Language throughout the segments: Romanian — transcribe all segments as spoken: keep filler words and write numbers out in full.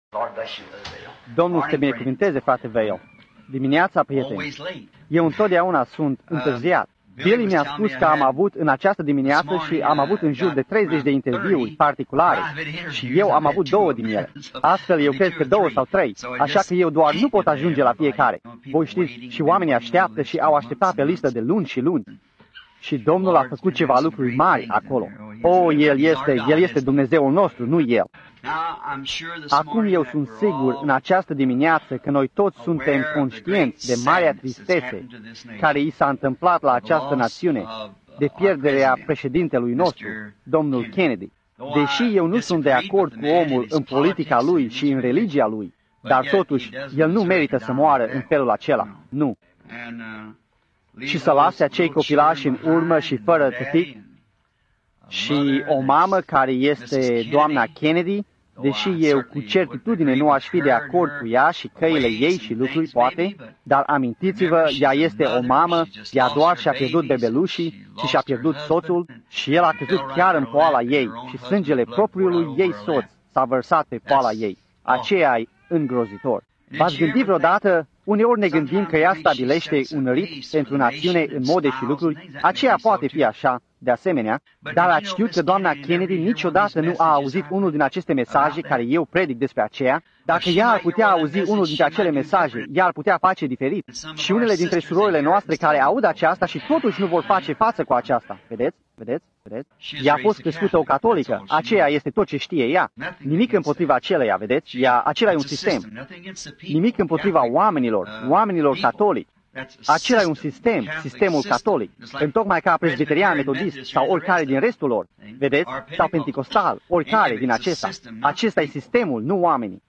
Domnul să te binecuvinteze, frate Vail. Dimineața, prieteni. Eu întotdeauna sunt întârziat. Billy mi-a spus că am avut în această dimineață și am avut în jur de treizeci de interviuri particulare și eu am avut două din ele. Astfel, eu cred că două sau trei, așa că eu doar nu pot ajunge la fiecare. Voi știți, și oamenii așteaptă și au așteptat pe listă de luni și luni. Și Domnul a făcut ceva lucruri mari acolo. O, El este, El este Dumnezeul nostru, nu El. Acum eu sunt sigur în această dimineață că noi toți suntem conștienți de marea tristețe care i s-a întâmplat la această națiune, de pierderea președintelui nostru, domnul Kennedy. Deși eu nu sunt de acord cu omul în politica lui și în religia lui, dar totuși el nu merită să moară în felul acela. Nu. Și să lase acei copilași în urmă și fără tătic, și o mamă care este doamna Kennedy, deși eu cu certitudine nu aș fi de acord cu ea și căile ei și lucruri, poate, dar amintiți-vă, ea este o mamă, ea doar și-a pierdut bebelușii și și-a pierdut soțul și el a căzut chiar în poala ei și sângele propriului ei soț s-a vărsat pe poala ei. Aceea e îngrozitor. V-ați gândit vreodată? Uneori ne gândim că ea stabilește un ritm pentru națiune în mode și lucruri, aceea poate fi așa, de asemenea, dar ați știut că doamna Kennedy niciodată nu a auzit unul din aceste mesaje care eu predic despre aceea? Dacă ea ar putea auzi unul dintre acele mesaje, ea ar putea face diferit. Și unele dintre surorile noastre care aud aceasta și totuși nu vor face față cu aceasta. Vedeți? Vedeți? Vedeți? Ea a fost crescută o catolică, aceea este tot ce știe ea. Nimic împotriva aceleia, vedeți? Ea, acela e un sistem. Nimic împotriva oamenilor, oamenilor catolici. Acela e un sistem, sistemul catolic, întocmai ca presbiterian, metodist sau oricare din restul lor, vedeți, sau penticostal, oricare din acesta. Acesta e sistemul, nu oamenii.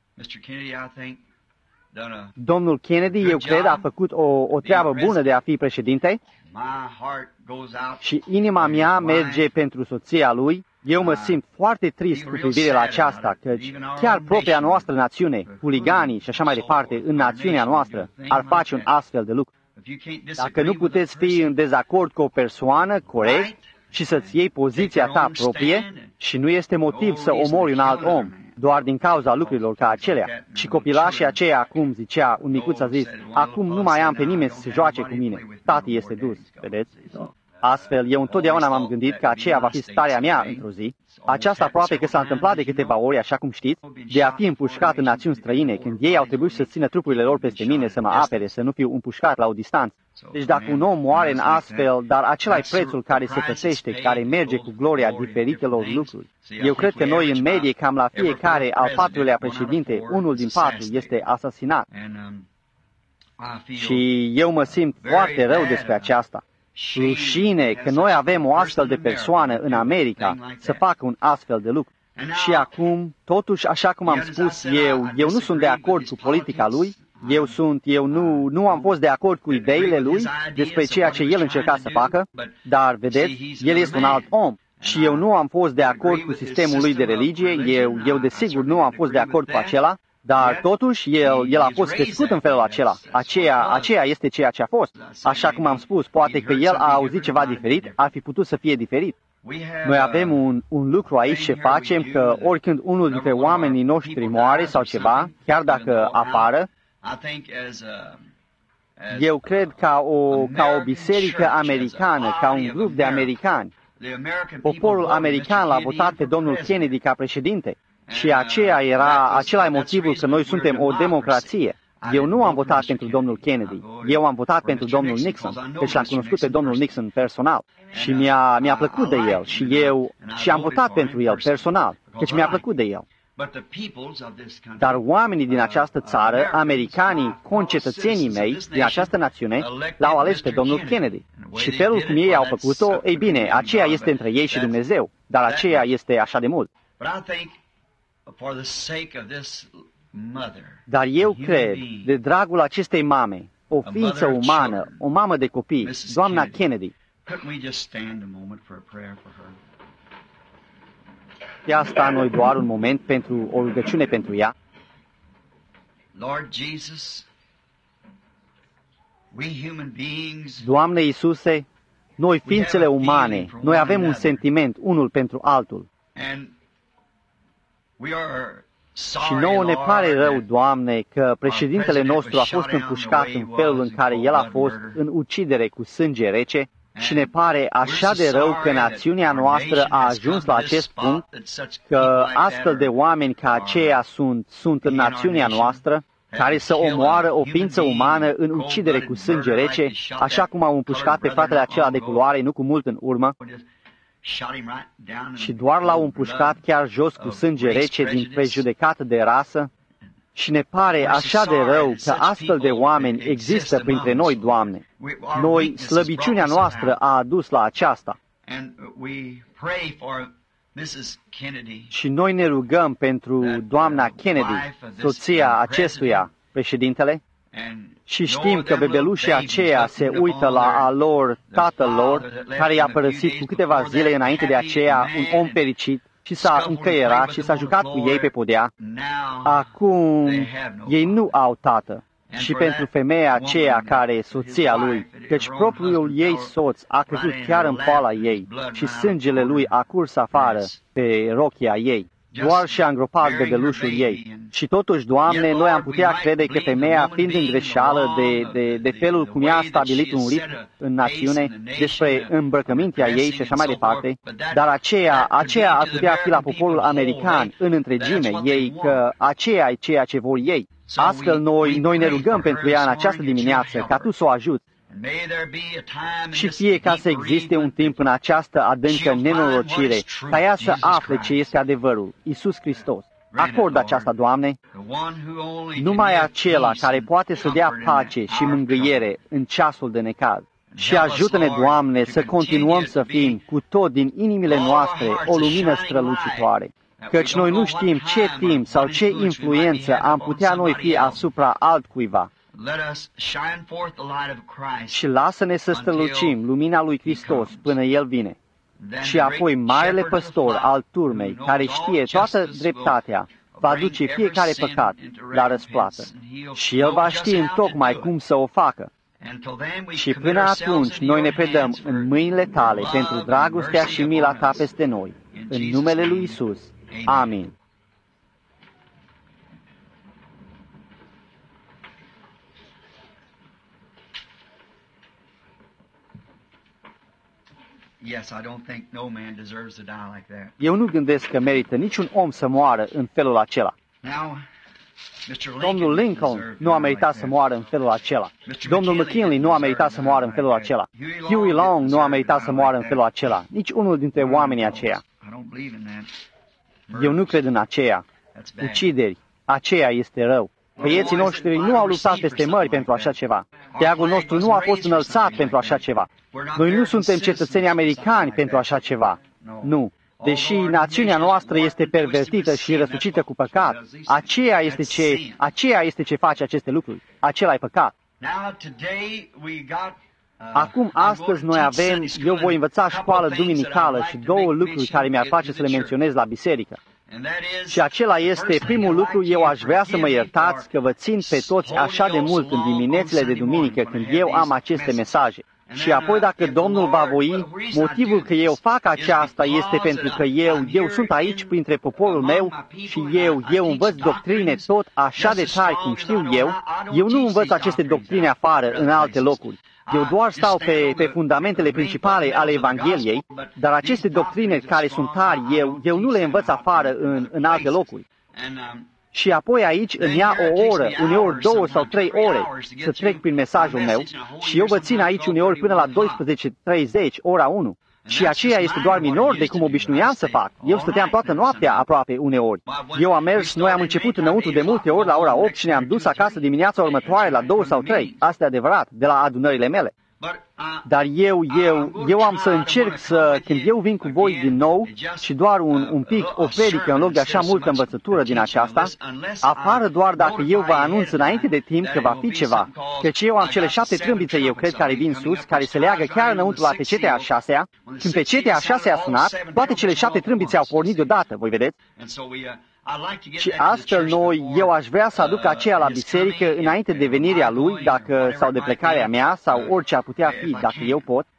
Domnul Kennedy, eu cred, a făcut o, o treabă bună de a fi președinte și inima mea merge pentru soția lui. Eu mă simt foarte trist cu privire la aceasta, căci chiar propria noastră națiune, huliganii și așa mai departe, în națiunea noastră, ar face un astfel de lucru. Dacă nu puteți fi în dezacord cu o persoană corect și să-ți iei poziția ta proprie și nu este motiv să omori un alt om, doar din cauza lucrurilor ca acelea. Și copilașii aceia acum, zicea, un micuț a zis, acum nu mai am pe nimeni să se joace cu mine, tati este dus, vedeți? Astfel, eu întotdeauna m-am gândit că aceea va fi starea mea într-o zi. Aceasta aproape că s-a întâmplat de câteva ori, așa cum știți, de a fi împușcat în națiuni străine, când ei au trebuit să țină trupurile lor peste mine, să mă apere, să nu fiu împușcat la o distanță. Deci dacă un om moare în astfel, dar acela e prețul care se plătește, care merge cu gloria diferitelor lucruri. Eu cred că noi, în medie, cam la fiecare al patrulea președinte, unul din patru este asasinat. Și eu mă simt foarte rău despre aceasta. Rușine că noi avem o astfel de persoană în America să facă un astfel de lucru. Și acum, totuși, așa cum am spus eu, eu nu sunt de acord cu politica lui, eu sunt, eu nu, nu am fost de acord cu ideile lui despre ceea ce el încerca să facă, dar, vedeți, el este un alt om. Și eu nu am fost de acord cu sistemul lui de religie, eu, eu desigur nu am fost de acord cu acela, dar totuși el, el a fost crescut în felul acela. Aceea, aceea este ceea ce a fost. Așa cum am spus, poate că el a auzit ceva diferit, ar fi putut să fie diferit. Noi avem un, un lucru aici ce facem, că oricând unul dintre oamenii noștri moare sau ceva, chiar dacă apară, eu cred ca o, ca o biserică americană, ca un grup de americani, poporul american l-a votat pe domnul Kennedy ca președinte. Și aceea era, acela e motivul că noi suntem o democrație. Eu nu am votat pentru domnul Kennedy, eu am votat pentru domnul Nixon, deci l-am cunoscut pe domnul Nixon personal și mi-a, mi-a plăcut de el și eu, și am votat pentru el personal, deci mi-a plăcut de el. Dar oamenii din această țară, americanii, concetățenii mei din această națiune, l-au ales pe domnul Kennedy. Și felul cum ei au făcut-o, ei bine, aceea este între ei și Dumnezeu, dar aceea este așa de mult. Dar eu cred, de dragul acestei mame, o ființă umană, o mamă de copii, doamna Kennedy, de asta noi doar un moment pentru o rugăciune pentru ea. Doamne Iisuse, noi ființele umane, noi avem un sentiment unul pentru altul. Și nouă ne pare rău, Doamne, că președintele nostru a fost împușcat în felul în care el a fost, în ucidere cu sânge rece, și ne pare așa de rău că națiunea noastră a ajuns la acest punct, că astfel de oameni ca aceia sunt, sunt în națiunea noastră, care să omoară o ființă umană în ucidere cu sânge rece, așa cum au împușcat pe fratele acela de culoare nu cu mult în urmă, și doar l-au împușcat chiar jos cu sânge rece din prejudecată de rasă. Și ne pare așa de rău că astfel de oameni există printre noi, Doamne. Noi, slăbiciunea noastră a adus la aceasta. Și noi ne rugăm pentru doamna Kennedy, soția acestuia, președintele, și știm că bebelușii aceia se uită la a lor tatăl lor, care i-a părăsit cu câteva zile înainte de aceea, un om fericit, și s-a încăierat și s-a jucat cu ei pe podea. Acum ei nu au tată. Și pentru femeia aceea care e soția lui, căci propriul ei soț a căzut chiar în poala ei și sângele lui a curs afară pe rochia ei, doar și-a îngropat bebelușul ei. Și totuși, Doamne, noi am putea crede că femeia, fiind în greșeală de, de, de felul cum ea a stabilit un ritm în națiune despre îmbrăcămintea ei și așa mai departe, dar aceea, aceea ar putea fi la poporul american în întregime ei, că aceea e ceea ce vor ei. Astfel, noi, noi ne rugăm pentru ea în această dimineață, ca Tu să o ajuți. Și fie ca să existe un timp în această adâncă nenorocire, ca ea să afle ce este adevărul, Iisus Hristos. Acordă aceasta, Doamne, numai acela care poate să dea pace și mângâiere în ceasul de necaz. Și ajută-ne, Doamne, să continuăm să fim cu tot din inimile noastre o lumină strălucitoare, căci noi nu știm ce timp sau ce influență am putea noi fi asupra altcuiva. Și lasă-ne să strălucim lumina lui Hristos până El vine. Și apoi Marele Păstor al turmei, care știe toată dreptatea, va duce fiecare păcat la răsplată. Și El va ști întocmai cum să o facă. Și până atunci noi ne predăm în mâinile Tale pentru dragostea și mila Ta peste noi. În numele lui Iisus. Amin. Eu nu gândesc că merită niciun om să moară în felul acela. Domnul Lincoln nu a meritat să moară în felul acela. Domnul McKinley nu a meritat să moară în felul acela. Huey Long nu a meritat să moară în felul acela. Nici unul dintre oamenii aceia. Eu nu cred în aceea. Ucideri. Aceea este rău. Băieții noștri nu au luptat peste mări pentru așa ceva. Teagul nostru nu a fost înălțat pentru așa ceva. Noi nu suntem cetățeni americani pentru așa ceva. Nu. Deși națiunea noastră este pervertită și răsucită cu păcat, aceea este ce, aceea este ce face aceste lucruri. Acela e păcat. Acum, astăzi, noi avem, eu voi învăța școală duminicală și două lucruri care mi-ar place să le menționez la biserică. Și acela este, primul lucru, eu aș vrea să mă iertați că vă țin pe toți așa de mult în diminețile de duminică când eu am aceste mesaje. Și apoi, dacă Domnul va voi, motivul că eu fac aceasta este pentru că eu, eu sunt aici printre poporul meu și eu, eu învăț doctrine tot așa de tari cum știu eu. Eu nu învăț aceste doctrine afară, în alte locuri. Eu doar stau pe, pe fundamentele principale ale Evangheliei, dar aceste doctrine care sunt tari, eu, eu nu le învăț afară în, în alte locuri. Și apoi aici îmi ia o oră, uneori două sau trei ore să trec prin mesajul meu și eu vă țin aici uneori până la douăsprezece treizeci, ora unu. Și aceea este doar minor de cum obișnuiam să fac. Eu stăteam toată noaptea aproape uneori. Eu am mers, noi am început înăuntru de multe ori la ora opt și ne-am dus acasă dimineața următoare la două sau trei. Asta e adevărat, de la adunările mele. Dar eu, eu, eu am să încerc să, când eu vin cu voi din nou și doar un, un pic o predică în loc de așa multă învățătură din aceasta, afară doar dacă eu vă anunț înainte de timp că va fi ceva, căci eu am cele șapte trâmbițe, eu cred, care vin sus, care se leagă chiar înăuntru la pecetea a șasea. Când pecetea a șasea a sunat, toate cele șapte trâmbițe au pornit deodată, voi vedeți? Și astfel noi, eu aș vrea să aduc aceea la biserică înainte de venirea lui, dacă, sau de plecarea mea, sau orice ar putea fi, dacă eu pot.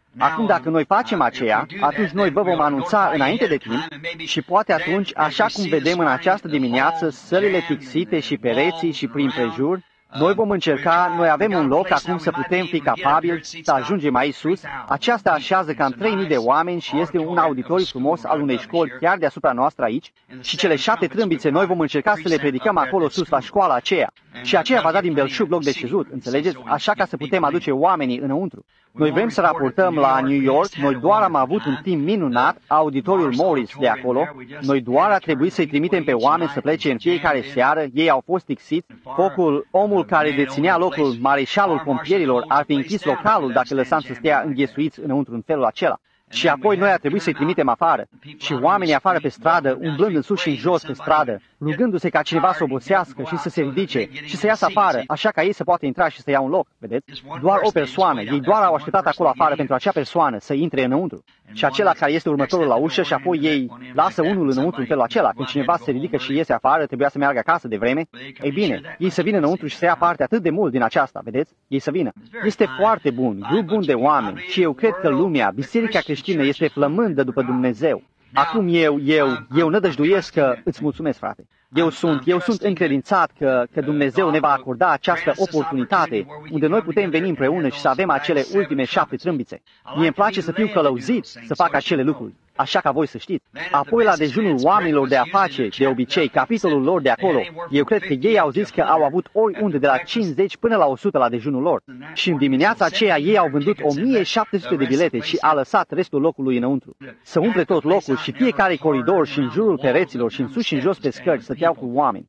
Acum, dacă noi facem aceea, atunci noi vă vom anunța înainte de timp și poate atunci, așa cum vedem în această dimineață, sălile fixite și pereții și prin prejur, noi vom încerca, noi avem un loc acum să putem fi capabili să ajungem aici sus. Aceasta așează cam trei mii de oameni și este un auditoriu frumos al unei școli chiar deasupra noastră aici. Și cele șapte trâmbițe, noi vom încerca să le predicăm acolo sus, la școala aceea. Și aceea va da din belșug loc de șezut, înțelegeți? Așa ca să putem aduce oamenii înăuntru. Noi vrem să raportăm la New York, noi doar am avut un timp minunat, auditoriul Morris de acolo, noi doar a trebuit să-i trimitem pe oameni să plece în fiecare seară, ei au fost ixiți, focul, omul care deținea locul, mareșalul pompierilor, ar fi închis localul dacă lăsam să stea înghesuiți înăuntru în felul acela. Și apoi noi a trebuit să-i trimitem afară. Și oamenii afară pe stradă, umblând în sus și în jos pe stradă, rugându-se ca cineva să obosească și să se ridice și să iasă afară, așa ca ei să poată intra și să ia un loc, vedeți? Doar o persoană, ei doar au așteptat acolo afară pentru acea persoană să intre înăuntru. Și acela care este următorul la ușă și apoi ei lasă unul înăuntru în felul acela. Când cineva se ridică și iese afară, trebuia să meargă acasă de vreme. Ei bine, ei să vină înăuntru și să ia parte atât de mult din aceasta, vedeți? Ei să vină. Este foarte bun, grup bun de oameni și eu cred că lumea, biserica creștină este flămândă după Dumnezeu. Acum eu, eu, eu nădăjduiesc că, îți mulțumesc, frate, eu sunt, eu sunt încredințat că, că Dumnezeu ne va acorda această oportunitate unde noi putem veni împreună și să avem acele ultime șapte trâmbițe. Mie îmi place să fiu călăuzit să fac acele lucruri, așa ca voi să știți. Apoi la dejunul oamenilor de afaceri, de obicei, capitolul lor de acolo, eu cred că ei au zis că au avut oriunde de la cincizeci până la o sută la dejunul lor. Și în dimineața aceea ei au vândut o mie șapte sute de bilete și a lăsat restul locului înăuntru. Să umple tot locul și fiecare coridor și în jurul pereților și în sus și în jos pe scări să stăteau cu oameni.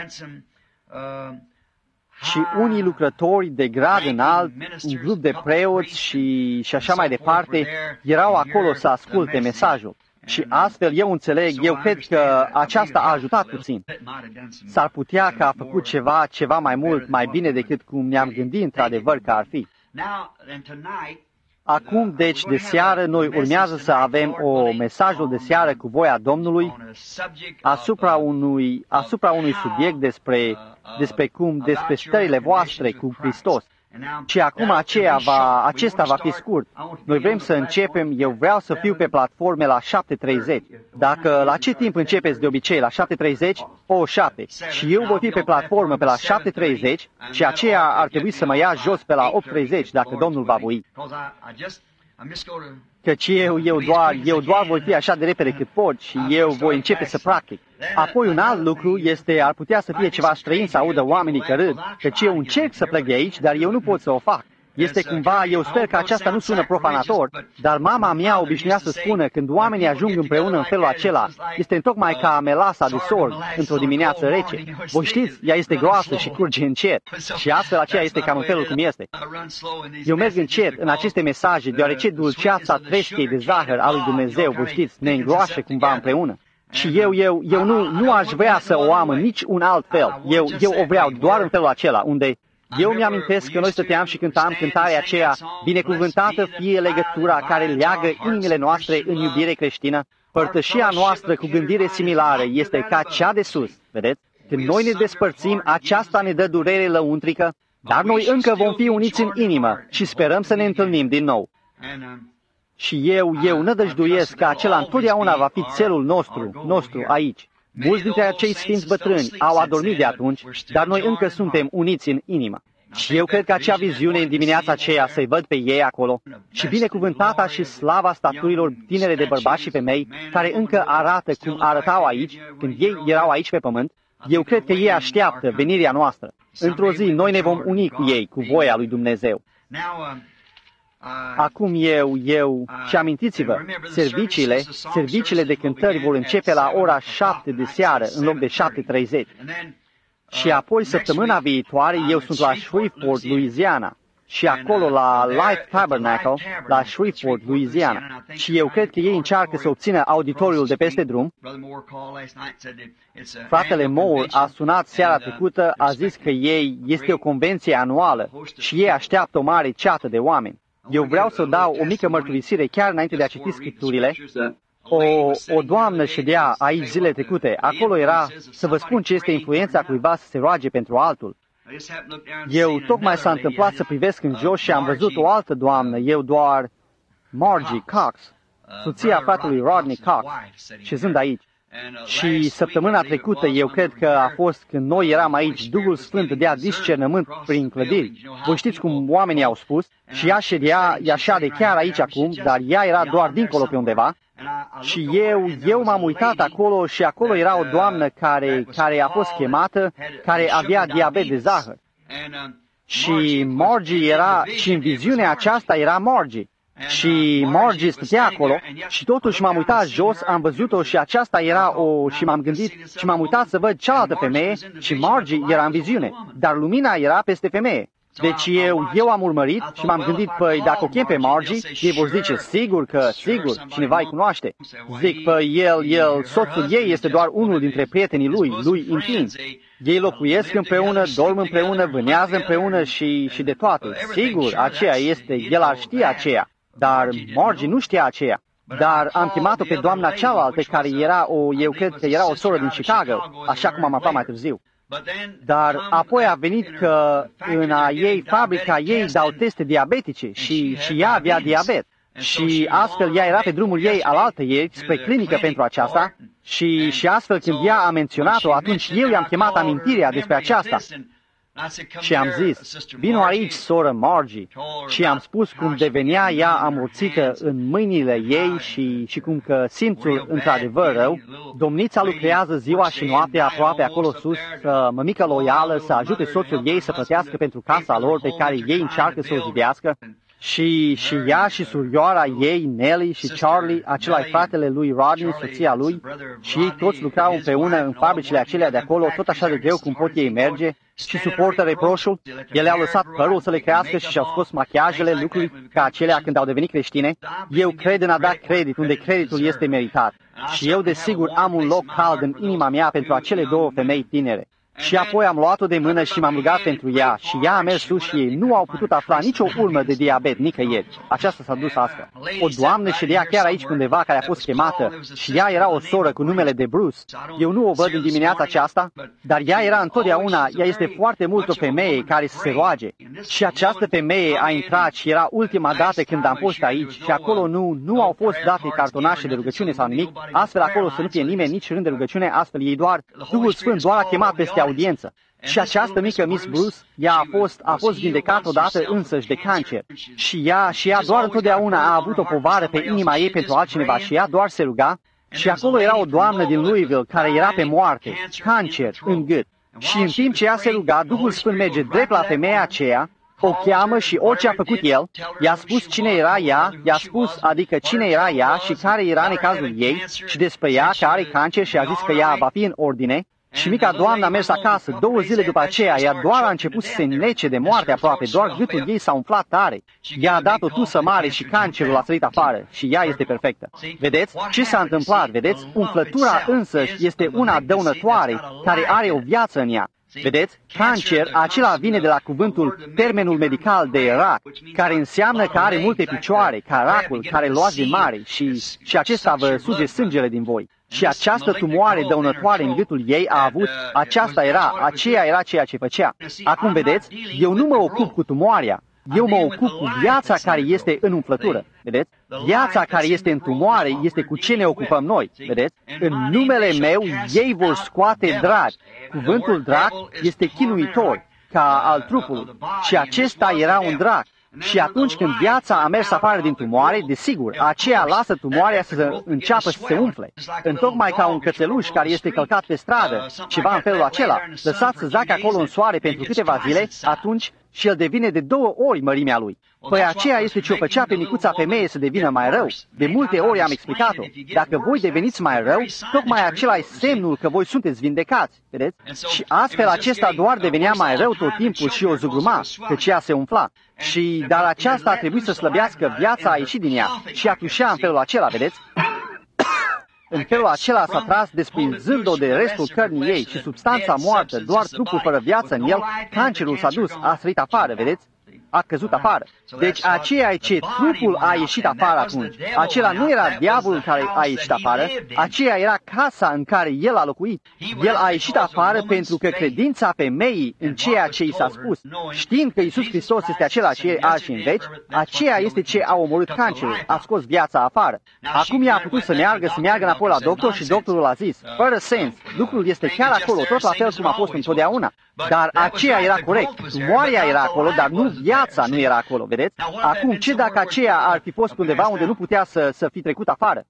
Și unii lucrători de grad înalt, un grup de preoți și, și așa mai departe, erau acolo să asculte mesajul. Și astfel eu înțeleg, eu cred că aceasta a ajutat puțin. S-ar putea că a făcut ceva, ceva mai mult, mai bine decât cum ne-am gândit într-adevăr că ar fi. Acum, deci, de seară, noi urmează să avem o mesajul de seară cu voia Domnului asupra unui, asupra unui subiect despre, despre cum, despre stările voastre cu Hristos. Și acum aceea va, acesta va fi scurt. Noi vrem să începem, eu vreau să fiu pe platforme la șapte treizeci. Dacă la ce timp începeți de obicei? La șapte treizeci? O, șapte. Și eu voi fi pe platformă pe la șapte treizeci și aceea ar trebui să mă ia jos pe la opt treizeci dacă Domnul va voi. Căci eu, eu, doar, eu doar voi fi așa de repede cât pot și eu voi începe să practic. Apoi un alt lucru este, ar putea să fie ceva străin să audă oamenii că râd, căci eu încerc să plec de aici, dar eu nu pot să o fac. Este cumva, eu sper că aceasta nu sună profanator, dar mama mea obișnuia să spună, când oamenii ajung împreună în felul acela, este întocmai ca melasa de sorg într-o dimineață rece. Voi știți, ea este groasă și curge încet și astfel aceea este cam în felul cum este. Eu merg încet în aceste mesaje, deoarece dulceața treșchei de zahăr al lui Dumnezeu, voi știți, ne îngroașe cumva împreună. Și eu, eu, eu nu, nu aș vrea să o am în nici un alt fel. Eu, eu o vreau doar în felul acela, unde eu mi-amintesc că noi stăteam și cântam cântarea aceea, binecuvântată fie legătura care leagă inimile noastre în iubire creștină. Părtășia noastră cu gândire similară este ca cea de sus, vedeți? Când noi ne despărțim, aceasta ne dă durere lăuntrică, dar noi încă vom fi uniți în inimă și sperăm să ne întâlnim din nou. Și eu, eu nădăjduiesc că acela întotdeauna va fi țelul nostru, nostru aici. Mulți dintre acei sfinți bătrâni au adormit de atunci, dar noi încă suntem uniți în inimă. Și eu cred că acea viziune în dimineața aceea, să-i văd pe ei acolo, și binecuvântata și slava staturilor tinere de bărbați și femei, care încă arată cum arătau aici, când ei erau aici pe pământ, eu cred că ei așteaptă venirea noastră. Într-o zi noi ne vom uni cu ei, cu voia lui Dumnezeu. Acum eu, eu, și amintiți-vă, serviciile, serviciile de cântări vor începe la ora șapte de seară, în loc de șapte treizeci. Și apoi, săptămâna viitoare, eu sunt la Shreveport, Louisiana. Și acolo, la Life Tabernacle, la Shreveport, Louisiana. Și eu cred că ei încearcă să obțină auditoriul de peste drum. Fratele Moore a sunat seara trecută, a zis că ei, este o convenție anuală și ei așteaptă o mare ceată de oameni. Eu vreau să dau o mică mărturisire chiar înainte de a citi Scripturile. O, o doamnă ședea aici zile trecute. Acolo era să vă spun ce este influența cuiva să se roage pentru altul. Eu tocmai s-a întâmplat să privesc în jos și am văzut o altă doamnă. Eu doar, Margie Cox, soția fratelui Rodney Cox, șezând aici. Și săptămâna trecută, eu cred că a fost când noi eram aici, Duhul Sfânt dădea discernământ prin clădiri. Voi știți cum oamenii au spus? Și ea ședea, ea șade chiar aici acum, dar ea era doar dincolo pe undeva. Și eu, eu m-am uitat acolo și acolo era o doamnă care, care a fost chemată, care avea diabet de zahăr. Și Margie era, și în viziunea aceasta era Margie. Și Margie stătea acolo și totuși m-am uitat jos, am văzut-o și aceasta era o... și m-am gândit și m-am uitat să văd cealaltă femeie și Margie era în viziune, dar lumina era peste femeie. Deci eu, eu am urmărit și m-am gândit, păi dacă o chem pe Margie, ei vor zice, sigur că, sigur, cineva îi cunoaște. Zic, păi el, el, soțul ei este doar unul dintre prietenii lui, lui intim. Ei locuiesc împreună, dorm împreună, vânează împreună și, și de toate. Sigur, aceea este, el ar ști aceea. Dar Margie nu știa aceea. Dar am chemat-o pe doamna cealaltă, care era o, eu cred că era o soră din Chicago, așa cum am aflat mai târziu. Dar apoi a venit că în a ei, fabrica ei dau teste diabetice și, și ea avea diabet. Și astfel ea era pe drumul ei alaltă ei, spre clinică pentru aceasta, și, și astfel când ea a menționat-o, atunci eu i-am chemat amintirea despre aceasta. Și am zis, vino aici, soră Margie, și am spus cum devenea ea amorțită în mâinile ei și, și cum că simțul într-adevăr rău. Domnița lucrează ziua și noaptea aproape acolo sus, să mămică loială, să ajute soțul ei să plătească pentru casa lor pe care ei încearcă să o zidească. Și, și ea și surioara ei, Nellie și Charlie, acela fratele lui Rodney, soția lui, și ei toți lucrau împreună în fabricile acelea de acolo, tot așa de greu cum pot ei merge, și suportă reproșul. Ele au lăsat părul să le crească și și-au scos machiajele, lucruri ca acelea când au devenit creștine. Eu cred în a da credit unde creditul este meritat. Și eu, desigur, am un loc cald în inima mea pentru acele două femei tinere. Și apoi am luat-o de mână și m-am rugat pentru ea și ea a mers sus și ei nu au putut afla nicio urmă de diabet nicăieri. Aceasta s-a dus astfel. O doamnă ședea chiar aici undeva care a fost chemată și ea era o soră cu numele de Bruce. Eu nu o văd în dimineața aceasta, dar ea era întotdeauna, ea este foarte mult o femeie care să se roage. Și această femeie a intrat și era ultima dată când am fost aici și acolo nu, nu au fost date cartonașe de rugăciune sau nimic, astfel acolo să nu fie nimeni nici rând de rugăciune, astfel ei doar, Duhul Sfânt doar a chemat peste audiență. Și această mică Miss Bruce, ea a fost, a fost vindecată odată însăși de cancer. Și ea, și ea doar întotdeauna a avut o povară pe inima ei pentru altcineva și ea doar se ruga. Și acolo era o doamnă din Louisville care era pe moarte, cancer în gât. Și în timp ce ea se ruga, Duhul Sfânt merge drept la femeia aceea, o cheamă și orice a făcut el, i-a spus cine era ea, i-a spus, adică cine era ea și care era necazul ei și despre ea că are cancer și a zis că ea va fi în ordine. Și mica doamnă a mers acasă. Două zile după aceea, ea doar a început să se înnece de moarte aproape, doar gâtul ei s-a umflat tare. Ea a dat o tusă mare și cancerul a sărit afară și ea este perfectă. Vedeți? Ce s-a întâmplat? Vedeți? Umflătura însăși este una dăunătoare care are o viață în ea. Vedeți? Cancer, acela vine de la cuvântul, termenul medical de rac, care înseamnă că are multe picioare, ca racul care luați din mare și, și acesta vă suge sângele din voi. Și această tumoare dăunătoare în gâtul ei a avut, aceasta era, aceea era ceea ce făcea. Acum vedeți, eu nu mă ocup cu tumoarea, eu mă ocup cu viața care este în umflătură. Vedeți? Viața care este în tumoare este cu ce ne ocupăm noi. Vedeți? În numele meu ei vor scoate drag. Cuvântul drag este chinuitor, ca al trupului. Și acesta era un drag. Și atunci când viața a mers afară din tumoare, desigur, aceea lasă tumoarea să înceapă să se umfle. Întocmai ca un cățeluș care este călcat pe stradă, ceva în felul acela, lăsat să zacă acolo în soare pentru câteva zile, atunci și el devine de două ori mărimea lui. Păi aceea este ce o făcea pe micuța femeie să devină mai rău. De multe ori am explicat-o. Dacă voi deveniți mai rău, tocmai acela e semnul că voi sunteți vindecați. Vedeți? Și astfel acesta doar devenea mai rău tot timpul și o zugruma, căci ea se umfla. Și, dar aceasta a trebuit să slăbească, viața a ieșit din ea și a tușea în felul acela, vedeți? În felul acela s-a tras desprinzând-o de restul cărnii ei și substanța moartă, doar trupul fără viață în el, cancerul s-a dus, a sărit afară, vedeți? a căzut afară. Deci aceea ce trupul a ieșit afară atunci. Acela nu era diavolul care a ieșit afară, aceea era casa în care el a locuit. El a ieșit afară pentru că credința femeii în ceea ce i s-a spus, știind că Iisus Hristos este același ieri, azi și în veci, aceea este ce a omorât cancerul, a scos viața afară. Acum ea a putut să meargă, să meargă înapoi la doctor și doctorul a zis, fără sens, lucrul este chiar acolo, tot la fel cum a fost întotdeauna. Dar aceea era corect, tumoarea era acolo, dar nu viața nu era acolo, vedeți? Acum, ce dacă aceea ar fi fost undeva unde nu putea să, să fi trecut afară?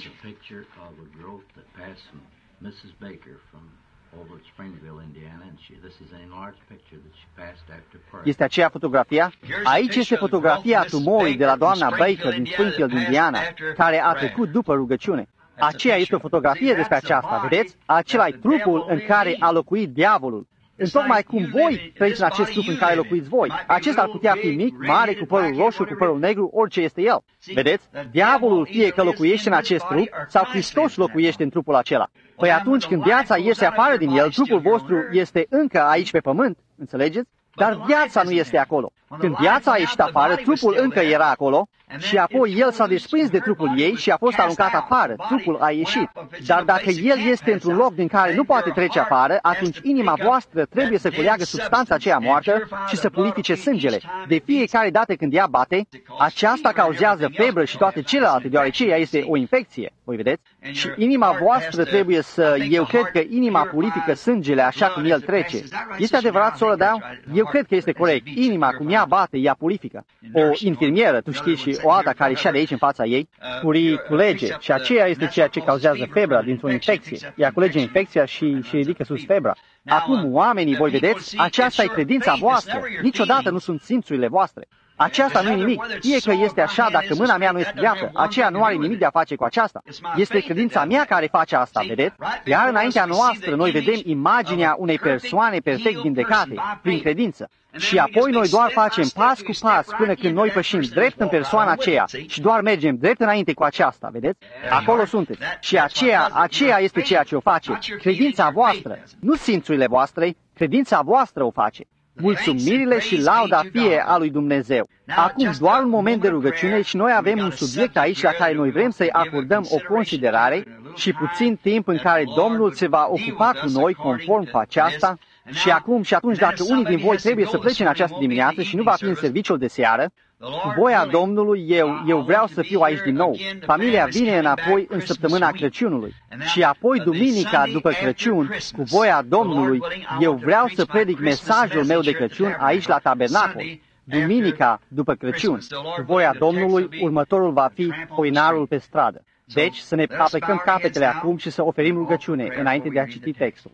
Este aceea fotografia? Aici este fotografia tumorii de la doamna Baker din Springfield, Indiana, care a trecut după rugăciune. Aceea este o fotografie despre aceasta, vedeți? Acela-i trupul în care a locuit diavolul. Întocmai cum voi trăiți în acest trup în care locuiți voi. Acesta ar putea fi mic, mare, cu părul roșu, cu părul negru, orice este el. Vedeți? Diavolul fie că locuiește în acest trup, sau Hristos locuiește în trupul acela. Păi atunci când viața iese afară din el, trupul vostru este încă aici pe pământ, înțelegeți? Dar viața nu este acolo. Când viața a ieșit afară, trupul încă era acolo și apoi el s-a desprins de trupul ei și a fost aruncat afară. Trupul a ieșit. Dar dacă el este într-un loc din care nu poate trece afară, atunci inima voastră trebuie să culeagă substanța aceea moartă și să purifice sângele. De fiecare dată când ea bate, aceasta cauzează febră și toate celelalte, deoarece ea este o infecție. Voi vedeți? Și inima voastră trebuie să... Eu cred că inima purifică sângele așa cum el trece. Este adevărat, soră Dow? Eu cred că este corect. Inima, cum ea bate, ea purifică. O infirmieră, tu știi, și o alta care ieșea de aici în fața ei, curi, culege. Și aceea este ceea ce cauzează febra dintr-o infecție. Ea culege infecția și, și ridică sus febra. Acum, oamenii, voi vedeți, aceasta e credința voastră. Niciodată nu sunt simțurile voastre. Aceasta nu e nimic. Fie că este așa, dacă mâna mea nu este dreaptă, aceea nu are nimic de a face cu aceasta. Este credința mea care face asta, vedeți? Iar înaintea noastră noi vedem imaginea unei persoane perfect vindecate, prin credință. Și apoi noi doar facem pas cu pas până când noi pășim drept în persoana aceea și doar mergem drept înainte cu aceasta, vedeți? Acolo sunteți. Și aceea, aceea este ceea ce o face. Credința voastră, nu simțurile voastre, credința voastră o face. Mulțumirile și lauda fie a lui Dumnezeu. Acum doar un moment de rugăciune și noi avem un subiect aici la care noi vrem să-i acordăm o considerare și puțin timp în care Domnul se va ocupa cu noi conform cu aceasta. Și acum și atunci dacă unii din voi trebuie să plece în această dimineață și nu va fi în serviciul de seară, cu voia Domnului eu, eu vreau să fiu aici din nou. Familia vine înapoi în săptămâna Crăciunului. Și apoi duminica după Crăciun, cu voia Domnului, eu vreau să predic mesajul meu de Crăciun aici la Tabernacol. Duminica după Crăciun, cu voia Domnului, următorul va fi oinarul pe stradă. Deci să ne aplecăm capetele acum și să oferim rugăciune înainte de a citi textul.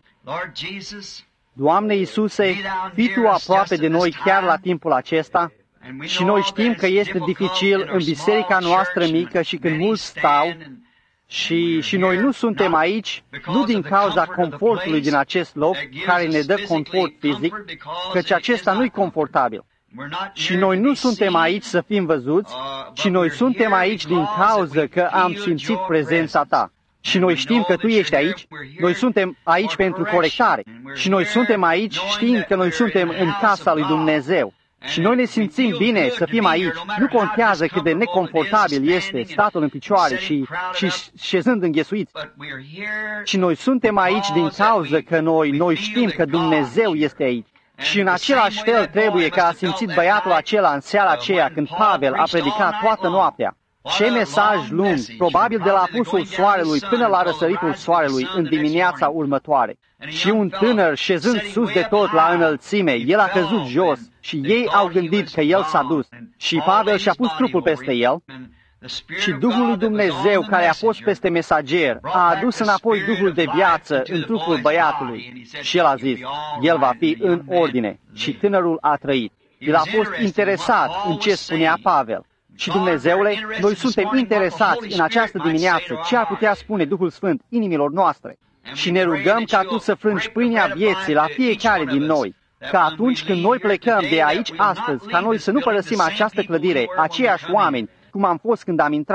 Doamne Iisuse, fii Tu aproape de noi chiar la timpul acesta și noi știm că este dificil în biserica noastră mică și când mulți stau și, și noi nu suntem aici, nu din cauza confortului din acest loc care ne dă confort fizic, căci acesta nu-i confortabil. Și noi nu suntem aici să fim văzuți, ci noi suntem aici din cauza că am simțit prezența Ta. Și noi știm că Tu ești aici, noi suntem aici pentru corectare. Și noi suntem aici știind că noi suntem în casa lui Dumnezeu. Și noi ne simțim bine să fim aici. Nu contează cât de neconfortabil este statul în picioare și, și șezând înghesuiți. Și noi suntem aici din cauza că noi, noi știm că Dumnezeu este aici. Și în același fel trebuie că a simțit băiatul acela în seara aceea când Pavel a predicat toată noaptea. Ce mesaj lung, probabil de la apusul soarelui până la răsăritul soarelui în dimineața următoare. Și un tânăr șezând sus de tot la înălțime, el a căzut jos și ei au gândit că el s-a dus. Și Pavel și-a pus trupul peste el și Duhul lui Dumnezeu care a fost peste mesager a adus înapoi Duhul de viață în trupul băiatului. Și el a zis, el va fi în ordine. Și tânărul a trăit. El a fost interesat în ce spunea Pavel. Și Dumnezeule, noi suntem interesați în această dimineață ce ar putea spune Duhul Sfânt inimilor noastre. Și ne rugăm ca Tu să frângi pâinea vieții la fiecare din noi, ca atunci când noi plecăm de aici astăzi, ca noi să nu părăsim această clădire, aceiași oameni, cum am fost când am intrat,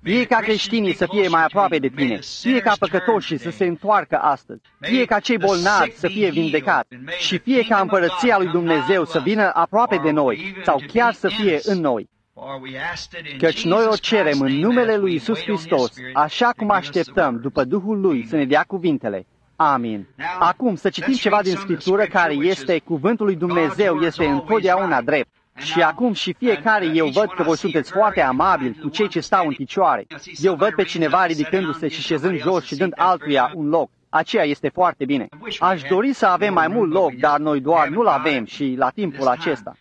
Fie ca creștinii să fie mai aproape de tine, fie ca păcătoșii să se întoarcă astăzi, fie ca cei bolnavi să fie vindecați și fie ca împărăția lui Dumnezeu să vină aproape de noi sau chiar să fie în noi. Căci noi o cerem în numele lui Iisus Hristos, așa cum așteptăm după Duhul Lui să ne dea cuvintele. Amin. Acum să citim ceva din Scriptură care este cuvântul lui Dumnezeu, este întotdeauna drept. Și acum și fiecare eu văd că voi sunteți foarte amabili cu cei ce stau în picioare. Eu văd pe cineva ridicându-se și șezând jos și dând altuia un loc. Aceea este foarte bine. Aș dori să avem mai mult loc, dar noi doar nu-l avem și la timpul acesta.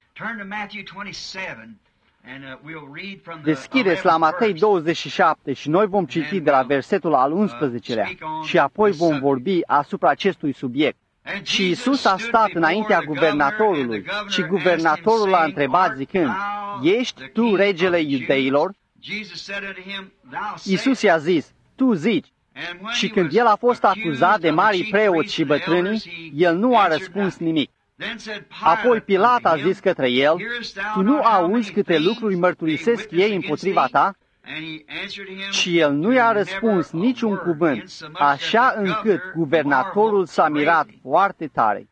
Deschideți la Matei douăzeci și șapte și noi vom citi de la versetul al unsprezecelea și apoi vom vorbi asupra acestui subiect. Și Iisus a stat înaintea guvernatorului și guvernatorul l-a întrebat zicând, ești tu regele iudeilor? Iisus i-a zis, tu zici. Și când el a fost acuzat de marii preoți și bătrânii, el nu a răspuns nimic. Apoi Pilat a zis către el, tu nu auzi câte lucruri mărturisesc ei împotriva ta? Și el nu i-a răspuns niciun cuvânt, așa încât guvernatorul s-a mirat foarte tare.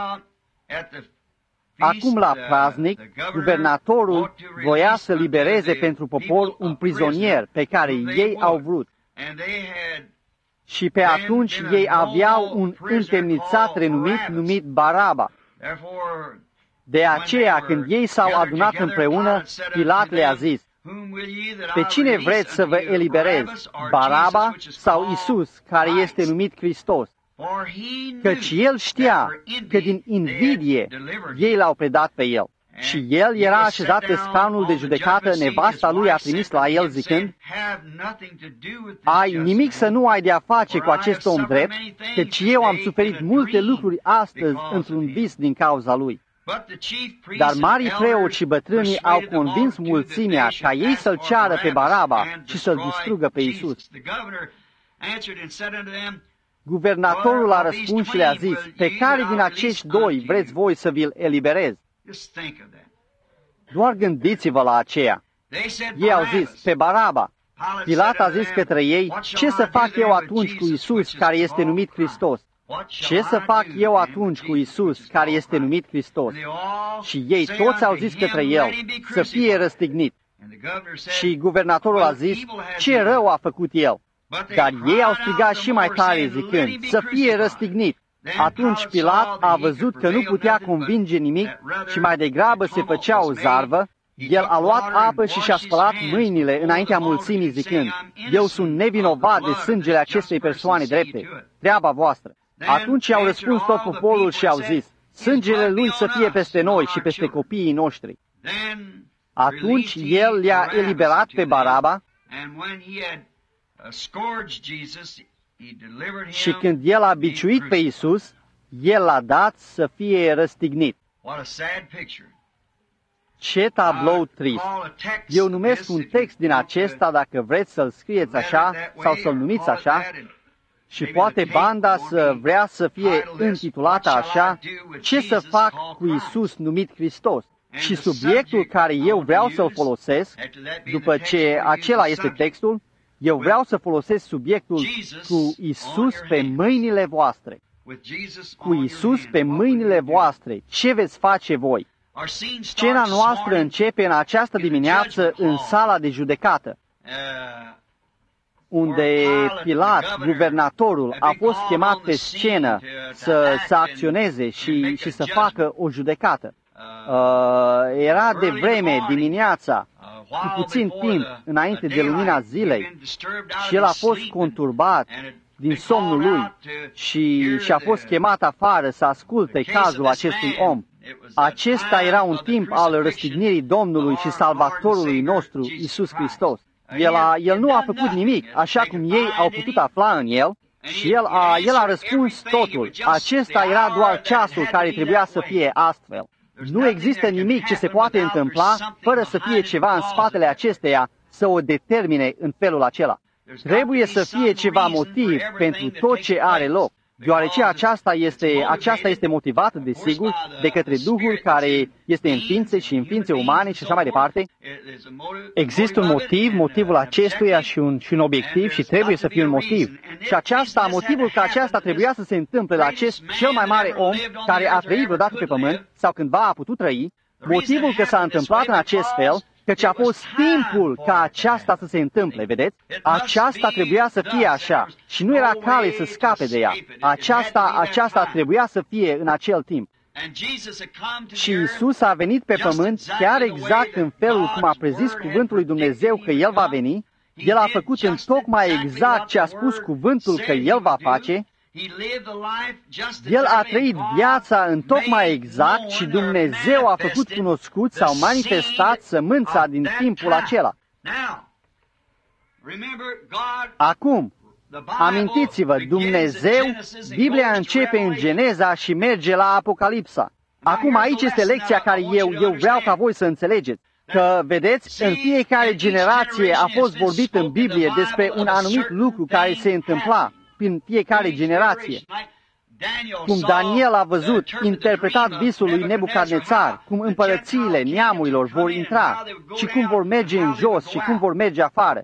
Acum la praznic, guvernatorul voia să libereze pentru popor un prizonier pe care ei au vrut. Și pe atunci ei aveau un întemnițat renumit numit Baraba. De aceea, când ei s-au adunat împreună, Pilat le-a zis, pe cine vreți să vă eliberez, Baraba sau Iisus, care este numit Hristos? Căci el știa că din invidie ei l-au predat pe el. Și el era așezat pe scaunul de judecată, nevasta lui a trimis la el zicând, ai nimic să nu ai de-a face cu acest om drept, căci eu am suferit multe lucruri astăzi într-un vis din cauza lui. Dar marii preoți și bătrânii au convins mulțimea ca ei să-l ceară pe Baraba și să-l distrugă pe Iisus. Guvernatorul a răspuns și le-a zis, pe care din acești doi vreți voi să vi-l eliberez? Doar gândiți-vă la aceea. Ei au zis, pe Baraba. Pilat a zis către ei, ce să fac eu atunci cu Iisus care este numit Hristos? Ce să fac eu atunci cu Iisus care este numit Hristos? Și ei toți au zis către el, să fie răstignit. Și guvernatorul a zis, ce rău a făcut el? Dar ei au strigat și mai tare zicând, să fie răstignit. Atunci Pilat a văzut că nu putea convinge nimic și mai degrabă se făcea o zarvă. El a luat apă și și-a spălat mâinile înaintea mulțimii zicând, eu sunt nevinovat de sângele acestei persoane drepte, treaba voastră. Atunci i-au răspuns tot poporul și au zis, sângele lui să fie peste noi și peste copiii noștri. Atunci el le-a eliberat pe Baraba și când el a biciuit pe Iisus, el l-a dat să fie răstignit. Ce tablou trist! Eu numesc un text din acesta, dacă vreți să-l scrieți așa sau să-l numiți așa, și poate banda să vrea să fie intitulată așa, ce să fac cu Iisus numit Hristos? Și subiectul care eu vreau să-l folosesc, după ce acela este textul, eu vreau să folosesc subiectul cu Iisus pe mâinile voastre. Cu Iisus pe mâinile voastre, ce veți face voi? Scena noastră începe în această dimineață în sala de judecată, unde Pilat, guvernatorul, a fost chemat pe scenă să, să acționeze și, și să facă o judecată. Uh, era de vreme, dimineața, cu puțin timp înainte de lumina zilei, și el a fost conturbat din somnul lui și, și a fost chemat afară să asculte cazul acestui om. Acesta era un timp al răstignirii Domnului și Salvatorului nostru, Iisus Hristos. El, a, el nu a făcut nimic, așa cum ei au putut afla în el, și el a, el a răspuns totul. Acesta era doar ceasul care trebuia să fie astfel. Nu există nimic ce se poate întâmpla fără să fie ceva în spatele acesteia să o determine în felul acela. Trebuie să fie ceva motiv pentru tot ce are loc. deoarece aceasta este, aceasta este motivată, desigur, de către Duhul care este în ființe și în ființe umane și așa mai departe. Există un motiv, motivul acestuia și un, și un obiectiv și trebuie să fie un motiv. Și aceasta, motivul că aceasta trebuia să se întâmple la acest cel mai mare om care a trăit vreodată pe pământ sau cândva a putut trăi, motivul că s-a întâmplat în acest fel, căci a fost timpul ca aceasta să se întâmple, vedeți? Aceasta trebuia să fie așa și nu era cale să scape de ea. Aceasta, aceasta trebuia să fie în acel timp. Și Iisus a venit pe pământ chiar exact în felul cum a prezis cuvântul lui Dumnezeu că El va veni. El a făcut în tocmai exact ce a spus cuvântul că El va face. El a trăit viața în tocmai exact și Dumnezeu a făcut cunoscut sau manifestat sămânța din timpul acela. Acum, amintiți-vă, Dumnezeu, Biblia începe în Geneza și merge la Apocalipsa. Acum aici este lecția care eu, eu vreau ca voi să înțelegeți. Că, vedeți, în fiecare generație a fost vorbit în Biblie despre un anumit lucru care se întâmpla prin fiecare generație. Cum Daniel a văzut, interpretat visul lui Nebucadnețar, cum împărățiile neamurilor vor intra și cum vor merge în jos și cum vor merge afară.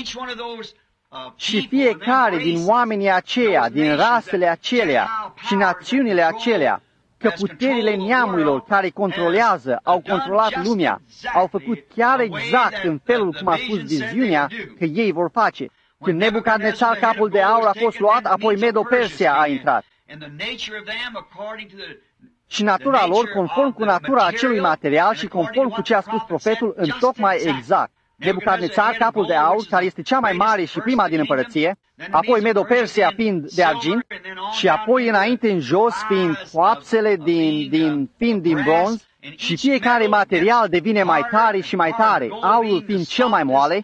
Și fiecare din oamenii aceia, din rasele acelea și națiunile acelea, că puterile neamurilor care controlează, au controlat lumea, au făcut chiar exact în felul cum a spus viziunea că ei vor face. Când Nebucadnețar, capul de aur, a fost luat, apoi Medo-Persia a intrat. Și natura lor, conform cu natura acelui material și conform cu ce a spus profetul, în tocmai exact. Nebucadnețar, capul de aur, care este cea mai mare și prima din împărăție, apoi Medo-Persia fiind de argint, și apoi înainte în jos fiind coapsele din, din, fiind din bronz, și fiecare material devine mai tare și mai tare, aurul fiind cel mai moale,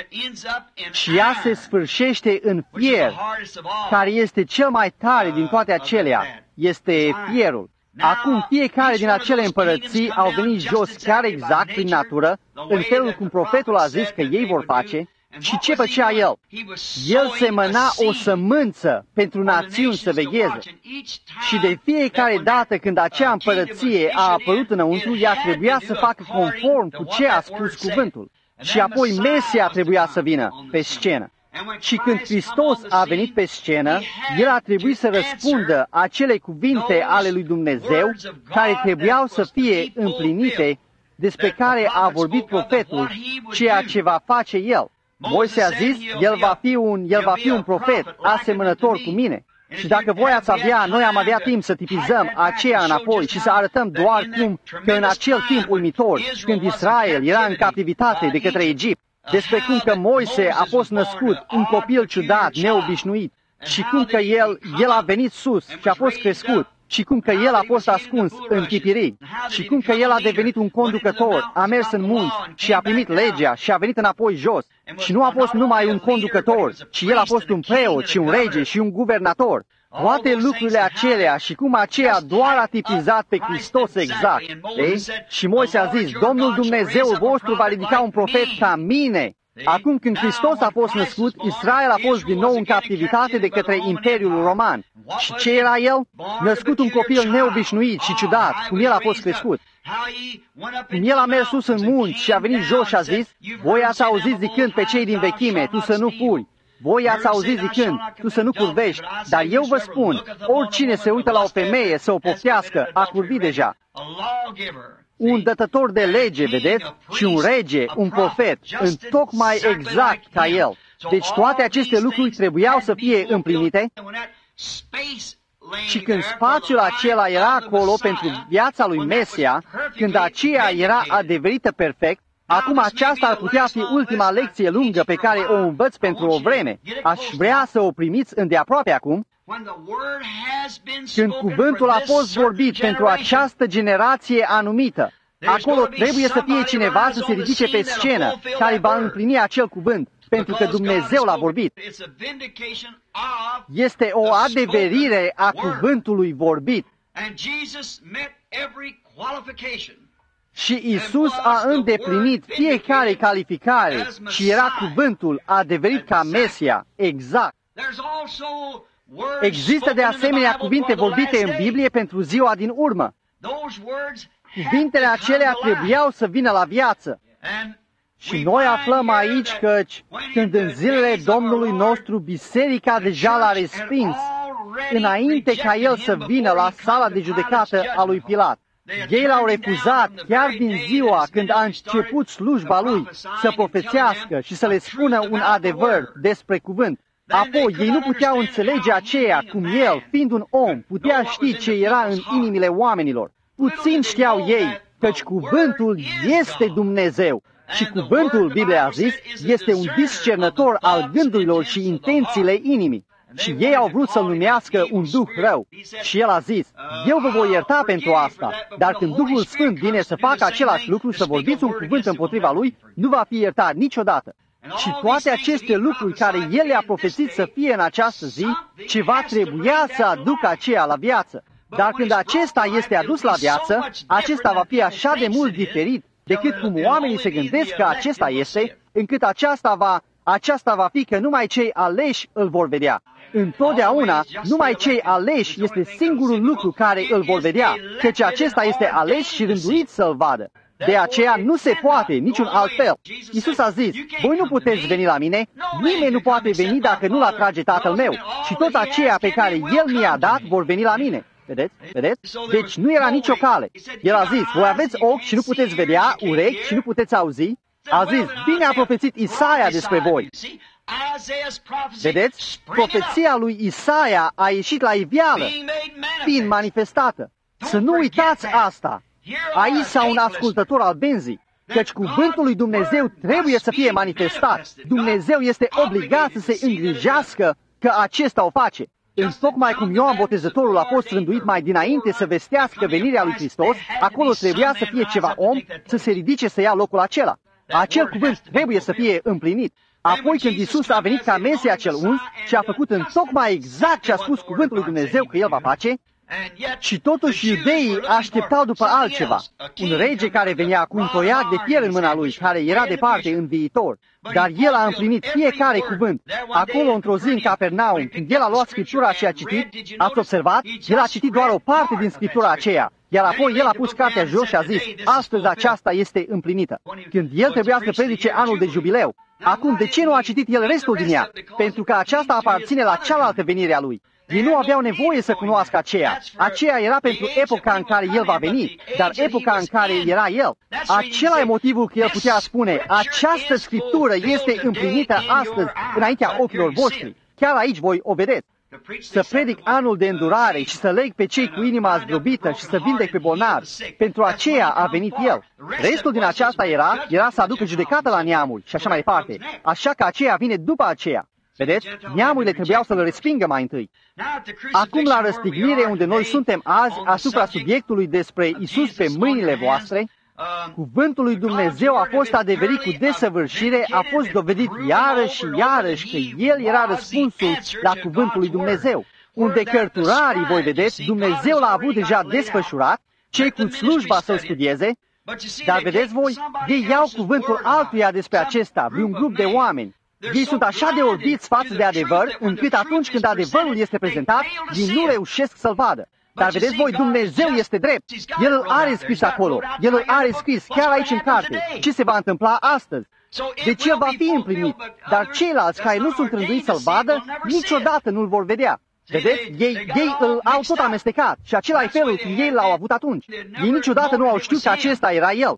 și ea se sfârșește în fier, care este cel mai tare din toate acelea, este fierul. Acum fiecare din acele împărății au venit jos chiar exact prin natură, în felul cum profetul a zis că ei vor face. Și ce făcea el? El semăna o sămânță pentru națiuni să vegheze. Și de fiecare dată când acea împărăție a apărut înăuntru, ea trebuia să facă conform cu ce a spus cuvântul. Și apoi Mesia trebuia să vină pe scenă. Și când Hristos a venit pe scenă, El a trebuit să răspundă acele cuvinte ale lui Dumnezeu care trebuiau să fie împlinite, despre care a vorbit profetul, ceea ce va face El. Moise a zis, El va fi un, el va fi un profet asemănător cu mine. Și dacă voi ați avea, noi am avea timp să tipizăm aceea înapoi și să arătăm doar cum că în acel timp uimitor, când Israel era în captivitate de către Egipt, despre cum că Moise a fost născut, un copil ciudat, neobișnuit, și cum că el, el a venit sus și a fost crescut, și cum că el a fost ascuns în chipirig, și cum că el a devenit un conducător, a mers în munți și a primit legea și a venit înapoi jos. Și nu a fost numai un conducător, ci el a fost un preot și un rege și un guvernator. Toate lucrurile acelea și cum aceea doar a tipizat pe Hristos exact. Ei? Și Moise a zis, Domnul Dumnezeul vostru va ridica un profet ca mine. Acum când Hristos a fost născut, Israel a fost din nou în captivitate de către Imperiul Roman. Și ce era el? Născut un copil neobișnuit și ciudat, cum el a fost crescut. Cum el a mers sus în munți și a venit jos și a zis, voi ați auzit zicând pe cei din vechime, tu să nu furi. Voi ați auzit zicând, tu să nu curvești, dar eu vă spun, oricine se uită la o femeie să o poftească, a curvit deja. Un dătător de lege, vedeți, și un rege, un profet, în tocmai exact ca el. Deci toate aceste lucruri trebuiau să fie împlinite. Și când spațiul acela era acolo pentru viața lui Mesia, când aceea era adeverită perfect, acum aceasta ar putea fi ultima lecție lungă pe care o învăț pentru o vreme. Aș vrea să o primiți îndeaproape acum. Când cuvântul a fost vorbit pentru această generație anumită, acolo trebuie să fie cineva să se ridice pe scenă care va împlini acel cuvânt, pentru că Dumnezeu l-a vorbit. Este o adeverire a cuvântului vorbit. Și Isus a îndeplinit fiecare calificare și era cuvântul adeverit ca Mesia, exact. Există de asemenea cuvinte vorbite în Biblie pentru ziua din urmă. Cuvintele acelea trebuiau să vină la viață. Și noi aflăm aici căci, când în zilele Domnului nostru biserica deja l-a respins, înainte ca el să vină la sala de judecată a lui Pilat. Ei l-au refuzat chiar din ziua când a început slujba lui să profețească și să le spună un adevăr despre cuvânt. Apoi ei nu puteau înțelege aceea cum el, fiind un om, putea ști ce era în inimile oamenilor. Puțin știau ei, căci cuvântul este Dumnezeu. Și cuvântul, Biblia a zis, este un discernător al gândurilor și intențiile inimii. Și ei au vrut să-l numească un duh rău. Și el a zis, eu vă voi ierta pentru asta, dar când Duhul Sfânt vine să facă același lucru, să vorbiți un cuvânt împotriva lui, nu va fi iertat niciodată. Și toate aceste lucruri care el le-a profețit să fie în această zi, ceva trebuia să aducă aceea la viață. Dar când acesta este adus la viață, acesta va fi așa de mult diferit decât cum oamenii se gândesc că acesta este, încât aceasta va, aceasta va fi că numai cei aleși îl vor vedea. Întotdeauna, numai cei aleși este singurul lucru care îl vor vedea, căci acesta este ales și rânduit să-l vadă. De aceea nu se poate niciun alt fel. Iisus a zis, voi nu puteți veni la mine, nimeni nu poate veni dacă nu-l atrage Tatăl meu, și toți aceia pe care El mi-a dat vor veni la mine. Vedeți? Vedeți? Deci nu era nicio cale. El a zis, voi aveți ochi și nu puteți vedea, urechi și nu puteți auzi. A zis, bine a profețit Isaia despre voi. Vedeți? Profeția lui Isaia a ieșit la iveală, fiind manifestată. Să nu uitați asta. Aici s-a un ascultător al benzii, căci cuvântul lui Dumnezeu trebuie să fie manifestat. Dumnezeu este obligat să se îngrijească că acesta o face. Întocmai cum Ioan Botezătorul a fost rânduit mai dinainte să vestească venirea lui Hristos, acolo trebuia să fie ceva om să se ridice să ia locul acela. Acel cuvânt trebuie să fie împlinit. Apoi când Iisus a venit ca Mesia cel uns și a făcut întocmai exact ce a spus cuvântul lui Dumnezeu că El va face, și totuși iudeii așteptau după altceva, un rege care venea cu un toiac de fier în mâna lui, care era departe în viitor. Dar el a împlinit fiecare cuvânt. Acolo, într-o zi în Capernaum, când el a luat Scriptura și a citit, ați observat, el a citit doar o parte din Scriptura aceea, iar apoi el a pus cartea jos și a zis, astăzi aceasta este împlinită. Când el trebuia să predice anul de jubileu. Acum, de ce nu a citit el restul din ea? Pentru că aceasta aparține la cealaltă venire a lui. Ei nu aveau nevoie să cunoască aceea. Aceea era pentru epoca în care el va veni, dar epoca în care era el. Acela e motivul că el putea spune, această Scriptură este împlinită astăzi înaintea ochilor voștri. Chiar aici voi o vedeți. Să predic anul de îndurare și să leg pe cei cu inima zdrobită și să vindec pe bolnavi. Pentru aceea a venit el. Restul din aceasta era, era să aducă judecată la neamuri și așa mai departe. Așa că aceea vine după aceea. Vedeți? Neamurile trebuiau să-l respingă mai întâi. Acum, la răstignire, unde noi suntem azi, asupra subiectului despre Isus pe mâinile voastre, cuvântul lui Dumnezeu a fost adeverit cu desăvârșire, a fost dovedit iarăși și iarăși că El era răspunsul la cuvântul lui Dumnezeu. Unde cărturarii, voi vedeți, Dumnezeu l-a avut deja desfășurat, cei cu slujba să-l studieze, dar vedeți voi, ei iau cuvântul altuia despre acesta, un grup de oameni. Ei sunt așa de orbiți față de adevăr, încât atunci când adevărul este prezentat, ei nu reușesc să-l vadă. Dar vedeți voi, Dumnezeu este drept. El îl are scris acolo. El îl are scris chiar aici în carte. Ce se va întâmpla astăzi? Deci el va fi împlinit. Dar ceilalți care nu sunt rânduiți să-l vadă, niciodată nu-l vor vedea. Vedeți? Ei, ei îl au tot amestecat. Și acela e felul cum ei l-au avut atunci. Ei niciodată nu au știut că acesta era el.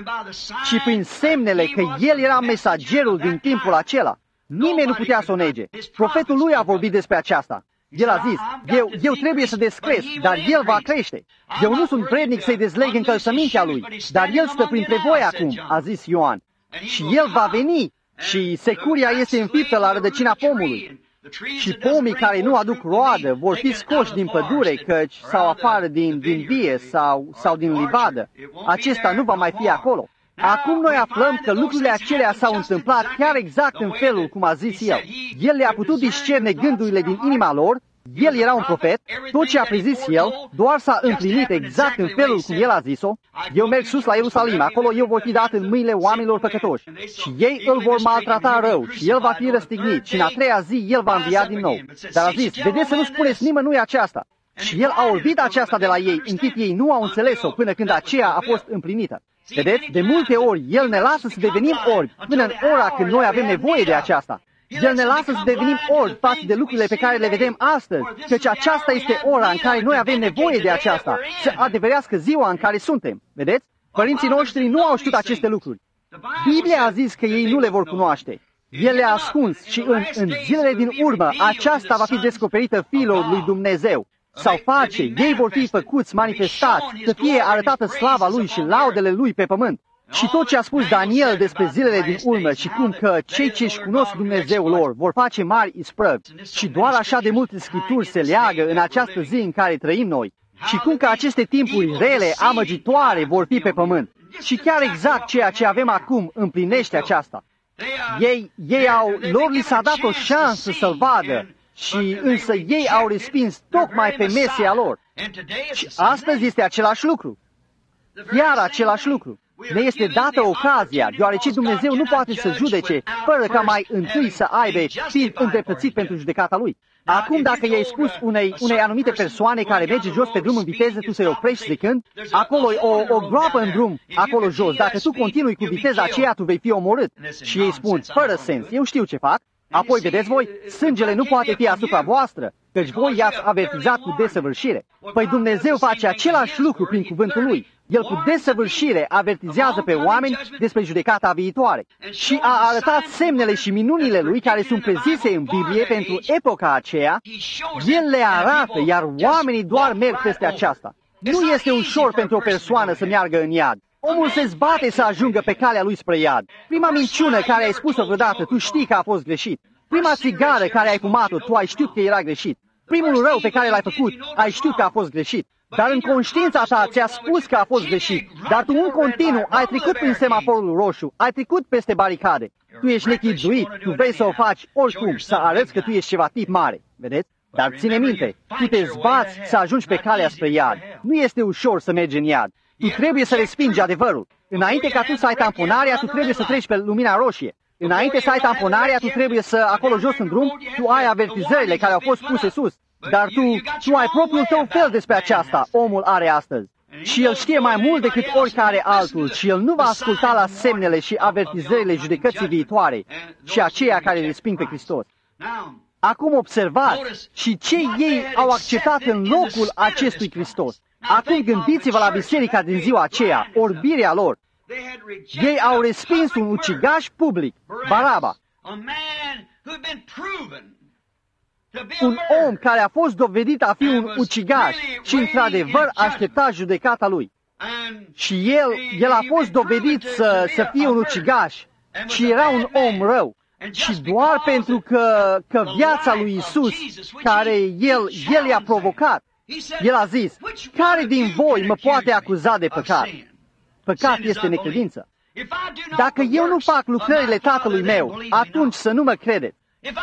Și prin semnele că el era mesagerul din timpul acela, nimeni nu putea să o nege. Profetul lui a vorbit despre aceasta. El a zis, eu, eu trebuie să descresc, dar el va crește. Eu nu sunt vrednic să-i dezleg încălțămintea lui, dar el stă printre voi acum, a zis Ioan. Și el va veni și securia este înfiptă la rădăcina pomului. Și pomii care nu aduc roadă vor fi scoși din pădure, căci sau afară din, din vie sau, sau din livadă. Acesta nu va mai fi acolo. Acum noi aflăm că lucrurile acelea s-au întâmplat chiar exact în felul cum a zis el. El le-a putut discerne gândurile din inima lor, El era un profet, tot ce a prezis el, doar s-a împlinit exact în felul cum el a zis-o. Eu merg sus la Ierusalim, acolo eu voi fi dat în mâinile oamenilor păcătoși și ei îl vor maltrata rău și el va fi răstignit și în a treia zi el va învia din nou. Dar a zis, vedeți să nu spuneți nimănui aceasta. Și el a orbit aceasta de la ei, încât ei nu au înțeles-o până când aceea a fost împlinită. Vedeți, de multe ori el ne lasă să devenim orbi până în ora când noi avem nevoie de aceasta. El ne lasă să devenim orbi față de lucrurile pe care le vedem astăzi, căci aceasta este ora în care noi avem nevoie de aceasta, să adeverească ziua în care suntem. Vedeți? Părinții noștri nu au știut aceste lucruri. Biblia a zis că ei nu le vor cunoaște. El le-a ascuns și în, în zilele din urmă aceasta va fi descoperită fiilor lui Dumnezeu. Sau face, ei vor fi făcuți, manifestați, să fie arătată slava lui și laudele lui pe pământ. Și tot ce a spus Daniel despre zilele din urmă și cum că cei ce își cunosc Dumnezeul lor vor face mari isprăvi și doar așa de multe scripturi se leagă în această zi în care trăim noi și cum că aceste timpuri rele, amăgitoare vor fi pe pământ. Și chiar exact ceea ce avem acum împlinește aceasta. Ei, ei au, lor li s-a dat o șansă să-l vadă și însă ei au respins tocmai pe Mesia lor. Și astăzi este același lucru. Iar același lucru. Ne este dată ocazia, deoarece Dumnezeu nu poate să judece fără ca mai întâi să aibă fiind îndreptățit pentru judecata Lui. Acum, dacă i-ai spus unei, unei anumite persoane care merge jos pe drum în viteză, tu să-i oprești zicând, acolo e o, o groapă în drum, acolo jos, dacă tu continui cu viteza aceea, tu vei fi omorât. Și ei spun, fără sens, eu știu ce fac. Apoi, vedeți voi, sângele nu poate fi asupra voastră, căci voi i-ați avertizat cu desăvârșire. Păi Dumnezeu face același lucru prin cuvântul Lui. El cu desăvârșire avertizează pe oameni despre judecata viitoare și a arătat semnele și minunile Lui care sunt prezise în Biblie pentru epoca aceea. El le arată, iar oamenii doar merg peste aceasta. Nu este ușor pentru o persoană să meargă în iad. Omul se zbate să ajungă pe calea lui spre iad. Prima minciună care ai spus-o vreodată, tu știi că a fost greșit. Prima țigară care ai fumat-o, tu ai știut că era greșit. Primul rău pe care l-ai făcut, ai știut că a fost greșit. Dar în conștiința ta ți-a spus că a fost greșit. Dar tu în continuu ai trecut prin semaforul roșu, ai trecut peste baricade. Tu ești nechibzuit, tu vrei să o faci oricum, să arăți că tu ești ceva tip mare. Vedeți? Dar ține minte, tu te zbați să ajungi pe calea spre iad. Nu este ușor să mergi în iad. Tu trebuie să respingi adevărul. Înainte ca tu să ai tamponarea, tu trebuie să treci pe lumina roșie. Înainte să ai tamponarea, tu trebuie să, acolo jos în drum, tu ai avertizările care au fost puse sus. Dar tu, tu ai propriul tău fel despre aceasta, omul are astăzi. Și el știe mai mult decât oricare altul și el nu va asculta la semnele și avertizările judecății viitoare și aceia care resping pe Hristos. Acum observați și ce ei au acceptat în locul acestui Hristos. Acum gândiți-vă la biserica din ziua aceea, orbirea lor. Ei au respins un ucigaș public, Baraba. Un om care a fost dovedit a fi un ucigaș și într-adevăr aștepta judecata lui. Și el, el a fost dovedit să, să fie un ucigaș și era un om rău. Și doar pentru că, că viața lui Isus, care el, el i-a provocat, el a zis, care din voi mă poate acuza de păcat? Păcat este necredință. Dacă eu nu fac lucrările Tatălui meu, atunci să nu mă credeți.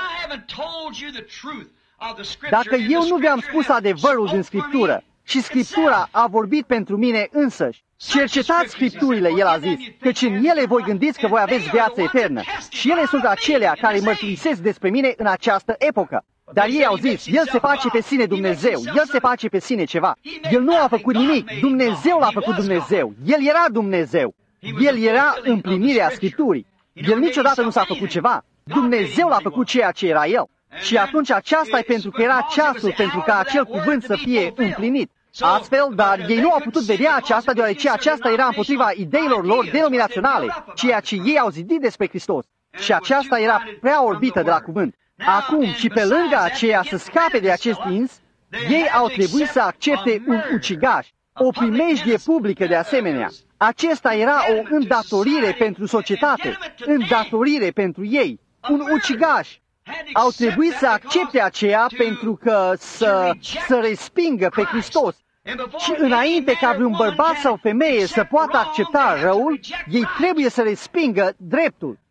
Dacă eu nu vi-am spus adevărul din Scriptură și Scriptura a vorbit pentru mine însăși, cercetați Scripturile, el a zis, căci în ele voi gândiți că voi aveți viață eternă. Și ele sunt acelea care mărturisesc despre mine în această epocă. Dar ei au zis, el se face pe sine Dumnezeu, el se face pe sine ceva. El nu a făcut nimic, Dumnezeu l-a făcut Dumnezeu, el era Dumnezeu, el era împlinirea Scripturii. El niciodată nu s-a făcut ceva, Dumnezeu l-a făcut ceea ce era el. Și atunci aceasta e pentru că era ceasul pentru ca acel cuvânt să fie împlinit. Astfel, dar ei nu au putut vedea aceasta deoarece aceasta era împotriva ideilor lor denominaționale, ceea ce ei au zidit despre Hristos. Și aceasta era prea orbită de la cuvânt. Acum, și pe lângă aceea să scape de acest ins, ei au trebuit să accepte un ucigaș, o primejdie publică de asemenea. Acesta era o îndatorire pentru societate, îndatorire pentru ei, un ucigaș. Au trebuit să accepte aceea pentru că să, să respingă pe Hristos. Și înainte ca vreun bărbat sau femeie să poată accepta răul, ei trebuie să respingă dreptul.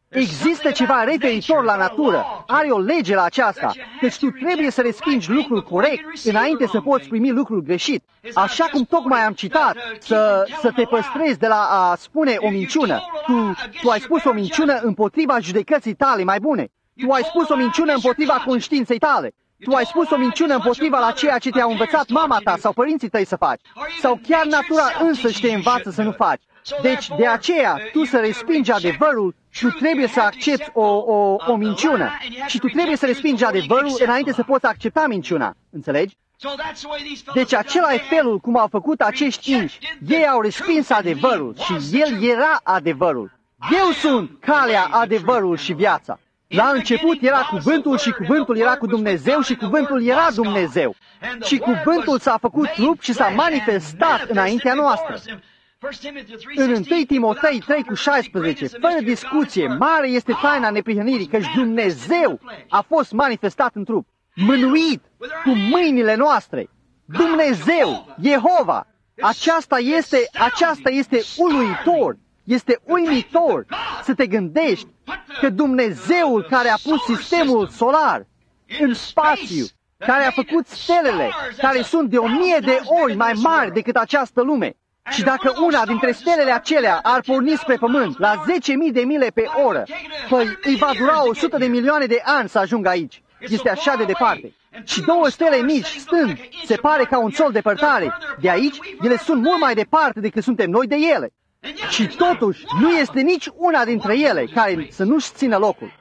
Există ceva referitor la natură. Are o lege la aceasta. Deci tu trebuie să respingi lucrul corect înainte să poți primi lucrul greșit. Așa cum tocmai am citat, să, să te păstrezi de la a spune o minciună. Tu, tu ai spus o minciună împotriva judecății tale mai bune. Tu ai spus o minciună împotriva conștiinței tale. Tu ai spus o minciună împotriva la ceea ce te-a învățat mama ta sau părinții tăi să faci. Sau chiar natura însăși te învață să nu faci. Deci, de aceea, tu să respingi adevărul, tu trebuie să accepti o, o, o minciună. Și tu trebuie să respingi adevărul înainte să poți accepta minciuna. Înțelegi? Deci acela e felul cum au făcut acești inși. Ei au respins adevărul și el era adevărul. Eu sunt calea, adevărul și viața. La început era cuvântul și cuvântul era cu Dumnezeu și cuvântul era Dumnezeu. Și cuvântul s-a făcut trup și s-a manifestat înaintea noastră. În întâi Timotei trei cu șaisprezece, fără discuție, mare este taina neprihănirii, căci Dumnezeu a fost manifestat în trup, mânuit cu mâinile noastre. Dumnezeu, Jehova, aceasta este, aceasta este uluitor, este uimitor să te gândești că Dumnezeul care a pus sistemul solar în spațiu, care a făcut stelele, care sunt de o mie de ori mai mari decât această lume, și dacă una dintre stelele acelea ar porni spre pământ la zece mii de mile pe oră, păi îi va dura o sută de milioane de ani să ajungă aici. Este așa de departe. Și două stele mici, stând, se pare ca un sol depărtare. De aici, ele sunt mult mai departe decât suntem noi de ele. Și totuși, nu este nici una dintre ele care să nu-și țină locul.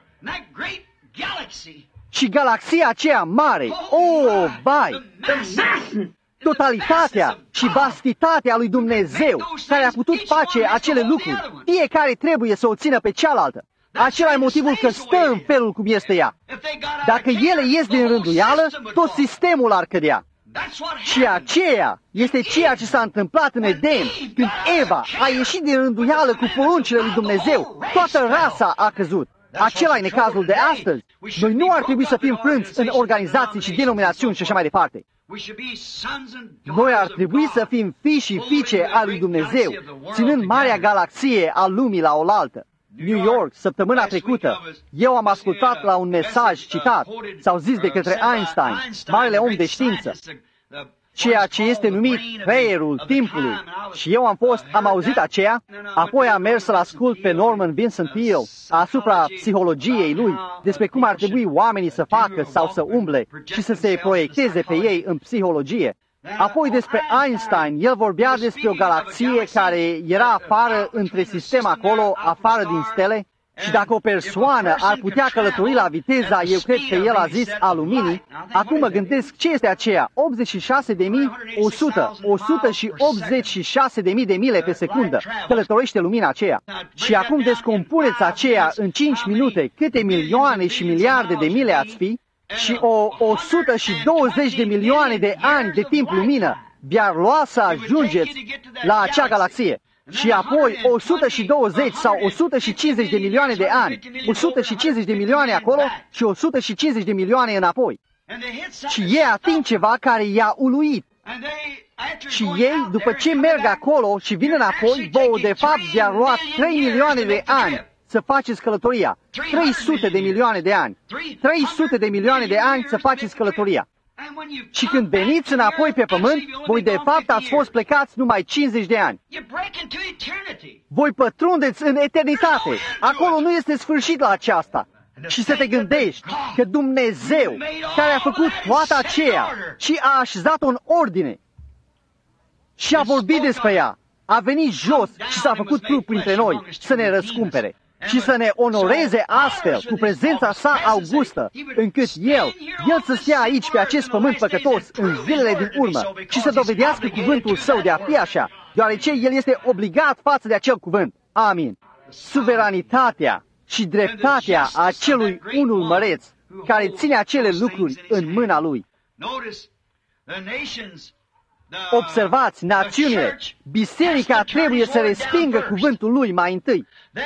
Și galaxia aceea mare, o, vai! Totalitatea și vastitatea lui Dumnezeu care a putut face acele lucruri, fiecare trebuie să o țină pe cealaltă. Acela e motivul că stă în felul cum este ea. Dacă ele ies din rânduială, tot sistemul ar cădea. Și aceea este ceea ce s-a întâmplat în Eden, când Eva a ieșit din rânduială cu poruncile lui Dumnezeu. Toată rasa a căzut. Acela e necazul de astăzi. Noi nu ar trebui să fim frânți în organizații și denominațiuni și așa mai departe. Noi ar trebui să fim fii și fiice al lui Dumnezeu, ținând marea galaxie a lumii la oaltă. New York, săptămâna trecută, eu am ascultat la un mesaj citat, sau zis de către Einstein, marele om de știință, ceea ce este numit creierul timpului. Și eu am fost, am auzit aceea, apoi am mers să-l ascult pe Norman Vincent Peale asupra psihologiei lui, despre cum ar trebui oamenii să facă sau să umble și să se proiecteze pe ei în psihologie. Apoi despre Einstein, el vorbea despre o galaxie care era afară între sistem acolo, afară din stele, și dacă o persoană ar putea călători la viteza, eu cred că el a zis, a luminii, acum mă gândesc ce este aceea, optzeci și șase de mii, o sută, o sută optzeci și șase de mii de mile pe secundă, călătorește lumina aceea. Și acum descompuneți aceea în cinci minute, câte milioane și miliarde de mile ați fi, și o o sută douăzeci de milioane de ani de timp lumină vi-ar lua să ajungeți la acea galaxie. Și apoi o sută douăzeci sau o sută cincizeci de milioane de ani, o sută cincizeci de milioane acolo și o sută cincizeci de milioane înapoi. Și ei ating ceva care i-a uluit. Și ei, după ce merg acolo și vin înapoi, vouă de fapt vi-a luat trei milioane de ani să faceți călătoria. trei sute de milioane de ani. trei sute de milioane de ani să faceți călătoria. Și când veniți înapoi pe pământ, voi de fapt ați fost plecați numai cincizeci de ani. Voi pătrundeți în eternitate. Acolo nu este sfârșit la aceasta. Și să te gândești că Dumnezeu, care a făcut toată aceea și a așezat-o în ordine și a vorbit despre ea, a venit jos și s-a făcut trup printre noi să ne răscumpere și să ne onoreze astfel cu prezența sa augustă, încât El, El să stea aici pe acest pământ păcătos în zilele din urmă și să dovedească cuvântul Său de a fi așa, deoarece El este obligat față de acel cuvânt. Amin. Suveranitatea și dreptatea acelui unul măreț care ține acele lucruri în mâna Lui. Observați, națiunile, biserica trebuie să respingă cuvântul lui mai întâi.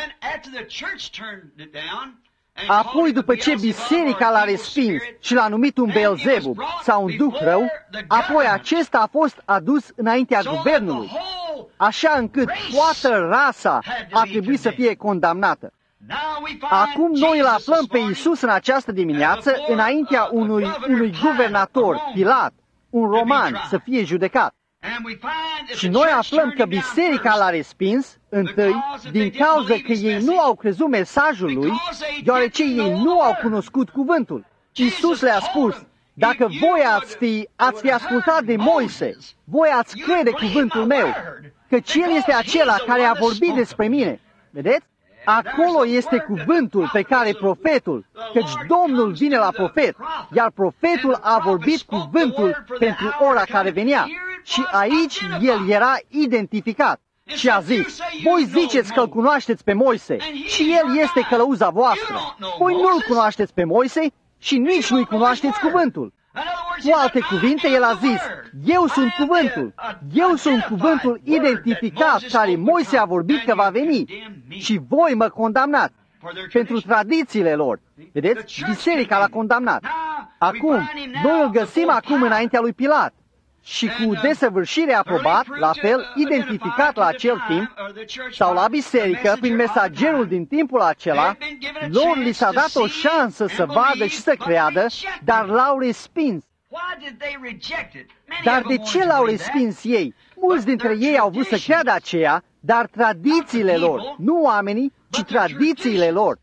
Apoi, după ce biserica l-a respins și l-a numit un Beelzebub sau un duh rău, apoi acesta a fost adus înaintea guvernului, așa încât toată rasa a trebuit să fie condamnată. Acum noi îl aflăm pe Iisus în această dimineață înaintea unui, unui guvernator, Pilat, un roman, să fie judecat. Și noi aflăm că biserica l-a respins, întâi, din cauza că ei nu au crezut mesajul lui, deoarece ei nu au cunoscut cuvântul. Iisus le-a spus, dacă voi ați fi, ați fi ascultat de Moise, voi ați crede cuvântul meu, căci el este acela care a vorbit despre mine. Vedeți? Acolo este cuvântul pe care profetul, căci Domnul vine la profet, iar profetul a vorbit cuvântul pentru ora care venea. Și aici el era identificat. Și a zis, voi ziceți că îl cunoașteți pe Moise și el este călăuza voastră. Voi nu-l cunoașteți pe Moise și nici nu-i cunoașteți cuvântul. Cu alte cuvinte, el a zis, eu sunt cuvântul, eu sunt cuvântul identificat care Moise a vorbit că va veni și voi mă condamnați pentru tradițiile lor. Vedeți? Biserica l-a condamnat. Acum, noi îl găsim acum înaintea lui Pilat și cu desăvârșire aprobat, la fel, identificat la acel timp, sau la biserică, prin mesagerul din timpul acela, lor li s-a dat o șansă să vadă și să creadă, dar l-au respins. Dar de ce l-au respins ei? Mulți dintre ei au vrut să creadă aceea, dar tradițiile lor, nu oamenii, ci tradițiile lor.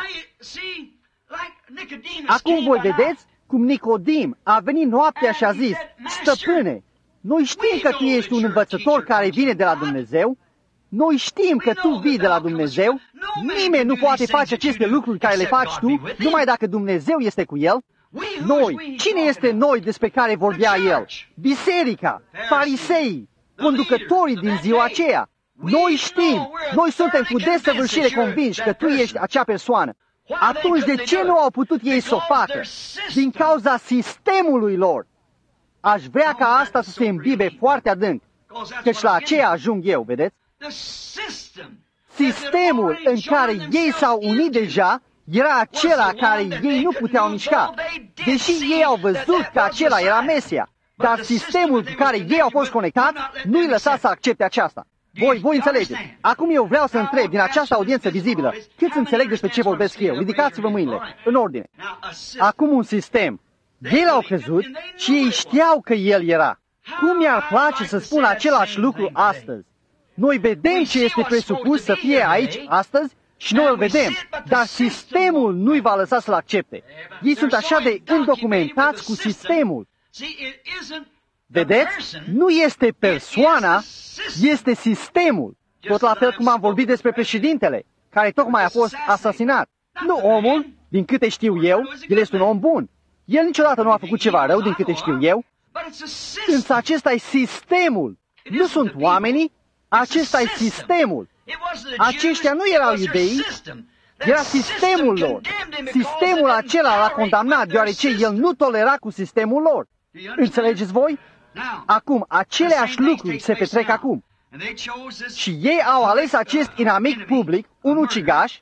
Acum voi vedeți cum Nicodim a venit noaptea și a zis, stăpâne, noi știm că tu ești un învățător care vine de la Dumnezeu, noi știm că tu vii de la Dumnezeu, nimeni nu poate face aceste lucruri care le faci tu, numai dacă Dumnezeu este cu el. Noi, cine este noi despre care vorbea el? Biserica, fariseii, conducătorii din ziua aceea. Noi știm, noi suntem cu desăvârșire convinși că tu ești acea persoană. Atunci de ce nu au putut ei să o facă? Din cauza sistemului lor. Aș vrea ca asta să se îmbibe foarte adânc, căci la aceea ajung eu, vedeți? Sistemul în care ei s-au unit deja era acela care ei nu puteau mișca, deși ei au văzut că acela era Mesia, dar sistemul cu care ei au fost conectați nu îi lăsa să accepte aceasta. Voi, voi înțelegeți. Acum eu vreau să întreb din această audiență vizibilă, câți înțeleg despre ce vorbesc eu? Ridicați-vă mâinile, în ordine. Acum un sistem. Ei l-au crezut și ei știau că el era. Cum mi-ar place să spun același lucru astăzi? Noi vedem ce este presupus să fie aici astăzi și noi îl vedem, dar sistemul nu-i va lăsa să-l accepte. Ei sunt așa de îndocumentați cu sistemul. Vedeți? Nu este persoana, este sistemul. Tot la fel cum am vorbit despre președintele, care tocmai a fost asasinat. Nu omul, din câte știu eu, el este un om bun. El niciodată nu a făcut ceva rău, din câte știu eu. Însă acesta e sistemul. Nu sunt oamenii, acesta e sistemul. Aceștia nu erau iudei, era sistemul lor. Sistemul acela l-a condamnat, deoarece el nu tolera cu sistemul lor. Înțelegeți voi? Acum, aceleași lucruri se petrec acum. Și ei au ales acest inamic public, un ucigaș,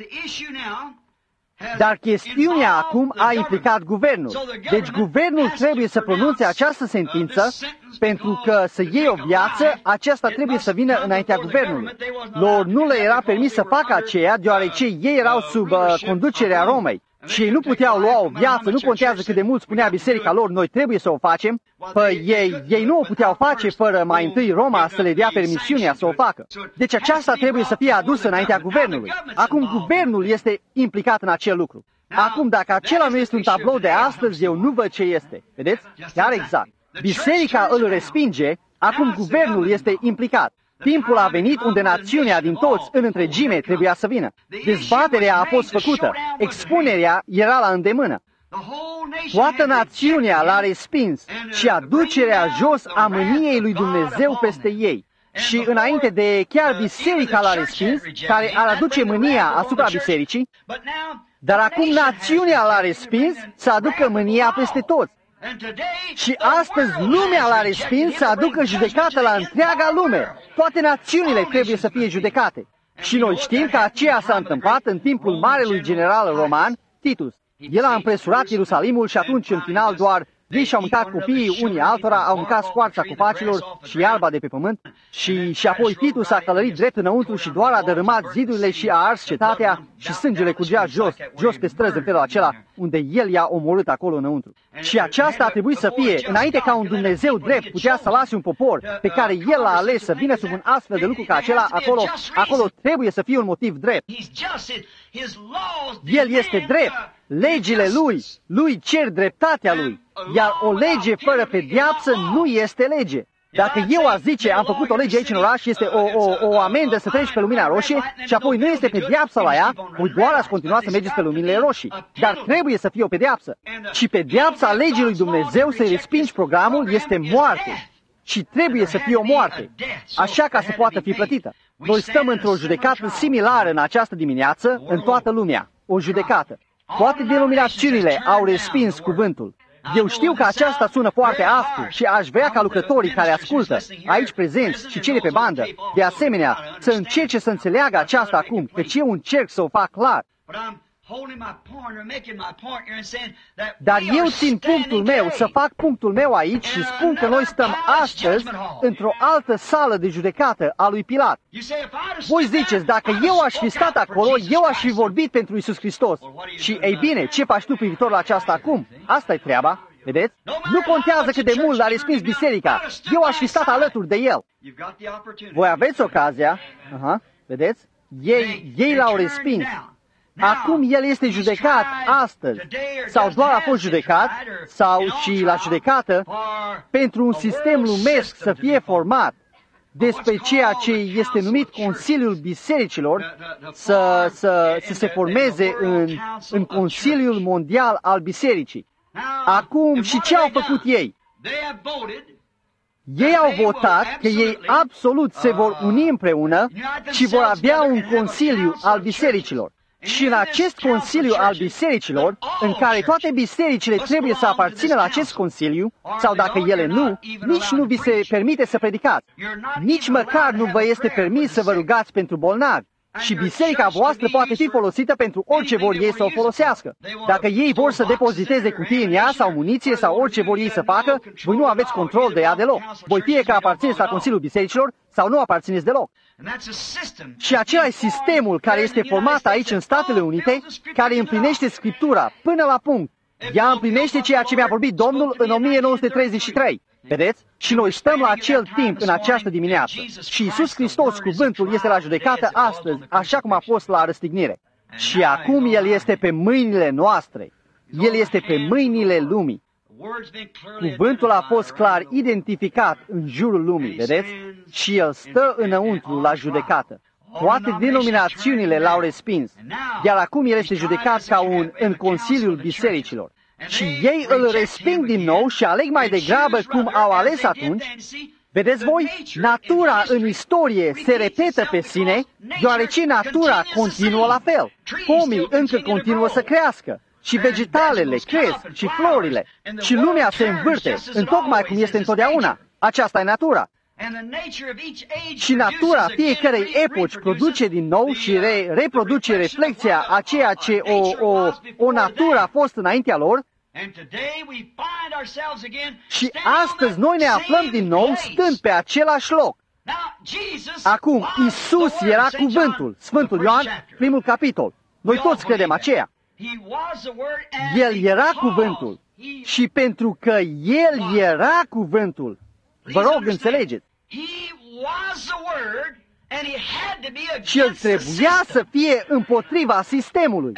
dar chestiunea acum a implicat guvernul. Deci guvernul trebuie să pronunțe această sentință, pentru că să iei o viață, aceasta trebuie să vină înaintea guvernului. Lor nu le era permis să facă aceea, deoarece ei erau sub uh, conducerea Romei. Și ei nu puteau lua o viață, nu contează cât de mult spunea biserica lor, noi trebuie să o facem. Păi ei, ei nu o puteau face fără mai întâi Roma să le dea permisiunea să o facă. Deci aceasta trebuie să fie adusă înaintea guvernului. Acum guvernul este implicat în acel lucru. Acum, dacă acela nu este un tablou de astăzi, eu nu văd ce este. Vedeți? Chiar exact. Biserica îl respinge, acum guvernul este implicat. Timpul a venit unde națiunea din toți în întregime trebuia să vină. Dezbaterea a fost făcută, expunerea era la îndemână. Toată națiunea l-a respins și aducerea jos a mâniei lui Dumnezeu peste ei. Și înainte de chiar biserica l-a respins, care ar aduce mânia asupra bisericii, dar acum națiunea l-a respins să aducă mânia peste toți. Și astăzi lumea l-a respins să aducă judecată la întreaga lume. Toate națiunile trebuie să fie judecate. Și noi știm că aceea s-a întâmplat în timpul marelui general roman, Titus. El a împresurat Ierusalimul și atunci, în final, doar Ei și-au mâncat copiii unii altora, au mâncat scoarța copacilor și iarba de pe pământ și, și apoi Titus a călărit drept înăuntru și doar a dărâmat zidurile și a ars cetatea și sângele curgea jos, jos pe străzi în felul acela, unde el i-a omorât acolo înăuntru. Și aceasta a trebuit să fie, înainte ca un Dumnezeu drept putea să lase un popor pe care el l-a ales să vină sub un astfel de lucru ca acela, acolo, acolo trebuie să fie un motiv drept. El este drept. Legile lui, lui cer dreptatea lui, iar o lege fără pedeapsă nu este lege. Dacă eu aș zice, am făcut o lege aici în oraș, este o, o, o amendă să treci pe lumina roșie și apoi nu este pedeapsă la ea, voi doar ați continua să mergeți pe luminile roșii. Dar trebuie să fie o pedeapsă. Și pedeapsa legii lui Dumnezeu să-i respingi programul este moarte. Și trebuie să fie o moarte, așa ca să poată fi plătită. Noi stăm într-o judecată similară în această dimineață în toată lumea. O judecată. Toate denominațiunile au respins cuvântul. Eu știu că aceasta sună foarte aspru și aș vrea ca lucrătorii care ascultă, aici prezenți și cei pe bandă, de asemenea, să încerce să înțeleagă aceasta acum, căci eu încerc să o fac clar. Dar eu țin punctul meu, să fac punctul meu aici și spun că noi stăm astăzi într-o altă sală de judecată a lui Pilat. Voi ziceți, dacă eu aș fi stat acolo, eu aș fi vorbit pentru Iisus Hristos. Și, ei bine, ce faci tu privitor la aceasta acum? Asta-i treaba, vedeți? Nu contează cât de mult a respins biserica, eu aș fi stat alături de el. Voi aveți ocazia, aha, vedeți? Ei, ei l-au respins. Acum el este judecat astăzi, sau doar a fost judecat, sau și la judecată, pentru un sistem lumesc să fie format despre ceea ce este numit Consiliul Bisericilor, să, să, să se formeze în, în Consiliul Mondial al Bisericii. Acum, și ce au făcut ei? Ei au votat că ei absolut se vor uni împreună și vor avea un Consiliu al Bisericilor. Și în acest Consiliu al Bisericilor, în care toate bisericile trebuie să aparțină la acest Consiliu, sau dacă ele nu, nici nu vi se permite să predicați. Nici măcar nu vă este permis să vă rugați pentru bolnavi. Și biserica voastră poate fi folosită pentru orice vor ei să o folosească. Dacă ei vor să depoziteze cutii în ea sau muniție sau orice vor ei să facă, voi nu aveți control de ea deloc. Voi fie că aparțineți la Consiliul Bisericilor sau nu aparțineți deloc. Și acela e sistemul care este format aici în Statele Unite, care împlinește Scriptura până la punct. Ea împlinește ceea ce mi-a vorbit Domnul în o mie nouă sute treizeci și trei. Vedeți? Și noi stăm la acel timp în această dimineață. Și Iisus Hristos, cuvântul, este la judecată astăzi, așa cum a fost la răstignire. Și acum El este pe mâinile noastre. El este pe mâinile lumii. Cuvântul a fost clar identificat în jurul lumii, vedeți? Și El stă înăuntru la judecată. Toate denominațiunile l-au respins, iar acum El este judecat ca un în Consiliul Bisericilor. Și ei îl resping din nou și aleg mai degrabă cum au ales atunci. Vedeți voi, natura în istorie se repetă pe sine, deoarece natura continuă la fel. Pomii încă continuă să crească, și vegetalele cresc, și florile, și lumea se învârte, întocmai cum este întotdeauna. Aceasta e natura. Și natura fiecărei epoci produce din nou și re, reproduce reflexia a ceea ce o, o, o natură a fost înaintea lor. Și astăzi noi ne aflăm din nou stând pe același loc. Acum, Iisus era cuvântul, Sfântul Ioan, primul capitol. Noi toți credem aceea. El era cuvântul. Și pentru că El era cuvântul, vă rog, înțelegeți, și El trebuia să fie împotriva sistemului.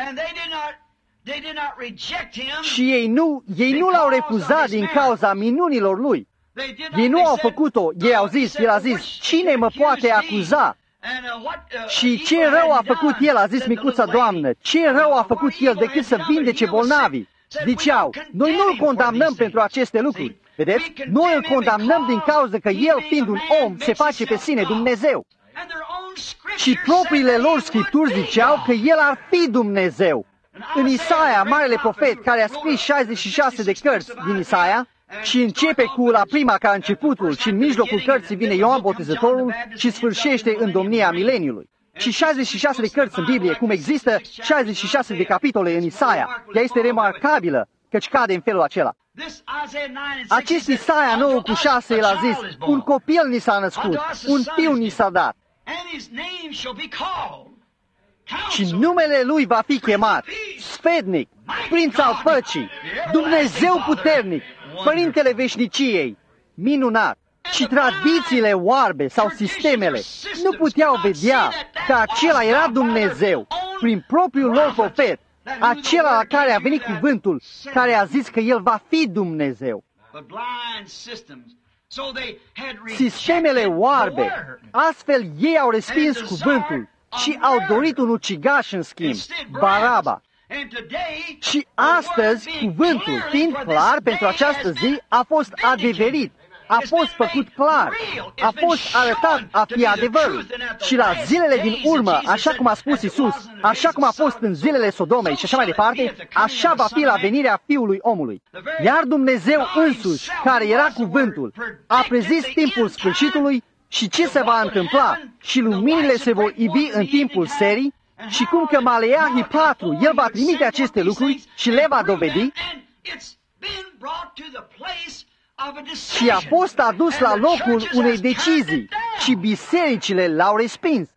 Și ei nu, ei nu l-au refuzat din cauza minunilor Lui. Ei nu au făcut-o. Ei au zis, El a zis, cine mă poate acuza? Și ce rău a făcut El, a zis micuța doamnă, ce rău a făcut El decât să vindece bolnavii? Ziceau, noi nu îl condamnăm pentru aceste lucruri. Vedeți? Noi îl condamnăm din cauza că El, fiind un om, se face pe sine Dumnezeu. Și propriile lor scripturi ziceau că El ar fi Dumnezeu. În Isaia, marele profet, care a scris șaizeci și șase de cărți din Isaia, și începe cu la prima ca începutul și în mijlocul cărții vine Ioan Botezătorul și sfârșește în domnia mileniului. Și șaizeci și șase de cărți în Biblie, cum există șaizeci și șase de capitole în Isaia. Ea este remarcabilă, căci cade în felul acela. Acest Isaia nouă cu șase, el a zis, un copil ni s-a născut, un fiu ni s-a dat. Și numele lui va fi chemat Sfetnic, Prinț al Păcii, Dumnezeu puternic, Părintele veșniciei, minunat. Și tradițiile oarbe sau sistemele nu puteau vedea că acela era Dumnezeu prin propriul lor profet, acela la care a venit cuvântul, care a zis că El va fi Dumnezeu. Sistemele oarbe, astfel ei au respins cuvântul și au dorit un ucigaș în schimb, Baraba. Și astăzi, cuvântul, fiind clar pentru această zi, a fost adeverit, a fost făcut clar, a fost arătat a fi adevărul. Și la zilele din urmă, așa cum a spus Iisus, așa cum a fost în zilele Sodomei și așa mai departe, așa va fi la venirea Fiului Omului. Iar Dumnezeu însuși, care era cuvântul, a prezis timpul sfârșitului și ce se va întâmpla și luminile se vor ivi în timpul serii și cum că Maleahi patru, el va trimite aceste lucruri și le va dovedi și a fost adus la locul unei decizii și bisericile l-au respins.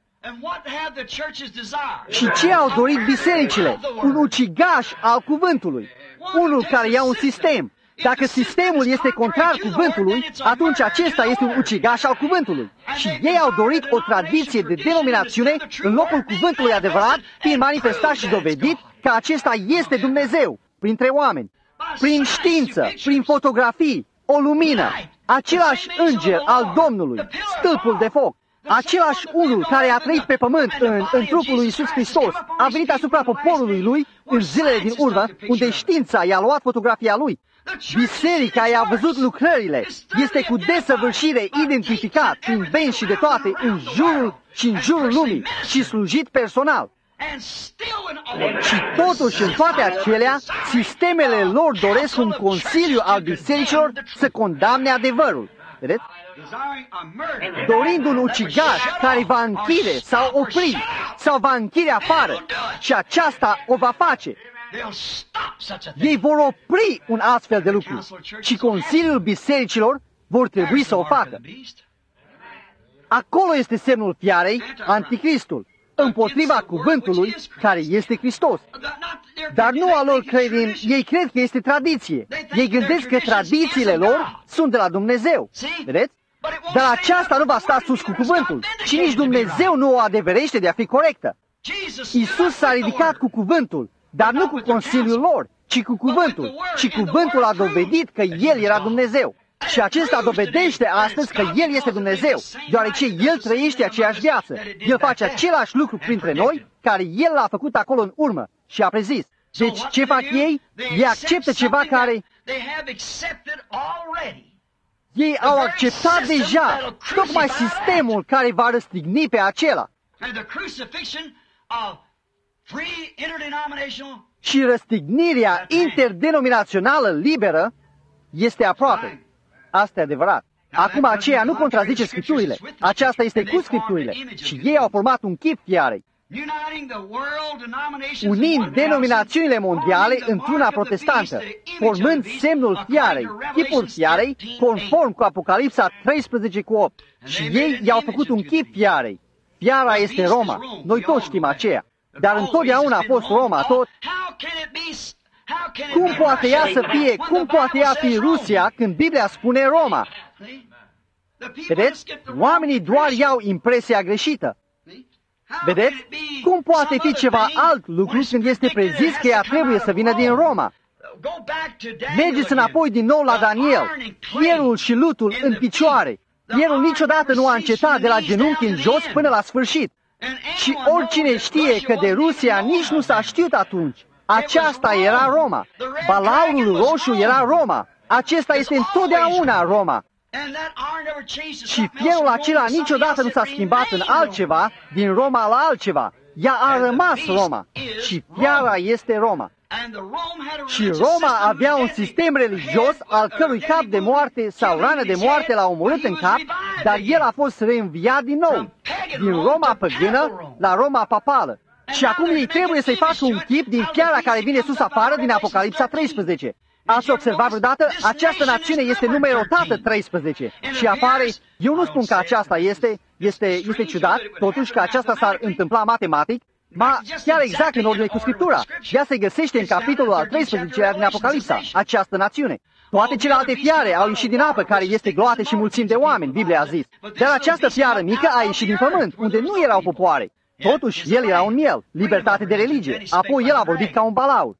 Și ce au dorit bisericile? Un ucigaș al cuvântului, unul care ia un sistem. Dacă sistemul este contrar cuvântului, atunci acesta este un ucigaș al cuvântului. Și ei au dorit o tradiție de denominațiune în locul cuvântului adevărat, fiind manifestat și dovedit că acesta este Dumnezeu printre oameni. Prin știință, prin fotografii, o lumină, același înger al Domnului, stâlpul de foc, același unul care a trăit pe pământ în, în trupul lui Iisus Hristos, a venit asupra poporului lui în zilele din urmă, unde știința i-a luat fotografia lui. Biserica i-a văzut lucrările, este cu desăvârșire identificat prin beni și de toate în jurul și în jurul lumii și slujit personal. Și totuși, în toate acelea, sistemele lor doresc un consiliu al bisericilor să condamne adevărul. Vedeți? Dorind un ucigaș care va închide sau opri sau va închide afară și aceasta o va face. Ei vor opri un astfel de lucru și Consiliul Bisericilor vor trebui să o facă. Acolo este semnul fiarei, Anticristul, împotriva cuvântului care este Hristos. Dar nu a lor credem, ei cred că este tradiție. Ei gândesc că tradițiile lor sunt de la Dumnezeu. Vedeți? Dar aceasta nu va sta sus cu cuvântul și nici Dumnezeu nu o adeverește de a fi corectă. Iisus s-a ridicat cu cuvântul, dar nu cu consiliul lor, ci cu cuvântul. Și cuvântul a dovedit că El era Dumnezeu. Și acesta dovedește astăzi că El este Dumnezeu, deoarece El trăiește aceeași viață. El face același lucru printre noi, care El l-a făcut acolo în urmă și a prezis. Deci ce fac ei? Ei acceptă ceva care... Ei au acceptat deja tocmai sistemul care va răstigni pe acela. Și răstignirea interdenominațională liberă este aproape. Asta e adevărat. Acum aceea nu contrazice Scripturile. Aceasta este cu Scripturile. Și ei au format un chip fiarei, unind denominațiunile mondiale într-una protestantă, formând semnul fiarei, chipul fiarei, conform cu Apocalipsa treisprezece cu opt. Și ei i-au făcut un chip fiarei. Fiara este Roma. Noi toți știm aceea. Dar întotdeauna a fost Roma tot. Cum poate ea să fie, cum poate ea fi Rusia când Biblia spune Roma? Vedeți? Oamenii doar iau impresia greșită. Vedeți? Cum poate fi ceva alt lucru când este prezis că ea trebuie să vină din Roma? Mergeți înapoi din nou la Daniel. Fierul și lutul în picioare. Fierul niciodată nu a încetat de la genunchi în jos până la sfârșit. Și oricine știe că de Rusia nici nu s-a știut atunci. Aceasta era Roma. Balaurul roșu era Roma. Acesta este întotdeauna Roma. Și fierul acela niciodată nu s-a schimbat în altceva, din Roma la altceva. Ea a rămas Roma. Și fiara este Roma. Și Roma avea un sistem religios al cărui cap de moarte sau rană de moarte l-a omorât în cap, dar el a fost reînviat din nou, din Roma păgână la Roma papală. Și acum ei trebuie să-i facă un chip din fiara care vine sus afară din Apocalipsa treisprezece. Ați observat vreodată? Această națiune este numerotată treisprezece și apare, eu nu spun că aceasta este, este, este ciudat, totuși că aceasta s-ar întâmpla matematic, ma chiar exact în ordine cu Scriptura. Ea se găsește în capitolul al treisprezecelea din Apocalipsa, această națiune. Toate celelalte fiare au ieșit din apă, care este gloate și mulțimi de oameni, Biblia a zis. Dar această fiară mică a ieșit din pământ, unde nu erau popoare. Totuși, el era un miel, libertate de religie. Apoi el a vorbit ca un balaur.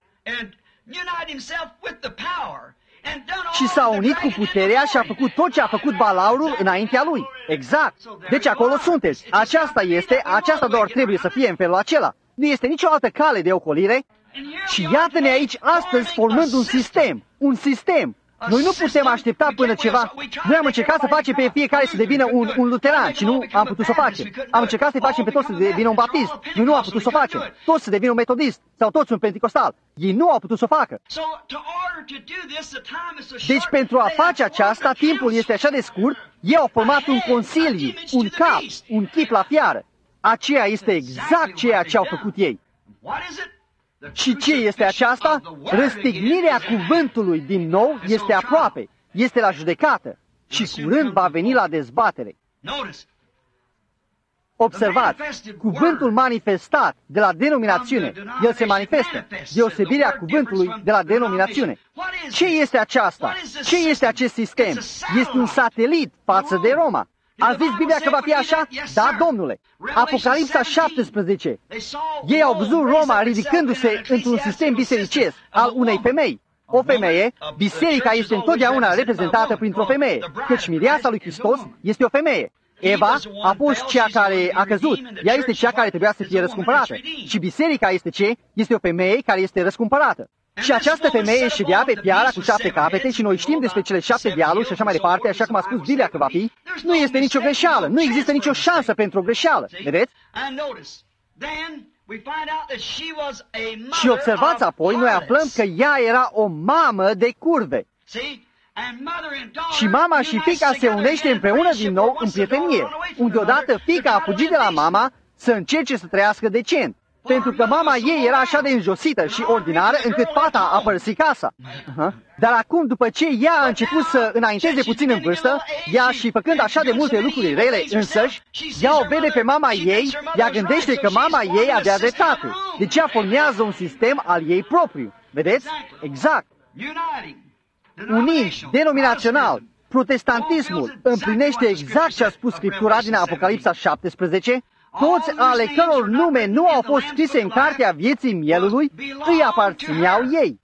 Și s-a unit cu puterea și a făcut tot ce a făcut balaurul înaintea lui. Exact. Deci acolo sunteți. Aceasta este, aceasta doar trebuie să fie în felul acela. Nu este nicio altă cale de ocolire. Și iată-ne aici astăzi formând un sistem. Un sistem. Noi nu putem aștepta până ceva. Noi am încercat să facem pe fiecare să devină un, un luteran și nu am putut să o facem. Am încercat să facem pe toți să devină un baptist. Noi nu am putut să o facem. Toți să devină un metodist sau toți un penticostal. Ei nu au putut să o facă. Deci pentru a face aceasta, timpul este așa de scurt, ei au format un consiliu, un cap, un chip la fiară. Aceea este exact ceea ce au făcut ei. Și ce este aceasta? Răstignirea cuvântului din nou este aproape, este la judecată și curând va veni la dezbatere. Observați, cuvântul manifestat de la denominațiune, el se manifestă, deosebirea cuvântului de la denominațiune. Ce este aceasta? Ce este acest sistem? Este un satelit față de Roma. A zis Biblia că va fi așa? Da, Domnule. Apocalipsa șaptesprezece. Ei au văzut Roma ridicându-se într-un sistem bisericesc al unei femei. O femeie, biserica este întotdeauna reprezentată printr-o femeie, căci mireasa lui Hristos este o femeie. Eva a fost cea care a căzut, ea este cea care trebuia să fie răscumpărată. Și biserica este ce? Este o femeie care este răscumpărată. Și această femeie ședea pe piara cu șapte capete și noi știm despre cele șapte dealuri și așa mai departe, așa cum a spus Biblia că va fi. Nu este nicio greșeală, nu există nicio șansă pentru o greșeală, vedeți? Și observați apoi, noi aflăm că ea era o mamă de curve. Și mama și fiica se unește împreună din nou în prietenie, unde odată fiica a fugit de la mama să încerce să trăiască decent. Pentru că mama ei era așa de înjosită și ordinară încât fata a părăsit casa. Uh-huh. Dar acum, după ce ea a început să înainteze puțin în vârstă, ea și făcând așa de multe lucruri rele însăși, ea o vede pe mama ei, ea gândește că mama ei avea dreptate. Deci ea formează un sistem al ei propriu. Vedeți? Exact. Unind, denominațional, protestantismul împlinește exact ce a spus Scriptura din Apocalipsa șaptesprezece, toți ale căror nume nu au fost scrise în cartea vieții mielului, îi aparțineau ei.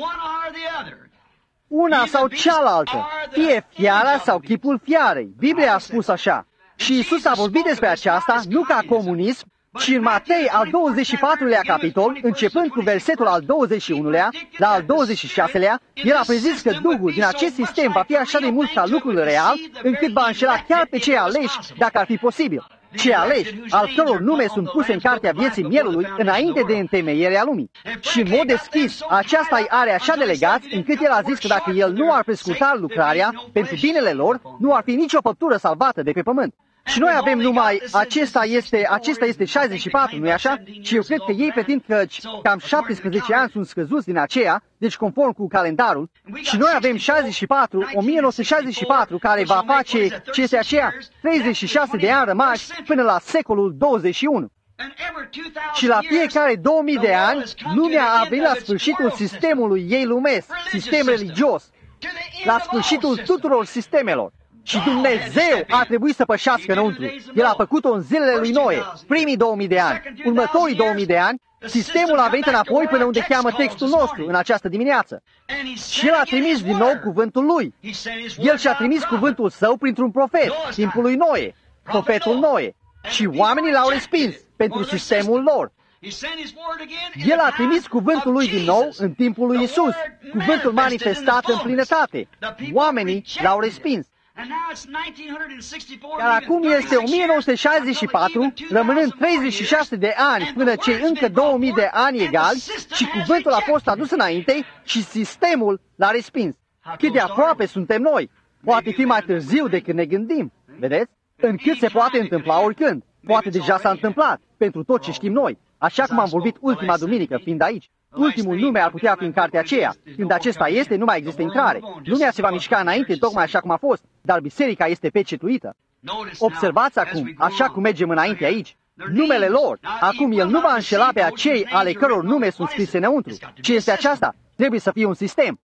Una sau cealaltă, fie fiara sau chipul fiarei. Biblia a spus așa. Și Iisus a vorbit despre aceasta nu ca comunism, ci în Matei al douăzeci și patrulea capitol, începând cu versetul al douăzeci și unulea, la al douăzeci și șaselea, el a prezis că Duhul din acest sistem va fi așa de mult ca lucrul real, încât va înșela chiar pe cei aleși, dacă ar fi posibil. Cei aleși, al căror nume sunt puse în cartea vieții mielului înainte de întemeierea lumii. Și în mod deschis, aceasta îi are așa delegați, încât el a zis că dacă el nu ar prescurta lucrarea pentru binele lor, nu ar fi nicio făptură salvată de pe pământ. Și noi avem numai, acesta este, acesta este șaizeci și patru, nu-i așa? Și eu cred că ei pretind că cam șaptesprezece ani sunt scăzuți din aceea, deci conform cu calendarul, și noi avem șaizeci și patru, o mie nouă sute șaizeci și patru, care va face ce este aceea, treizeci și șase de ani rămași până la secolul douăzeci și unu. Și la fiecare două mii de ani, lumea a venit la sfârșitul sistemului ei lumesc, sistem religios, la sfârșitul tuturor sistemelor. Și Dumnezeu a trebuit să pășească înăuntru. El a făcut-o în zilele lui Noe, primii două mii de ani. Următorii două mii de ani, sistemul a venit înapoi până unde cheamă textul nostru în această dimineață. Și El a trimis din nou cuvântul Lui. El și-a trimis cuvântul Său printr-un profet, timpul lui Noe, profetul Noe. Și oamenii l-au respins pentru sistemul lor. El a trimis cuvântul Lui din nou în timpul lui Isus, cuvântul manifestat în plinătate. Oamenii l-au respins. Iar acum este o mie nouă sute șaizeci și patru, rămânând treizeci și șase de ani până cei încă două mii de ani egali și cuvântul a fost adus înainte și sistemul l-a respins. Cât de aproape suntem noi? Poate fi mai târziu decât ne gândim, vedeți? Încât se poate întâmpla oricând. Poate deja s-a întâmplat, pentru tot ce știm noi, așa cum am vorbit ultima duminică, fiind aici. Ultimul nume ar putea fi în cartea aceea. Când acesta este, nu mai există intrare. Lumea se va mișca înainte, tocmai așa cum a fost, dar biserica este pecetuită. Observați acum, așa cum mergem înainte aici, numele lor. Acum el nu va înșela pe acei ale căror nume sunt scrise înăuntru. Ce este aceasta? Trebuie să fie un sistem.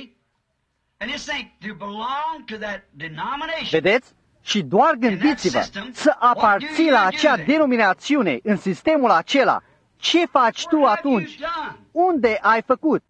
Vedeți? Și doar gândiți-vă să aparții la acea denominațiune, în sistemul acela. Ce faci tu atunci? Unde ai făcut?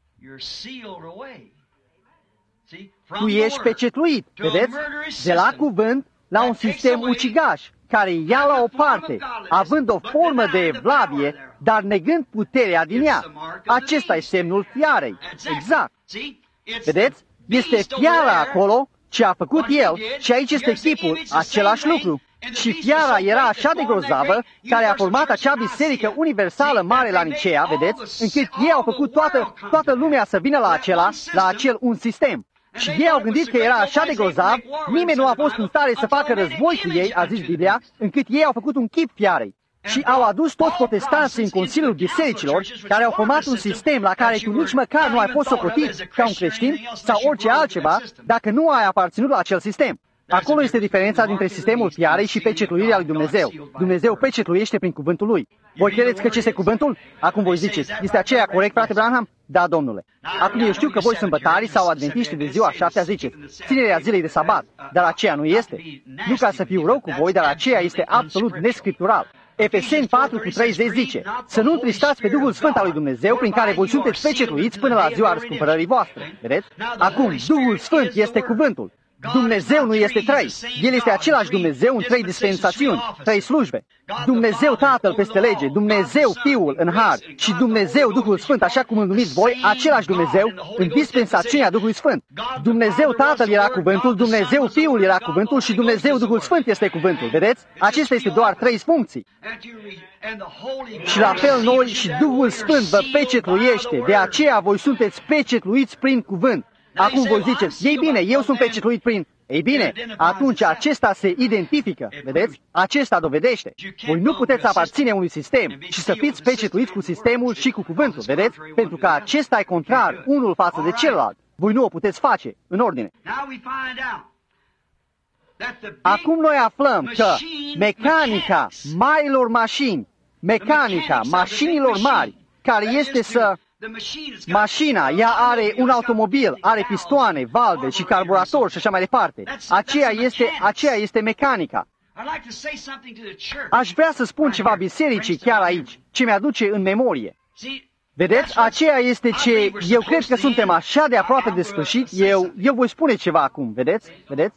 Tu ești pecetluit, vedeți? De la cuvânt la un sistem ucigaș, care ia la o parte, având o formă de evlavie, dar negând puterea din ea. Acesta e semnul fiarei. Exact. Vedeți? Este fiara acolo, ce a făcut el, și aici este chipul, același lucru. Și fiara era așa de grozavă, care a format acea biserică universală mare la Nicea, vedeți, încât ei au făcut toată, toată lumea să vină la acela, la acel un sistem. Și ei au gândit că era așa de grozav, nimeni nu a fost în stare să facă război cu ei, a zis Biblia, încât ei au făcut un chip fiarei. Și au adus toți protestanții în Consiliul Bisericilor, care au format un sistem la care tu nici măcar nu ai fost socotit ca un creștin sau orice altceva, dacă nu ai aparținut la acel sistem. Acolo este diferența dintre sistemul fiarei și pecetluirea lui Dumnezeu. Dumnezeu pecetluiește prin cuvântul lui. Voi credeți că ce este cuvântul? Acum voi ziceți, este aceea corect, frate Branham? Da, domnule. Acum eu știu că voi sâmbătarii sau adventiști de ziua șaptea ziceți, ținerea zilei de sabat, dar aceea nu este. Nu ca să fiu rău cu voi, dar aceea este absolut nescriptural. Efeseni patru cu treizeci zice, să nu întristați pe Duhul Sfânt al lui Dumnezeu, prin care voi sunteți pecetluiți până la ziua răscumpărării voastre. Vedeți? Acum, Duhul Sfânt este cuvântul. Dumnezeu nu este trei. El este același Dumnezeu în trei dispensațiuni, trei slujbe. Dumnezeu Tatăl peste lege, Dumnezeu Fiul în har și Dumnezeu Duhul Sfânt, așa cum îl numiți voi, același Dumnezeu în dispensațiunea Duhului Sfânt. Dumnezeu Tatăl era cuvântul, Dumnezeu Fiul era cuvântul și Dumnezeu Duhul Sfânt este cuvântul. Vedeți? Acesta este doar trei funcții. Și la fel noi și Duhul Sfânt vă pecetluiește, de aceea voi sunteți pecetluiți prin cuvânt. Acum voi ziceți, ei bine, eu sunt pecetluit prin... Ei bine, atunci acesta se identifică, vedeți? Acesta dovedește. Voi nu puteți aparține unui sistem și să fiți pecetluiți cu sistemul și cu cuvântul, vedeți? Pentru că acesta e contrar unul față de celălalt. Voi nu o puteți face în ordine. Acum noi aflăm că mecanica marilor mașini, mecanica mașinilor mari, care este să... Mașina, ea are un automobil, are pistoane, valve și carburator și așa mai departe. Aceea este, aceea este mecanica. Aș vrea să spun ceva bisericii chiar aici, ce mi-aduce în memorie. Vedeți, aceea este ce... Eu cred că suntem așa de aproape de sfârșit, eu, eu voi spune ceva acum, vedeți? Vedeți?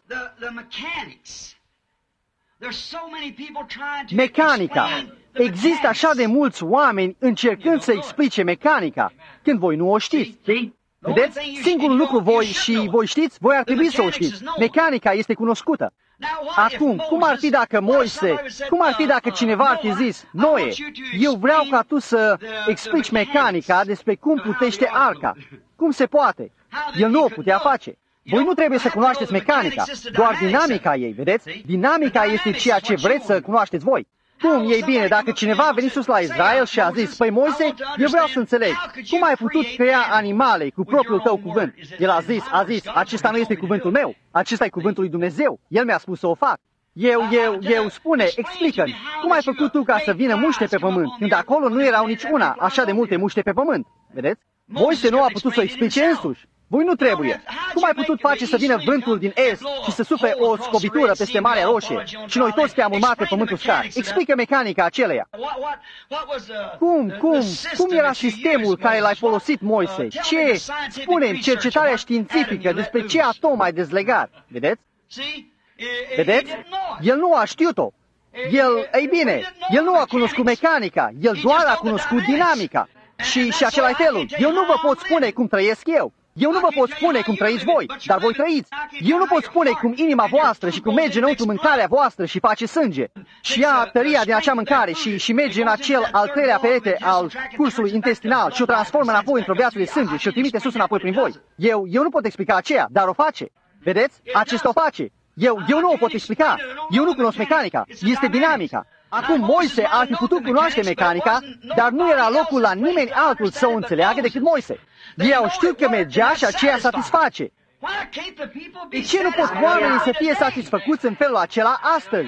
Mecanica. Există așa de mulți oameni încercând să explice mecanica, când voi nu o știți. Vedeți? Singurul lucru voi și voi știți, voi ar trebui să o știți. Mecanica este cunoscută. Acum, cum ar fi dacă Moise, cum ar fi dacă cineva ar fi zis, Noe, eu vreau ca tu să explici mecanica despre cum putește arca. Cum se poate? El nu o putea face. Voi nu trebuie să cunoașteți mecanica, doar dinamica ei, vedeți? Dinamica este ceea ce vreți să cunoașteți voi. Cum, ei bine, dacă cineva a venit sus la Israel și a zis, păi Moise, eu vreau să înțeleg, cum ai putut crea animale cu propriul tău cuvânt? El a zis, a zis, acesta nu este cuvântul meu, acesta e cuvântul lui Dumnezeu, El mi-a spus să o fac. Eu, eu, eu spune, explică-mi, cum ai făcut tu ca să vină muște pe pământ, când acolo nu erau nici una, așa de multe muște pe pământ, vedeți? Moise nu a putut să o explice însuși. Voi nu trebuie. Cum ai putut face să vină vântul din est și să sufle o scobitură peste Marea Roșie și noi toți te-am urmat pe pământul uscat? Explică mecanica aceleia. Cum, cum, cum era sistemul care l-ai folosit, Moise? Ce, spune-mi, cercetarea științifică despre ce atom ai dezlegat? Vedeți? Vedeți? El nu a știut-o. El, ei bine, el nu a cunoscut mecanica, el doar a cunoscut dinamica. Și, și acela-i felul. Eu nu vă pot spune cum trăiesc eu. Eu nu vă pot spune cum trăiți voi, dar voi trăiți. Eu nu pot spune cum inima voastră și cum merge înăuntru mâncarea voastră și face sânge. Și ia tăria din acea mâncare și, și merge în acel al treilea perete al cursului intestinal și o transformă înapoi într-o viață de sânge și o trimite sus înapoi prin voi. Eu, eu nu pot explica aceea, dar o face. Vedeți? Acesta o face. Eu, eu nu o pot explica. Eu nu cunosc mecanica. Este dinamica. Acum Moise ar fi putut cunoaște mecanica, dar nu era locul la nimeni altul să o înțeleagă decât Moise. Ei au știut că mergea și aceea satisface. De ce nu pot oamenii să fie satisfăcuți în felul acela astăzi?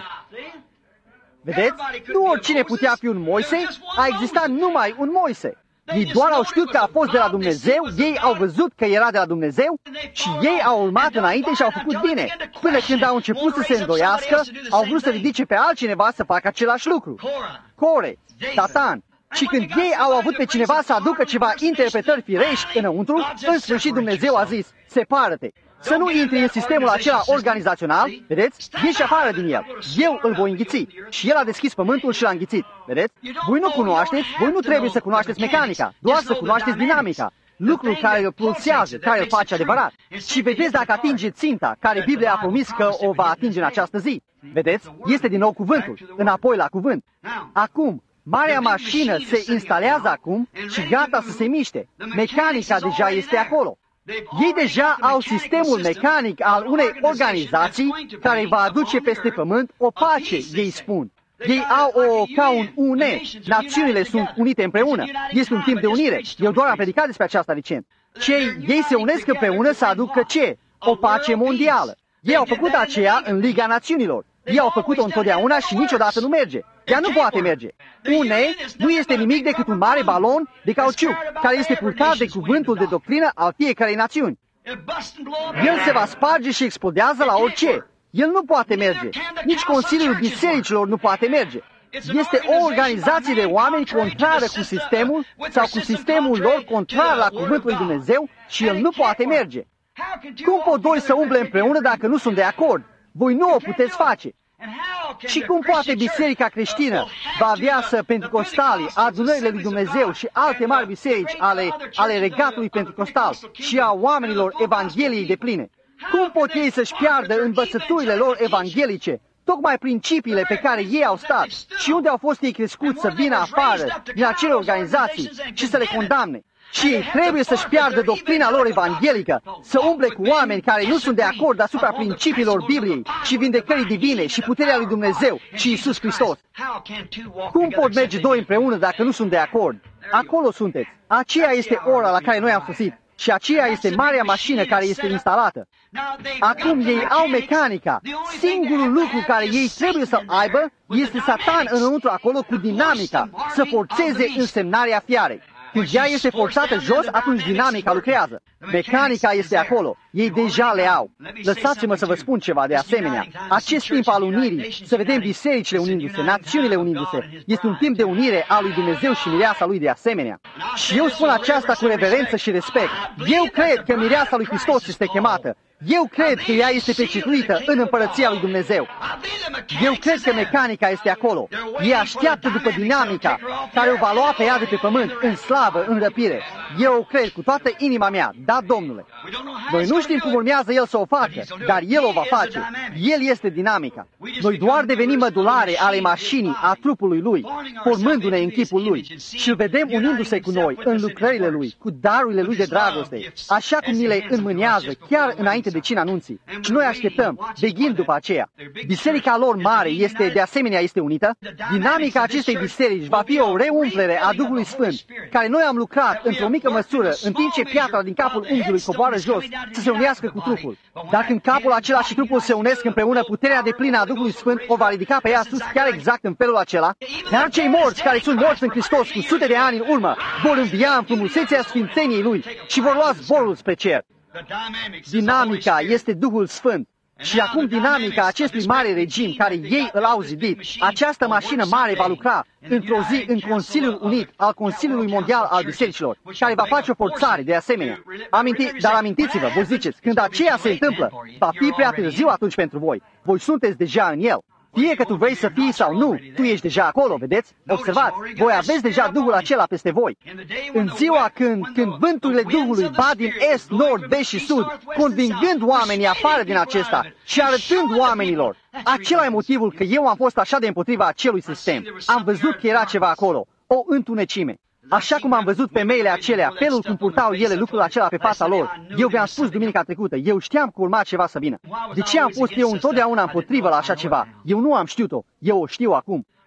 Vedeți? Nu oricine putea fi un Moise, a existat numai un Moise. Ei doar au știut că a fost de la Dumnezeu, ei au văzut că era de la Dumnezeu și ei au urmat înainte și au făcut bine. Până când au început să se îndoiască, au vrut să ridice pe altcineva să facă același lucru. Core, Datan. Și când ei au avut pe cineva să aducă ceva interpretări firești înăuntru, în sfârșit Dumnezeu a zis, separă-te. Să nu intri în sistemul acela organizațional, vedeți? Ieși afară din el. Eu îl voi înghiți. Și el a deschis pământul și l-a înghițit. Vedeți? Voi nu cunoașteți, voi nu trebuie să cunoașteți mecanica, doar să cunoașteți dinamica. Lucrul care îl pulsează, care îl face adevărat. Și vedeți dacă atinge ținta, care Biblia a promis că o va atinge în această zi. Vedeți? Este din nou cuvântul, înapoi la cuvânt. Acum, marea mașină se instalează acum și gata să se miște. Mecanica deja este acolo. Ei deja au sistemul mecanic al unei organizații care va aduce peste pământ o pace, ei spun. Ei au o, ca un une, națiunile sunt unite împreună. Este un timp de unire. Eu doar am predicat despre aceasta recent. Cei, ei se unesc împreună să aducă ce? O pace mondială. Ei au făcut aceea în Liga Națiunilor. Ei au făcut-o întotdeauna și niciodată nu merge. Ea nu poate merge. Une nu este nimic decât un mare balon de cauciuc, care este purtat de cuvântul de doctrină al fiecarei națiuni. El se va sparge și explodează la orice. El nu poate merge. Nici Consiliul Bisericilor nu poate merge. Este o organizație de oameni contrară cu sistemul sau cu sistemul lor contrar la cuvântul lui Dumnezeu și el nu poate merge. Cum pot doi să umble împreună dacă nu sunt de acord? Voi nu o puteți face. Și cum poate biserica creștină va avea să pentecostalii, adunările lui Dumnezeu și alte mari biserici ale, ale regatului pentecostal și a oamenilor Evangheliei de pline? Cum pot ei să-și piardă învățăturile lor evanghelice, tocmai principiile pe care ei au stat și unde au fost ei crescuți să vină afară din acele organizații și să le condamne? Și ei trebuie să-și piardă doctrina lor evanghelică, să umble cu oameni care nu sunt de acord asupra principiilor Bibliei și vindecării divine și puterea lui Dumnezeu și Iisus Hristos. Cum pot merge doi împreună dacă nu sunt de acord? Acolo sunteți. Aceea este ora la care noi am sosit. Și aceea este marea mașină care este instalată. Acum ei au mecanica. Singurul lucru care ei trebuie să aibă este Satan înăuntru acolo cu dinamica, să forțeze însemnarea fiarei. Când ea este forțată jos, atunci dinamica lucrează. Mecanica este acolo. Ei deja le au. Lăsați-mă să vă spun ceva de asemenea. Acest timp al unirii, să vedem bisericile unindu-se, națiunile unindu-se, este un timp de unire a lui Dumnezeu și mireasa lui de asemenea. Și eu spun aceasta cu reverență și respect. Eu cred că mireasa lui Hristos este chemată. Eu cred că ea este pecetuită în împărăția lui Dumnezeu. Eu cred că mecanica este acolo. Ei așteaptă după dinamica care o va lua pe ea de pe pământ, în slavă, în răpire. Eu o cred cu toată inima mea, da, Domnule. Noi nu știm cum urmează El să o facă, dar El o va face. El este dinamica. Noi doar devenim mădulare ale mașinii, a trupului Lui, formându-ne în chipul Lui. Și îl vedem unindu-se cu noi, în lucrările Lui, cu darurile Lui de dragoste, așa cum ni le înmânează, chiar înainte de cina anunții. Și noi așteptăm, veghind după aceea. Biserica lor mare este, de asemenea, este unită. Dinamica acestei biserici va fi o reumplere a Duhului Sfânt, care noi am lucrat într-o mică măsură, în timp ce piatra din capul unghiului coboară jos, să se unească cu trupul. Dacă în capul acela și trupul se unesc împreună, puterea deplină a Duhului Sfânt o va ridica pe ea sus chiar exact în felul acela. Dar cei morți care sunt morți în Hristos cu sute de ani în urmă vor învia în frumusețea sfințeniei Lui și vor lua zborul spre cer. Dinamica este Duhul Sfânt. Și acum dinamica acestui mare regim care ei îl au zidit, această mașină mare va lucra într-o zi în Consiliul Unit al Consiliului Mondial al Bisericilor, care va face o forțare de asemenea. Aminti, dar amintiți-vă, voi ziceți, când aceea se întâmplă, va fi prea târziu atunci pentru voi. Voi sunteți deja în el. Fie că tu vrei să fii sau nu, tu ești deja acolo, vedeți? Observați, voi aveți deja Duhul acela peste voi. În ziua când, când vânturile Duhului bat din est, nord, vest și sud, convingând oamenii afară din acesta și arătând oamenilor, acela e motivul că eu am fost așa de împotriva acelui sistem. Am văzut că era ceva acolo, o întunecime. Așa cum am văzut femeile acelea, felul cum purtau ele lucrul acela pe fața lor. Eu vi-am spus duminica trecută, eu știam că urma ceva să vină. De ce am fost eu întotdeauna împotrivă la așa ceva? Eu nu am știut-o, eu o știu acum.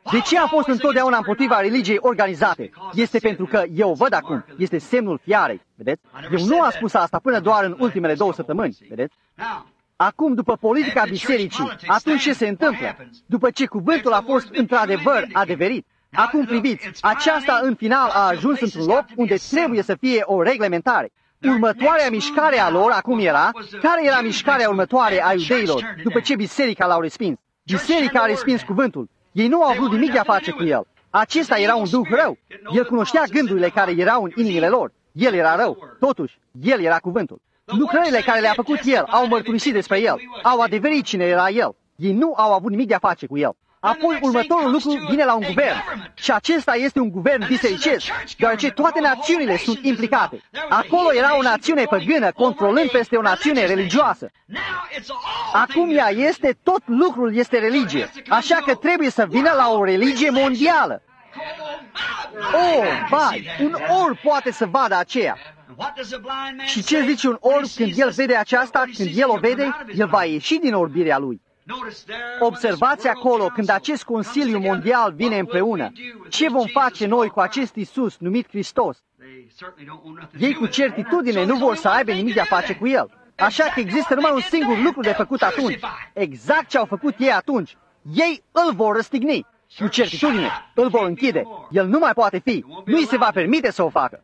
De ce am fost întotdeauna împotriva religiei organizate? Este pentru că eu văd acum, este semnul fiarei, vedeți? Eu nu am spus asta până doar în ultimele două săptămâni, vedeți? Acum, după politica bisericii, atunci ce se întâmplă? După ce cuvântul a fost într-adevăr adeverit, acum priviți, aceasta în final a ajuns într-un loc unde trebuie să fie o reglementare. Următoarea mișcare a lor acum era, care era mișcarea următoare a iudeilor, după ce biserica l-au respins? Biserica a respins cuvântul. Ei nu au vrut nimic de a face cu el. Acesta era un duh rău. El cunoștea gândurile care erau în inimile lor. El era rău. Totuși, el era cuvântul. Lucrările care le-a făcut el au mărturisit despre el. Au adeverit cine era el. Ei nu au avut nimic de a face cu el. Apoi, următorul lucru vine la un guvern. Și acesta este un guvern bisericesc, deoarece toate națiunile sunt implicate. Acolo era o națiune păgână, controlând peste o națiune religioasă. Acum ea este, tot lucrul este religie. Așa că trebuie să vină la o religie mondială. Oh, vai, un orb poate să vadă aceea. Și ce zice un orb când el vede aceasta, când el o vede, el va ieși din orbirea lui. Observați acolo, când acest Consiliu Mondial vine împreună, ce vom face noi cu acest Iisus numit Hristos? Ei cu certitudine nu vor să aibă nimic de a face cu El. Așa că există numai un singur lucru de făcut atunci. Exact ce au făcut ei atunci. Ei îl vor răstigni. Cu certitudine, îl vor închide. El nu mai poate fi. Nu îi se va permite să o facă.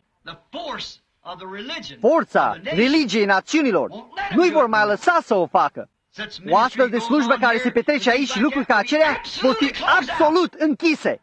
Forța religiei națiunilor nu-i vor mai lăsa să o facă. O astfel de slujbă care se petrece aici și lucruri ca acelea vor fi absolut închise.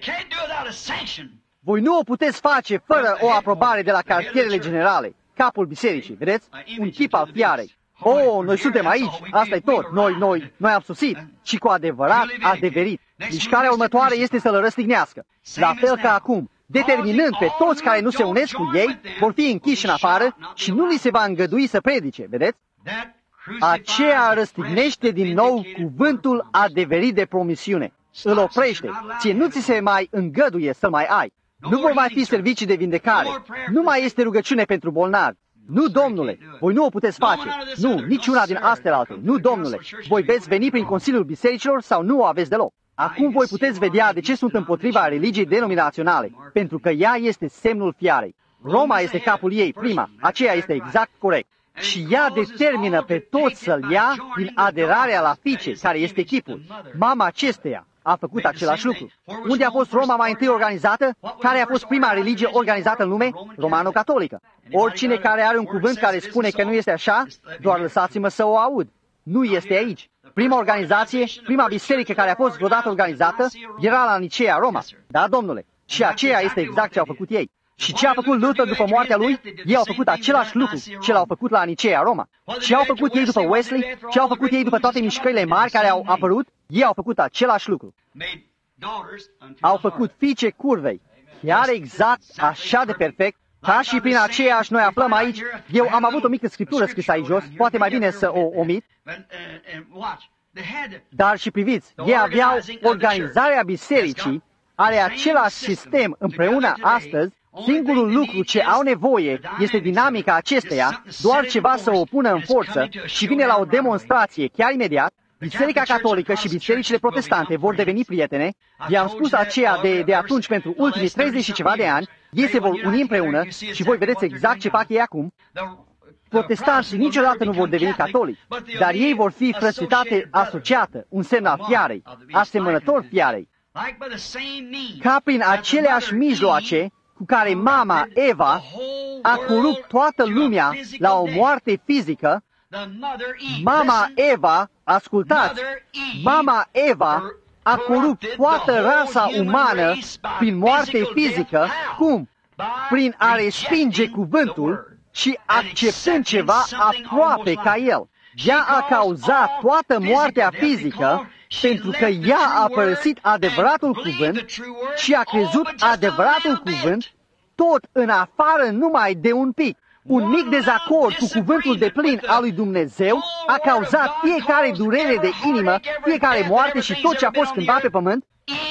Voi nu o puteți face fără o aprobare de la cartierele generale, capul bisericii, vedeți? Un chip al fiarei. Oh, noi suntem aici, asta e tot, noi, noi, noi am sosit și cu adevărat adeverit. Mișcarea următoare este să-l răstignească. La fel ca acum, determinând pe toți care nu se unesc cu ei, vor fi închiși în afară și nu li se va îngădui să predice, vedeți? Aceea răstignește din nou cuvântul adeverit de promisiune. Îl oprește. Ție nu ți se mai îngăduie să mai ai. Nu vor mai fi servicii de vindecare. Nu mai este rugăciune pentru bolnavi. Nu, domnule, voi nu o puteți face. Nu, niciuna din astelelalte. Nu, domnule, voi veți veni prin Consiliul Bisericilor sau nu o aveți deloc. Acum voi puteți vedea de ce sunt împotriva religiei denominaționale, pentru că ea este semnul fiarei. Roma este capul ei, prima. Aceea este exact corect. Și ea determină pe toți să-l ia din aderarea la fiice, care este chipul. Mama acesteia a făcut același lucru. Unde a fost Roma mai întâi organizată? Care a fost prima religie organizată în lume? Romano-catolică. Oricine care are un cuvânt care spune că nu este așa, doar lăsați-mă să o aud. Nu este aici. Prima organizație, prima biserică care a fost vreodată organizată, era la Nicea, Roma. Da, domnule. Și aceea este exact ce au făcut ei. Și ce a făcut Luther după moartea lui? Ei au făcut același lucru ce l-au făcut la Nicea, Roma. Ce au făcut ei după Wesley? Ce au făcut ei după toate mișcările mari care au apărut? Ei au făcut același lucru. Au făcut fiice curvei. Chiar exact așa de perfect, ca și prin aceeași noi aflăm aici. Eu am avut o mică scriptură scrisă aici jos, poate mai bine să o omit. Dar și priviți, ei aveau organizarea bisericii, are același sistem împreună astăzi. Singurul lucru ce au nevoie este dinamica acesteia, doar ceva să o pună în forță și vine la o demonstrație chiar imediat. Biserica Catolică și bisericile protestante vor deveni prietene. I-am spus aceea de, de atunci pentru ultimii treizeci și ceva de ani. Ei se vor uni împreună și voi vedeți exact ce fac ei acum. Protestanții niciodată nu vor deveni catolici, dar ei vor fi frățitate asociată, un semn al fiarei, asemănător fiarei. Ca prin aceleași mijloace cu care mama Eva a corupt toată lumea la o moarte fizică, mama Eva, ascultați, mama Eva a corupt toată rasa umană prin moarte fizică. Cum? Prin a respinge cuvântul și acceptând ceva aproape ca el. Ea a cauzat toată moartea fizică pentru că ea a părăsit adevăratul cuvânt și a crezut adevăratul cuvânt, tot în afară numai de un pic. Un mic dezacord cu cuvântul de plin al lui Dumnezeu a cauzat fiecare durere de inimă, fiecare moarte și tot ce a fost schimbat pe pământ.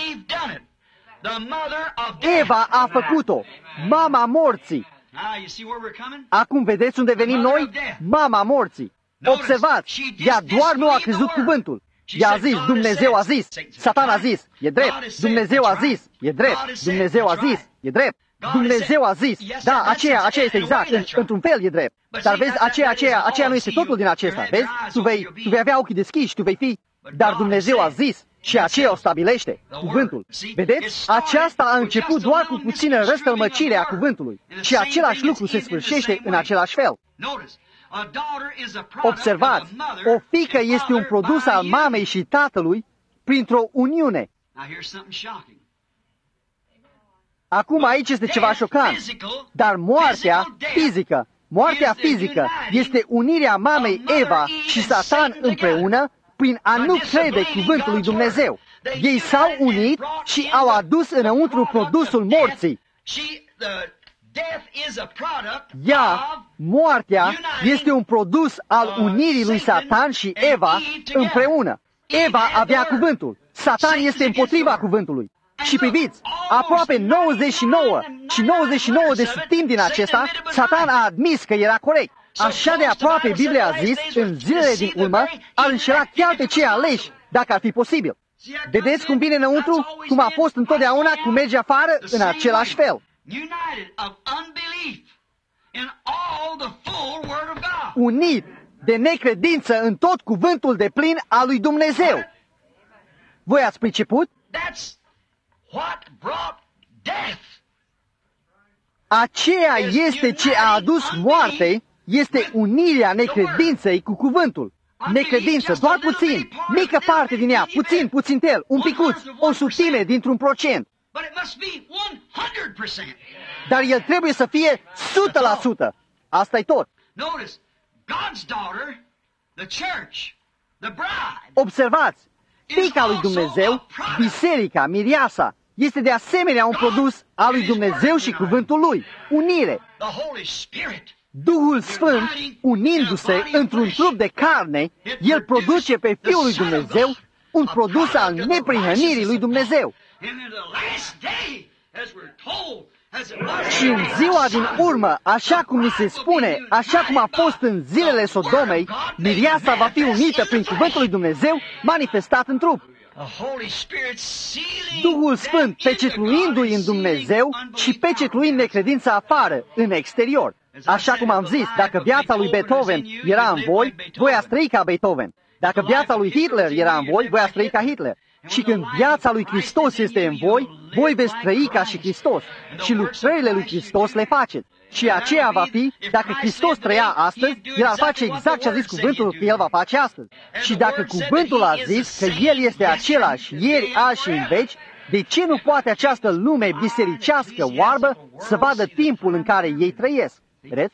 Eva a făcut-o, mama morții. Acum vedeți unde venim noi? Mama morții. Observați, ea doar nu a crezut cuvântul. Ea a zis, Dumnezeu a zis, Satan a zis, e drept, Dumnezeu a zis, e drept, Dumnezeu a zis, e drept, Dumnezeu a zis, da, aceea, aceea este exact, în, într-un fel e drept, dar vezi, aceea, aceea, aceea nu este totul din acesta, vezi, tu vei, tu vei avea ochii deschiși, tu vei fi, dar Dumnezeu a zis și aceea o stabilește, cuvântul. Vedeți, aceasta a început doar cu puțină răstălmăcire a cuvântului și același lucru se sfârșește în același fel. Observați, o fiică este un produs al mamei și tatălui printr-o uniune. Acum aici este ceva șocant, dar moartea fizică, moartea fizică este unirea mamei Eva și Satan împreună prin a nu crede cuvântul lui Dumnezeu. Ei s-au unit și au adus înăuntru produsul morții. Ea, moartea, este un produs al unirii lui Satan și Eva împreună. Eva avea cuvântul. Satan este împotriva cuvântului. Și priviți, aproape nouăzeci și nouă și nouăzeci și nouă de sutimi din acesta, Satan a admis că era corect. Așa de aproape Biblia a zis, în zilele din urmă, ar înșela chiar pe cei aleși, dacă ar fi posibil. Vedeți cum vine înăuntru, cum a fost întotdeauna, cum merge afară, în același fel. Unit de necredință în tot cuvântul de plin al lui Dumnezeu. Voi ați priceput? Aceea este ce a adus moarte, este unirea necredinței cu cuvântul. Necredință, doar puțin, mică parte din ea, puțin, puțintel, un picuț, o sutime dintr-un procent. Dar el trebuie să fie o sută la sută. Asta-i tot. Observați, fiica lui Dumnezeu, biserica, miriasa, este de asemenea un produs al lui Dumnezeu și cuvântul lui, unire. Duhul Sfânt, unindu-se într-un trup de carne, el produce pe Fiul lui Dumnezeu un produs al neprihănirii lui Dumnezeu. Și în ziua din urmă, așa cum ni se spune, așa cum a fost în zilele Sodomei, miriasa va fi unită prin cuvântul lui Dumnezeu manifestat în trup. Duhul Sfânt pecetluindu-i în Dumnezeu și pecetluind necredința afară, în exterior. Așa cum am zis, dacă viața lui Beethoven era în voi, voi ați trăi ca Beethoven. Dacă viața lui Hitler era în voi, voi ați trăi ca Hitler. Și când viața lui Hristos este în voi, voi veți trăi ca și Hristos. Și lucrările lui Hristos le faceți. Și aceea va fi, dacă Hristos trăia astăzi, El ar face exact ce a zis cuvântul că El va face astăzi. Și dacă cuvântul a zis că El este același ieri, azi și în veci, de ce nu poate această lume bisericească oarbă să vadă timpul în care ei trăiesc? Vedeți?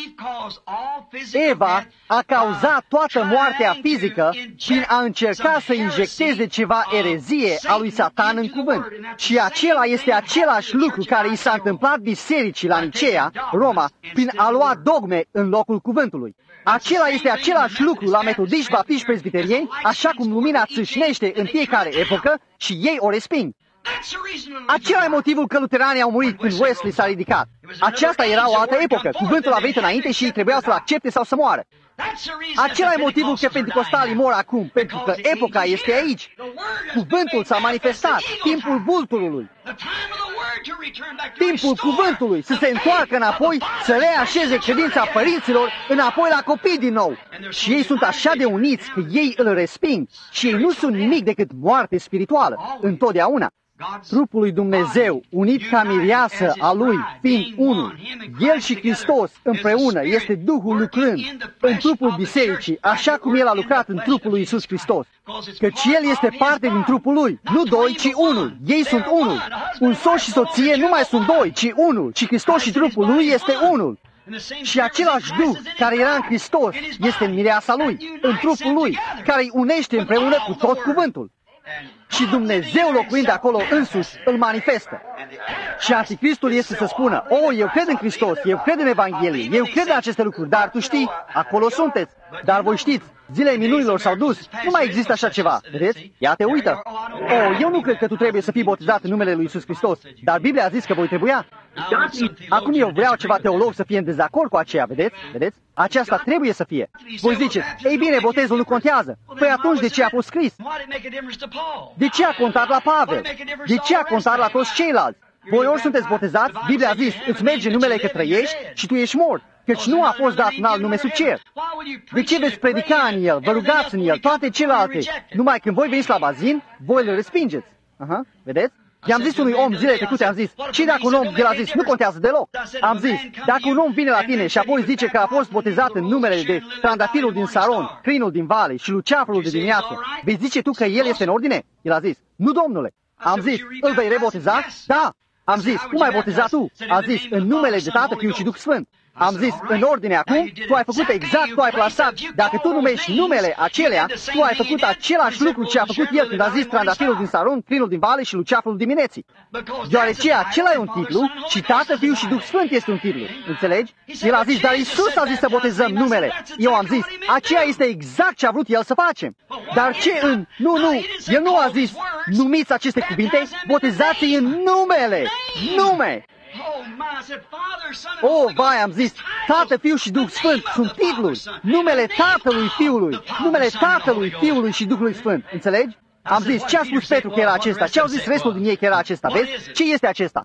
Eva a cauzat toată moartea fizică prin a încerca să injecteze ceva erezie a lui Satan în cuvânt. Și acela este același lucru care i s-a întâmplat bisericii la Nicea, Roma, prin a lua dogme în locul cuvântului. Acela este același lucru la metodiști, baptiști, presbiterieni, așa cum lumina țâșnește în fiecare epocă și ei o resping. Acela e motivul că luteranii au murit când Wesley s-a ridicat. Aceasta era o altă epocă. Cuvântul a venit înainte și ei trebuiau să-l accepte sau să moară. Acela e motivul că pentecostalii mor acum, pentru că epoca este aici. Cuvântul s-a manifestat, timpul vulturului, timpul cuvântului să se întoarcă înapoi, să reașeze credința părinților înapoi la copii din nou. Și ei sunt așa de uniți că ei îl resping și ei nu sunt nimic decât moarte spirituală, întotdeauna. Trupul lui Dumnezeu, unit ca miriasă a Lui, fiind unul, El și Hristos împreună este Duhul lucrând în trupul bisericii, așa cum El a lucrat în trupul lui Iisus Hristos. Căci El este parte din trupul Lui, nu doi, ci unul. Ei sunt unul. Un soț și soție nu mai sunt doi, ci unul. Și Hristos și trupul Lui este unul. Și același Duh care era în Hristos este în mireasa Lui, în trupul Lui, care îi unește împreună cu tot cuvântul. Și Dumnezeu locuind acolo însuși îl manifestă. Și Anticristul este să spună, o, eu cred în Hristos, eu cred în Evanghelie, eu cred în aceste lucruri, dar tu știi, acolo sunteți. Dar voi știți, zilele minunilor s-au dus, nu mai există așa ceva, vedeți? Ia te uită. O, eu nu cred că tu trebuie să fii botezat în numele lui Iisus Hristos, dar Biblia a zis că voi trebuia. Acum eu vreau ceva teolog să fie în dezacord cu aceea, vedeți? Vedeți? Aceasta trebuie să fie. Voi ziceți, ei bine, botezul nu contează. Păi atunci de ce a fost scris? De ce a contat la Pavel? De ce a contat la toți ceilalți? Voi ori sunteți botezați, Biblia a zis, îți merge numele că trăiești și tu ești mort, căci nu a fost dat un alt nume sub cer. De ce veți predica în el, vă rugați în el, toate celelalte, numai când voi veniți la bazin, voi le respingeți? Aha, vedeți? I-am zis unui om zilele trecute, am zis, ce dacă un om, el a zis, nu contează deloc. Am zis, dacă un om vine la tine și apoi zice că a fost botezat în numele de trandafirul din Saron, crinul din vale și luceafărul de dimineață, vei zice tu că el este în ordine? El a zis, nu, domnule. Am zis, îl vei reboteza? Da. Am zis, cum ai botezat tu? A zis, în numele de Tată, Fiul și Duh Sfânt. Am zis, în ordine acum, tu ai făcut exact, tu ai plasat. Dacă tu numești numele acelea, tu ai făcut același lucru ce a făcut el când a zis trandafirul din Saron, crinul din vale și luceafărul dimineții. Deoarece acela e un titlu și Tată, Fiul și Duh Sfânt este un titlu. Înțelegi? El a zis, dar Iisus a zis să botezăm numele. Eu am zis, aceea este exact ce a vrut el să facem. Dar ce în... Nu, nu, el nu a zis, numiți aceste cuvinte, botezați-i în numele. Nume! Oh, vai, am zis, Tată, Fiul și Duh Sfânt sunt titluri. Numele Tatălui Fiului, numele Tatălui Fiului și Duhului Sfânt. Înțelegi? Am zis, ce a spus Petru că era acesta? Ce au zis restul din ei că era acesta? Vezi? Ce este acesta?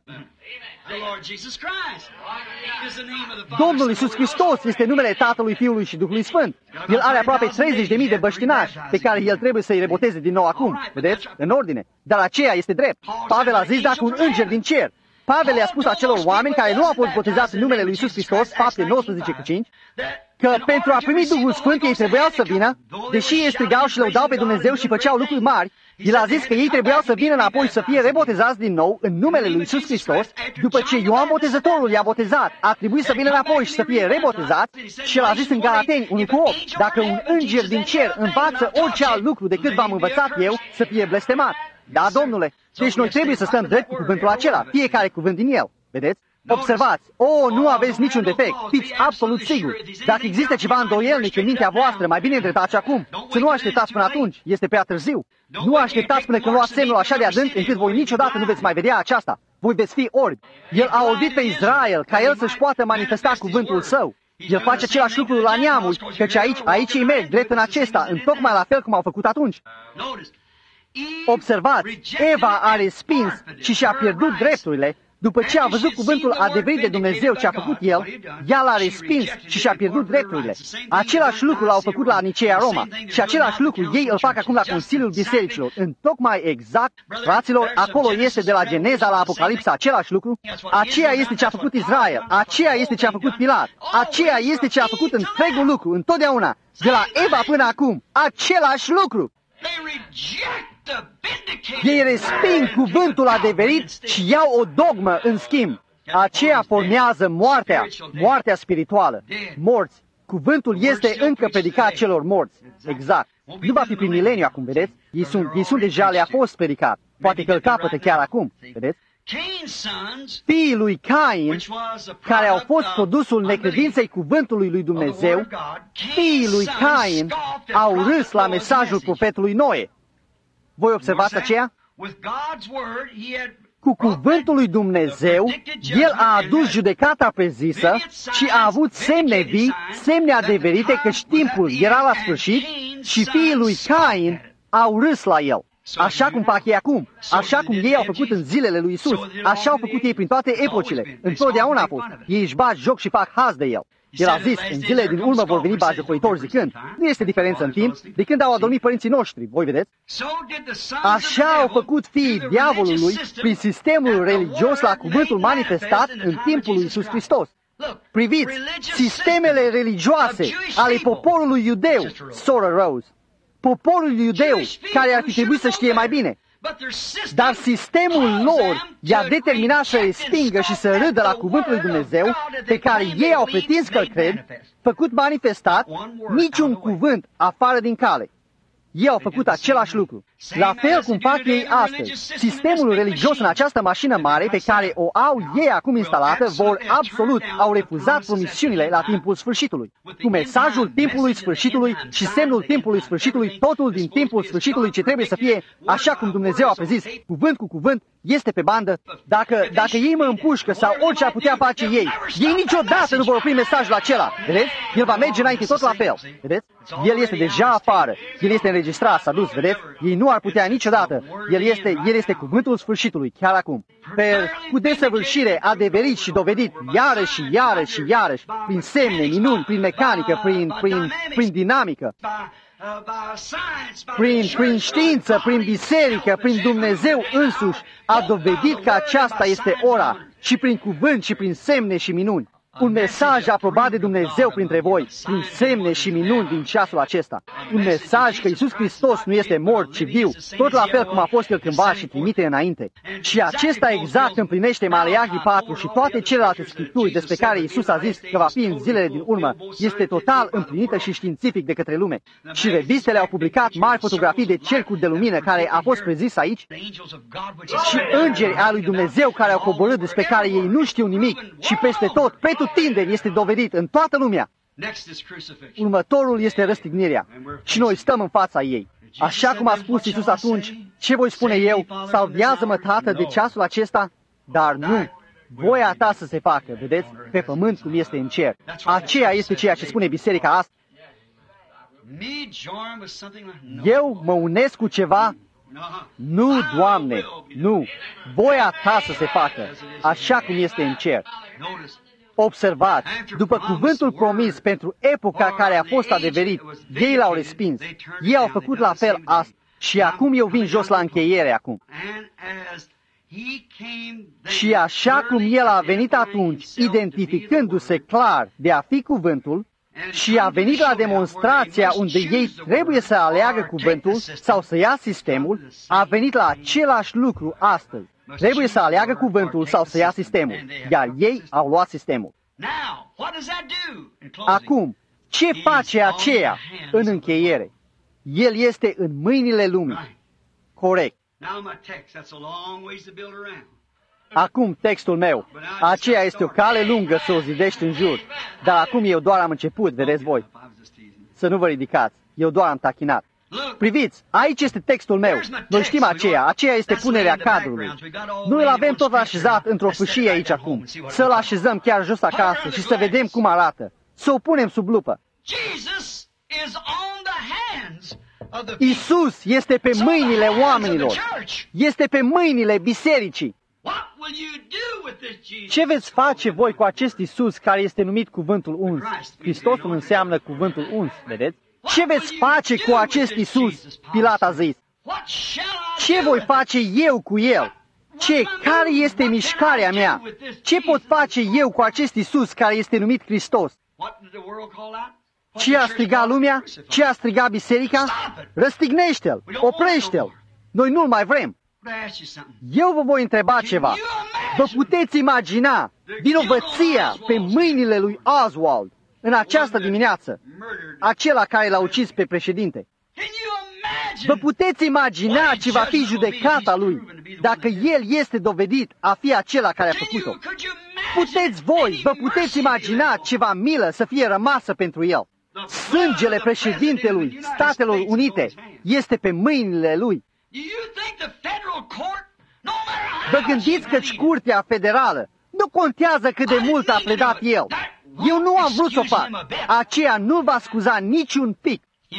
Domnul Iisus Hristos este numele Tatălui, Fiului și Duhului Sfânt. El are aproape treizeci de mii de băștinași pe care el trebuie să-i reboteze din nou acum. Vedeți? În ordine. Dar aceea este drept. Pavel a zis dacă un înger din cer. Pavel i-a spus acelor oameni care nu au fost botezați în numele lui Iisus Hristos, Fapte nouăsprezece cu cinci, că pentru a primi Duhul Sfânt ei trebuiau să vină, deși ei strigau și lăudau pe Dumnezeu și făceau lucruri mari, el a zis că ei trebuiau să vină înapoi să fie rebotezați din nou în numele lui Iisus Hristos, după ce Ioan Botezătorul i-a botezat, a trebuit să vină înapoi și să fie rebotezați și el a zis în Galateni unu cu opt, dacă un înger din cer învață orice alt lucru decât v-am învățat eu, să fie blestemat. Da, domnule, deci noi trebuie să stăm drept cu cuvântul acela, fiecare cuvânt din el. Vedeți? Observați, o, nu aveți niciun defect, fiți absolut siguri. Dacă există ceva îndoielnic în mintea voastră, mai bine îndreptați acum. Să nu așteptați până atunci, este prea târziu. Nu așteptați până când luați semnul așa de adânc, încât voi niciodată nu veți mai vedea aceasta. Voi veți fi orbi. El a orbit pe Israel, ca el să-și poată manifesta cuvântul său. El face același lucru la neamuri, căci aici, aici îi merg drept în acesta, în tocmai la fel cum au făcut atunci. Observați, Eva a respins și și-a pierdut drepturile. După ce a văzut cuvântul adevărat de Dumnezeu ce a făcut el, ea l-a respins și și-a pierdut drepturile. Același lucru l-au făcut la Nicea Roma și același lucru ei îl fac acum la Consiliul Bisericilor. În tocmai exact, fraților, acolo este de la Geneza la Apocalipsa același lucru. Aceea este ce a făcut Israel, aceea este ce a făcut Pilat, aceea este ce a făcut întregul lucru, întotdeauna, de la Eva până acum, același lucru. Ei resping cuvântul adeverit și iau o dogmă în schimb. Aceea formează moartea, moartea spirituală. Morți. Cuvântul este încă predicat celor morți. Exact. Nu va fi prin mileniu acum, vedeți? Ei sunt, ei sunt deja, le-a fost predicat. Poate că îl capătă chiar acum, vedeți? Fiii lui Cain, care au fost produsul necredinței cuvântului lui Dumnezeu, fiii lui Cain au râs la mesajul profetului Noe. Voi observați aceea? Cu cuvântul lui Dumnezeu, el a adus judecata prezisă și a avut semne vii, semne adeverite căci timpul era la sfârșit și fiii lui Cain au râs la el. Așa cum fac ei acum, așa cum ei au făcut în zilele lui Isus, așa au făcut ei prin toate epocile, întotdeauna a fost. Ei își bat joc și fac haz de el. El a zis, în zilele din urmă vor veni batjocoritori zicând, nu este diferență în timp de când au adormit părinții noștri, voi vedeți? Așa au făcut fiii diavolului prin sistemul religios la cuvântul manifestat în timpul lui Iisus Hristos. Priviți, sistemele religioase ale poporului iudeu, soră Rose, poporul iudeu care ar fi trebuit să știe mai bine. Dar sistemul lor i-a determinat să respingă și să râdă la cuvântul lui Dumnezeu, pe care ei au pretins că-l cred, făcut manifestat, niciun cuvânt afară din cale. Ei au făcut același lucru. La fel cum fac ei astăzi. Sistemul religios în această mașină mare pe care o au ei acum instalată vor absolut, au refuzat promisiunile la timpul sfârșitului. Cu mesajul timpului sfârșitului și semnul timpului sfârșitului, totul din timpul sfârșitului ce trebuie să fie așa cum Dumnezeu a prezis, cuvânt cu cuvânt, este pe bandă. Dacă, dacă ei mă împușcă sau orice ar putea face ei, ei niciodată nu vor opri mesajul acela. Vedeți? El va merge înainte tot la fel. Vedeți? El este deja afară. El este înregistrat, s-a dus, vedeți? Ei nu ar putea niciodată. El este, el este cuvântul sfârșitului, chiar acum. Pe, cu desăvârșire, adeverit și dovedit, iarăși și iarăși și iarăși, prin semne, minuni, prin mecanică, prin, prin, prin dinamică, prin, prin știință, prin biserică, prin Dumnezeu însuși, a dovedit că aceasta este ora, și prin cuvânt și prin semne și minuni. Un mesaj aprobat de Dumnezeu printre voi, prin semne și minuni din ceasul acesta. Un mesaj că Iisus Hristos nu este mort, ci viu, tot la fel cum a fost El cândva și trimite înainte. Și acesta exact împlinește Maleahi patru și toate celelalte scripturi despre care Iisus a zis că va fi în zilele din urmă, este total împlinită și științific de către lume. Și revistele au publicat mari fotografii de cercuri de lumină care a fost prezis aici și îngeri ai lui Dumnezeu care au coborât despre care ei nu știu nimic și peste tot, pretutindeni este dovedit în toată lumea. Următorul este răstignirea și noi stăm în fața ei. Așa cum a spus Iisus atunci, ce voi spune eu? Salvează-mă, Tată, de ceasul acesta? Dar nu, voia ta să se facă, vedeți, pe pământ cum este în cer. Aceea este ceea ce spune biserica asta. Eu mă unesc cu ceva? Nu, Doamne, nu. Voia ta să se facă, așa cum este în cer. Observați, după cuvântul promis pentru epoca care a fost adeverit, ei l-au respins. Ei au făcut la fel asta. Și acum eu vin jos la încheiere acum. Și așa cum el a venit atunci, identificându-se clar de a fi cuvântul, și a venit la demonstrația unde ei trebuie să aleagă cuvântul sau să ia sistemul, a venit la același lucru astăzi. Trebuie să aleagă cuvântul sau să ia sistemul, iar ei au luat sistemul. Acum, ce face aceea în încheiere? El este în mâinile lumii. Corect. Acum textul meu. Aceea este o cale lungă să o zidești în jur. Dar acum eu doar am început, vedeți voi. Să nu vă ridicați. Eu doar am tachinat. Priviți, aici este textul meu. Noi știm aceea. Aceea este punerea cadrului. Noi îl avem tot așezat într-o fâșie aici acum. Să-l așezăm chiar jos acasă și să vedem cum arată. Să o punem sub lupă. Iisus este pe mâinile oamenilor. Este pe mâinile bisericii. Ce veți face voi cu acest Iisus care este numit cuvântul uns? Hristosul înseamnă cuvântul uns, vedeți? Ce veți face cu acest Iisus? Pilat a zis. Ce voi face eu cu el? Ce? Care este mișcarea mea? Ce pot face eu cu acest Iisus care este numit Hristos? Ce a strigat lumea? Ce a strigat biserica? Răstignește-l! Oprește-l! Noi nu-l mai vrem! Eu vă voi întreba ceva. Vă puteți imagina vinovăția pe mâinile lui Oswald în această dimineață, acela care l-a ucis pe președinte? Vă puteți imagina ce va fi judecata lui dacă el este dovedit a fi acela care a făcut-o? Puteți voi, vă puteți imagina ceva milă să fie rămasă pentru el? Sângele președintelui Statelor Unite este pe mâinile lui. Vă gândiți că curtea federală nu contează cât de mult a pledat el. Eu nu am vrut să o fac. Aceea nu va scuza niciun pic.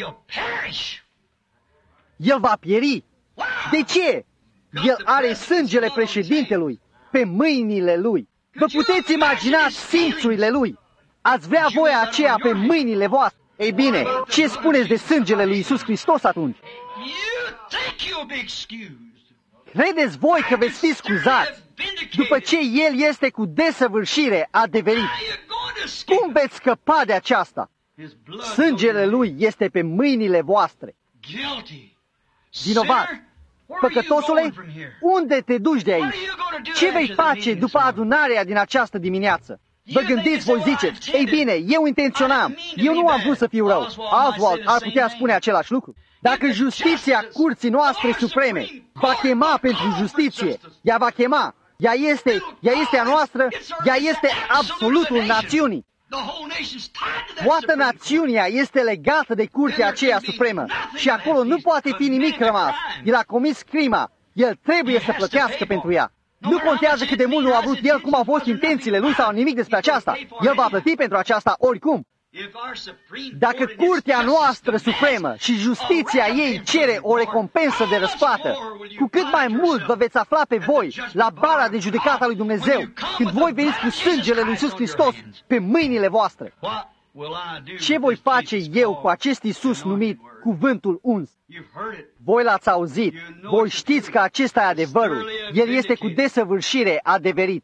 El va pieri. De ce? El are sângele președintelui pe mâinile lui. Vă puteți imagina simțurile lui. Ați vrea voia aceea pe mâinile voastre. Ei bine, ce spuneți de sângele lui Iisus Hristos atunci? Credeți voi că veți fi scuzați după ce El este cu desăvârșire adeverit? Cum veți scăpa de aceasta? Sângele Lui este pe mâinile voastre. Vinovat, păcătosule, unde te duci de aici? Ce vei face după adunarea din această dimineață? Vă gândiți, voi ziceți, ei bine, eu intenționam, eu nu am vrut să fiu rău. Oswald ar putea spune același lucru. Dacă justiția curții noastre supreme va chema pentru justiție, ea va chema, ea este, ea este a noastră, ea este absolutul națiunii. Toată națiunea este legată de curtea aceea supremă și acolo nu poate fi nimic rămas. El a comis crima, el trebuie să plătească pentru ea. Nu contează cât de mult nu a vrut el, cum au fost intențiile lui sau nimic despre aceasta. El va plăti pentru aceasta oricum. Dacă curtea noastră supremă și justiția ei cere o recompensă de răsplată, cu cât mai mult vă veți afla pe voi la bara de judecată a lui Dumnezeu, când voi veniți cu sângele lui Iisus Hristos pe mâinile voastre. Ce voi face eu cu acest Iisus numit cuvântul uns? Voi l-ați auzit, voi știți că acesta e adevărul. El este cu desăvârșire adeverit.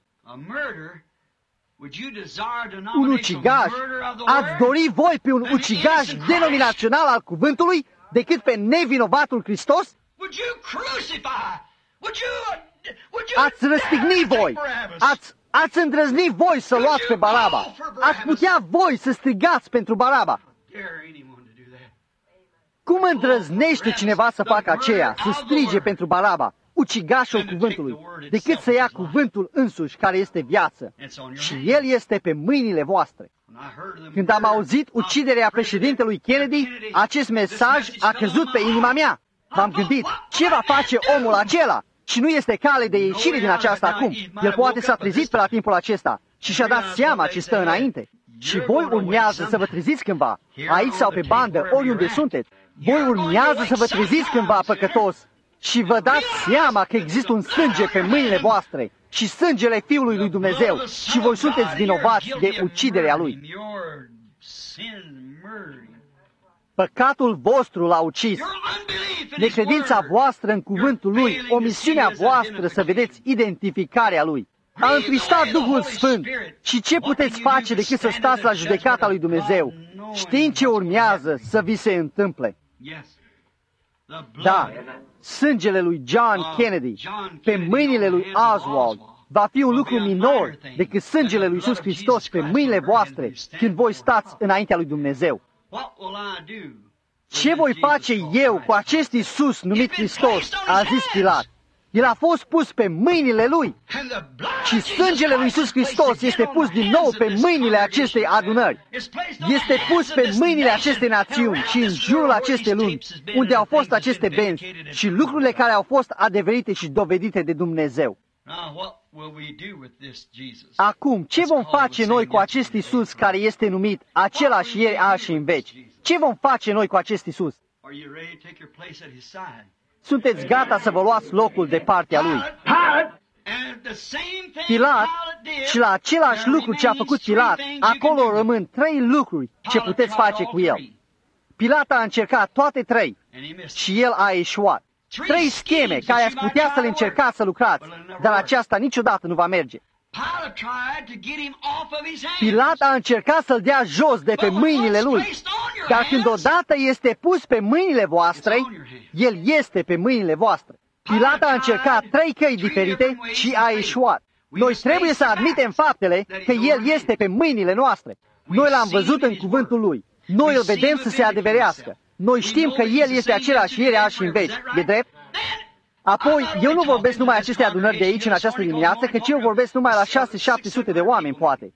Un ucigaș? Ați dori voi pe un ucigaș denominațional al cuvântului decât pe nevinovatul Hristos? Ați răstigni voi, ați, ați îndrăzni voi să luați pe Baraba, ați putea voi să strigați pentru Baraba. Cum îndrăznește cineva să facă aceea, să strige pentru Baraba, ucigașul cuvântului, decât să ia cuvântul însuși care este viață? Și el este pe mâinile voastre. Când am auzit uciderea președintelui Kennedy, acest mesaj a căzut pe inima mea. M-am gândit, ce va face omul acela? Și nu este cale de ieșire din aceasta acum. El poate s-a trezit pe la timpul acesta și și-a dat seama ce stă înainte. Și voi urmează să vă treziți cândva, aici sau pe bandă, oriunde sunteți. Voi urmează să vă treziți cândva, păcătos, și vă dați seama că există un sânge pe mâinile voastre și sângele Fiului lui Dumnezeu și voi sunteți vinovați de uciderea Lui. Păcatul vostru l-a ucis. Necredința voastră în cuvântul Lui, omisiunea voastră să vedeți identificarea Lui. A întristat Duhul Sfânt. Și ce puteți face decât să stați la judecata lui Dumnezeu, știind ce urmează să vi se întâmple? Da, sângele lui John Kennedy pe mâinile lui Oswald va fi un lucru minor decât sângele lui Iisus Hristos pe mâinile voastre când voi stați înaintea lui Dumnezeu. Ce voi face eu cu acest Iisus numit Hristos? A zis Pilat. El a fost pus pe mâinile lui și sângele lui Iisus Hristos este pus din nou pe mâinile acestei adunări. Este pus pe mâinile acestei națiuni și în jurul acestei lumi, unde au fost aceste benzi și lucrurile care au fost adeverite și dovedite de Dumnezeu. Acum, ce vom face noi cu acest Iisus care este numit același ieri, azi și în veci? Ce vom face noi cu acest Iisus? Sunteți gata să vă luați locul de partea Lui? Pilat, și la același lucru ce a făcut Pilat, acolo rămân trei lucruri ce puteți face cu el. Pilat a încercat toate trei și el a eșuat. Trei scheme care ați putea să le încercați să lucrați, dar aceasta niciodată nu va merge. Pilat a încercat să-l dea jos de pe mâinile lui, dar când odată este pus pe mâinile voastre, el este pe mâinile voastre. Pilat a încercat trei căi diferite și a eșuat. Noi trebuie să admitem faptele că el este pe mâinile noastre. Noi l-am văzut în cuvântul lui. Noi îl vedem să se adeverească. Noi știm că el este același ieri, azi și în veci. E drept? Apoi, eu nu vorbesc numai aceste adunări de aici în această dimineață, căci eu vorbesc numai la șase șapte sute de oameni, poate.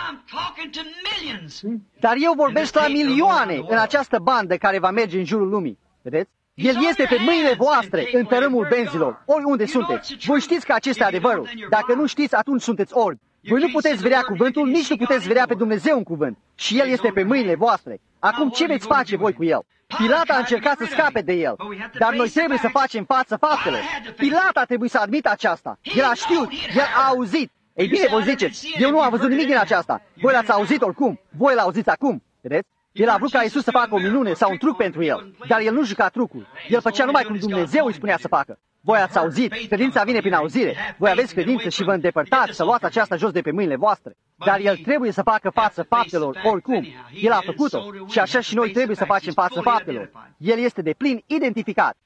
Dar eu vorbesc la milioane în această bandă care va merge în jurul lumii. Vedeți? El este pe mâinile voastre, în tărâmul benzilor, oriunde sunteți. Voi știți că acesta e adevărul. Dacă nu știți, atunci sunteți orbi. Voi nu puteți vedea cuvântul, nici nu puteți vedea pe Dumnezeu în cuvânt. Și El este pe mâinile voastre. Acum ce veți face voi cu El? Pilat a încercat să scape de El, dar noi trebuie să facem față faptele. Pilat a trebuit să admită aceasta. El a știut, El a auzit. Ei bine, voi ziceți, eu nu am văzut nimic din aceasta. Voi l-ați auzit oricum, voi l-auziți acum. Vedeți? El a vrut ca Iisus să facă o minune sau un truc pentru El, dar El nu juca trucul. El făcea numai cum Dumnezeu îi spunea să facă. Voi ați auzit, credința vine prin auzire. Voi aveți credință și vă îndepărtați să luați aceasta jos de pe mâinile voastre. Dar El trebuie să facă față faptelor oricum. El a făcut-o și așa și noi trebuie să facem față faptelor. El este de plin identificat.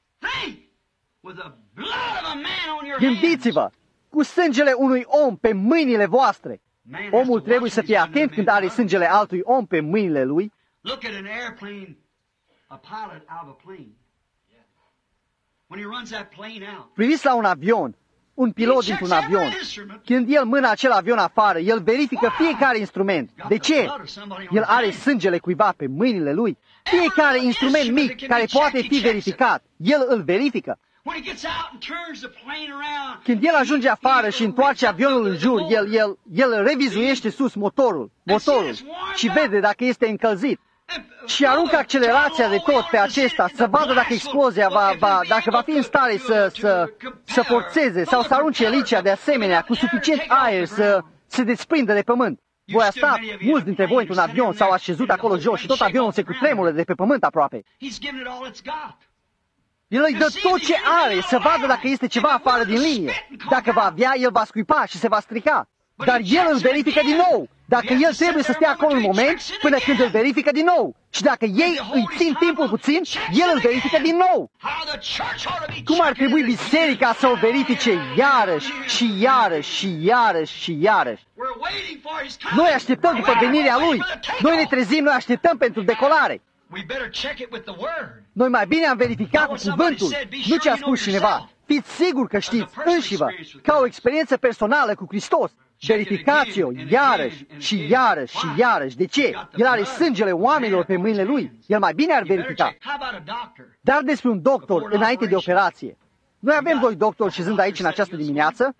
Gândiți-vă, cu sângele unui om pe mâinile voastre. Omul trebuie să fie atent când are sângele altui om pe mâinile lui. Look at an airplane, a pilot out of a plane. When he runs that plane out. Priviți la un avion, un pilot dintr-un avion. Când el mână acel avion afară, el verifică fiecare instrument. De ce? El are sângele cuiva pe mâinile lui. Fiecare instrument mic care poate fi verificat, el îl verifică. Când el ajunge afară și întoarce avionul în jur, el, el, el revizuiește sus motorul, motorul și vede dacă este încălzit. Și aruncă accelerația de tot pe acesta, să vadă dacă explozia va, va, dacă va fi în stare să, să, să forțeze sau să arunce elicea de asemenea cu suficient aer să se desprindă de pământ. Voi a stat, mulți dintre voi, într-un avion s-au așezut acolo jos și tot avionul se cutremură de pe pământ aproape. El îi dă tot ce are să vadă dacă este ceva afară din linie. Dacă va avea, el va scuipa și se va strica. Dar el îl verifică din nou. Dacă el trebuie să stea acolo un moment până când îl verifică din nou. Și dacă ei îi țin timpul puțin, el îl verifică din nou. Cum ar trebui biserica să o verifice iarăși și iarăși și iarăși și iarăși? Noi așteptăm după venirea lui. Noi ne trezim, noi așteptăm pentru decolare. Noi mai bine am verificat cu cuvântul, nu ce a spus cineva. Fiți sigur că știți înșivă, ca o experiență personală cu Hristos. Verificați-o iarăși și iarăși și iarăși. De ce? El are sângele oamenilor pe mâinile lui. El mai bine ar verifica. Dar despre un doctor înainte de operație. Noi avem doi doctori șezând aici în această dimineață.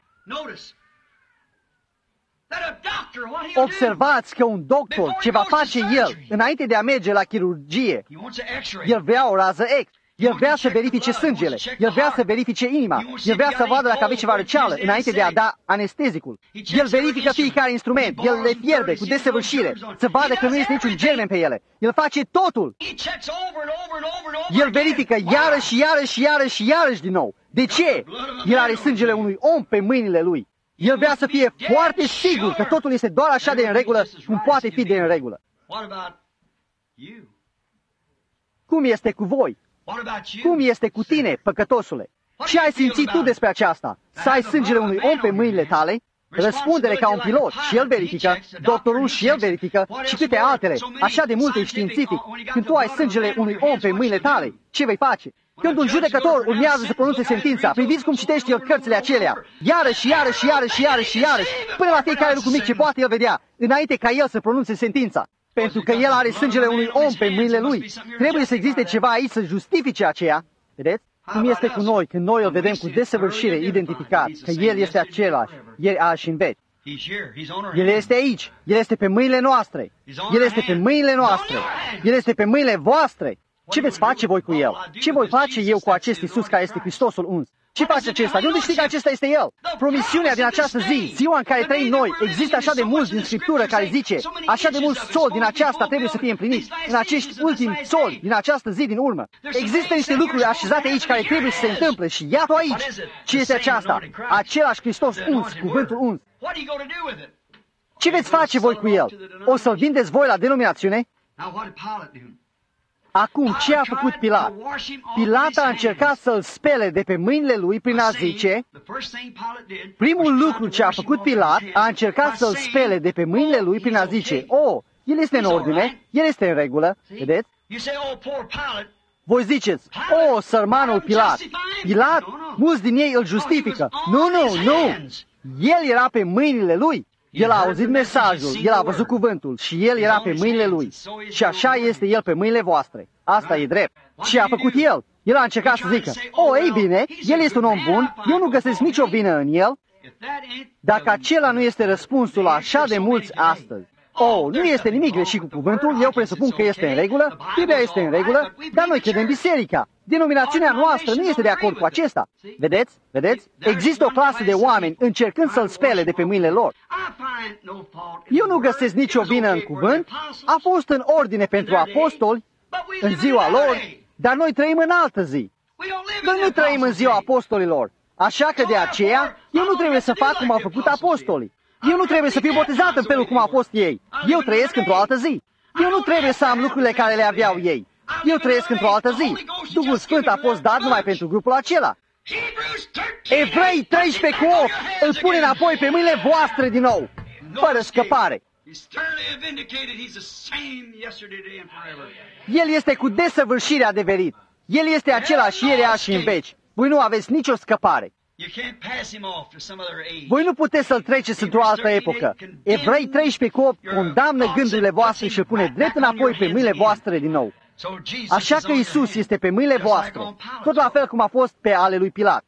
Observați că un doctor, ce va face el înainte de a merge la chirurgie, el vrea o rază X. El vrea să verifice sângele, el vrea să verifice inima, el vrea să vadă dacă aveți ceva răceală înainte de a da anestezicul. El verifică fiecare instrument, el le fierbe cu desăvârșire, să vadă că nu este niciun germen pe ele. El face totul. El verifică iarăși și iarăși și iarăși și iarăși din nou. De ce? El are sângele unui om pe mâinile lui. El vrea să fie foarte sigur că totul este doar așa de în regulă cum poate fi de în regulă. Cum este cu voi? Cum este cu tine, păcătosule? Ce ai simțit tu despre aceasta? Să ai sângele unui om pe mâinile tale? Răspundere ca un pilot și el verifică, doctorul și el verifică și câte altele, așa de multe științific. Când tu ai sângele unui om pe mâinile tale, ce vei face? Când un judecător urmează să pronunțe sentința, priviți cum citește el cărțile acelea, iarăși și iarăși și iarăși și iarăși și iarăși, până la fiecare lucru mic ce poate el vedea, înainte ca el să pronunțe sentința. Pentru că el are sângele unui om pe mâinile lui. Trebuie să existe ceva aici să justifice aceea. Vedeți? Cum este cu noi, când noi îl vedem cu desăvârșire identificat, că el este același, ieri, azi și în veci. El este aici, el este pe mâinile noastre, el este pe mâinile noastre, el este pe mâinile voastre. Ce veți face voi cu el? Ce voi face eu cu acest Iisus care este Hristosul uns? Ce face acesta? De unde știi că acesta este El? Promisiunea din această zi, ziua în care trăim noi, există așa de mulți din Scriptură care zice, așa de mulți soli din aceasta trebuie să fie împliniți, în acești ultimi soli din această zi din urmă. Există niște lucruri așezate aici care trebuie să se întâmple și iată aici. Ce este aceasta? Același Hristos uns, cuvântul uns. Ce veți face voi cu El? O să-L vindeți voi la denominațiune? Acum, ce a făcut Pilat? Pilat a încercat să-l spele de pe mâinile lui prin a zice, primul lucru ce a făcut Pilat a încercat să-l spele de pe mâinile lui prin a zice, oh, el este în ordine, el este în regulă, vedeți? Voi ziceți, oh, sărmanul Pilat. Pilat, mulți din ei îl justifică. Nu, nu, nu, el era pe mâinile lui. El a auzit mesajul, el a văzut cuvântul și el era pe mâinile lui. Și așa este el pe mâinile voastre. Asta e drept. Ce a făcut el? El a încercat să zică, oh, ei bine, el este un om bun, eu nu găsesc nicio vină în el. Dacă acela nu este răspunsul la așa de mulți astăzi, oh, nu este nimic greșit cu cuvântul, eu presupun că este în regulă, Biblia este în regulă, dar noi credem biserica. Denominațiunea noastră nu este de acord cu acesta. Vedeți? Vedeți? Există o clasă de oameni încercând să-l spele de pe mâinile lor. Eu nu găsesc nicio vină în cuvânt, a fost în ordine pentru apostoli, în ziua lor, dar noi trăim în altă zi. Noi nu trăim în ziua apostolilor, așa că de aceea eu nu trebuie să fac cum au făcut apostolii. Eu nu trebuie să fiu botezat în felul cum au fost ei. Eu trăiesc într-o altă zi. Eu nu trebuie să am lucrurile care le aveau ei. Eu trăiesc într-o altă zi. Duhul Sfânt a fost dat numai pentru grupul acela. Evrei treisprezece cu opt îl pune înapoi pe mâinile voastre din nou. fără scăpare. El este cu desăvârșire adeverit. El este același ieri, azi și în veci. Voi nu aveți nicio scăpare. Voi nu puteți să-l treceți într-o altă epocă. Evrei treisprezece cu opt condamnă gândurile voastre și îl pune drept înapoi pe mâinile voastre din nou. Așa că Iisus este pe mâinile voastre, tot la fel cum a fost pe ale lui Pilat.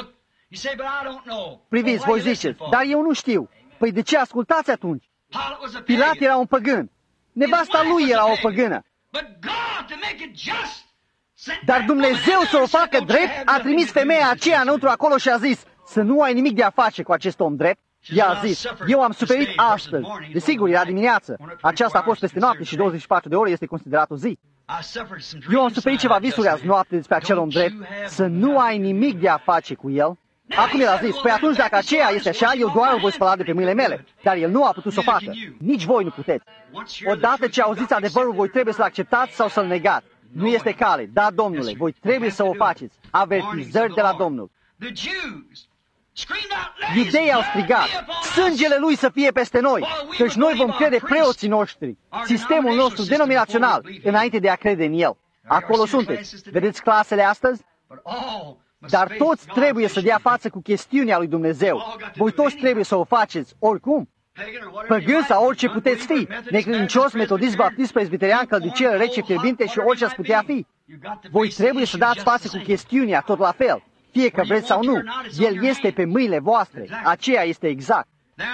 Priviți, voi ziceți, dar eu nu știu. Păi de ce ascultați atunci? Pilat era un păgân. Nevasta lui era o păgână. Dar Dumnezeu să o facă drept, a trimis femeia aceea înăuntru acolo și a zis, să nu ai nimic de a face cu acest om drept. Ea a zis, eu am suferit astăzi. Desigur, era dimineață. Aceasta a fost peste noapte și douăzeci și patru de ore este considerat o zi. Eu am suferit ceva visuri azi noapte despre acel om drept, să nu ai nimic de a face cu el. Acum el a zis, păi atunci dacă aceea este așa, eu doar îl voi spăla de pe mâinile mele. Dar el nu a putut să o facă. Nici voi nu puteți. Odată ce auziți adevărul, voi trebuie să-l acceptați sau să-l negați. Nu este cale. Da, Domnule, voi trebuie să o faceți. Avertizări de la Domnul. Iudeii au strigat, sângele lui să fie peste noi, căci noi vom crede preoții noștri, sistemul nostru denominațional, înainte de a crede în el. Acolo sunteți. Vedeți clasele astăzi? Dar toți trebuie să dea față cu chestiunea lui Dumnezeu. Voi toți trebuie să o faceți oricum. Păgân sau orice puteți fi, necredincios, metodist, baptist, presbiterian, căldicel, rece, fierbinte și orice ați putea fi. Voi trebuie să dați față cu chestiunea tot la fel. Fie că vreți sau nu, el este pe mâinile voastre. Aceea este exact.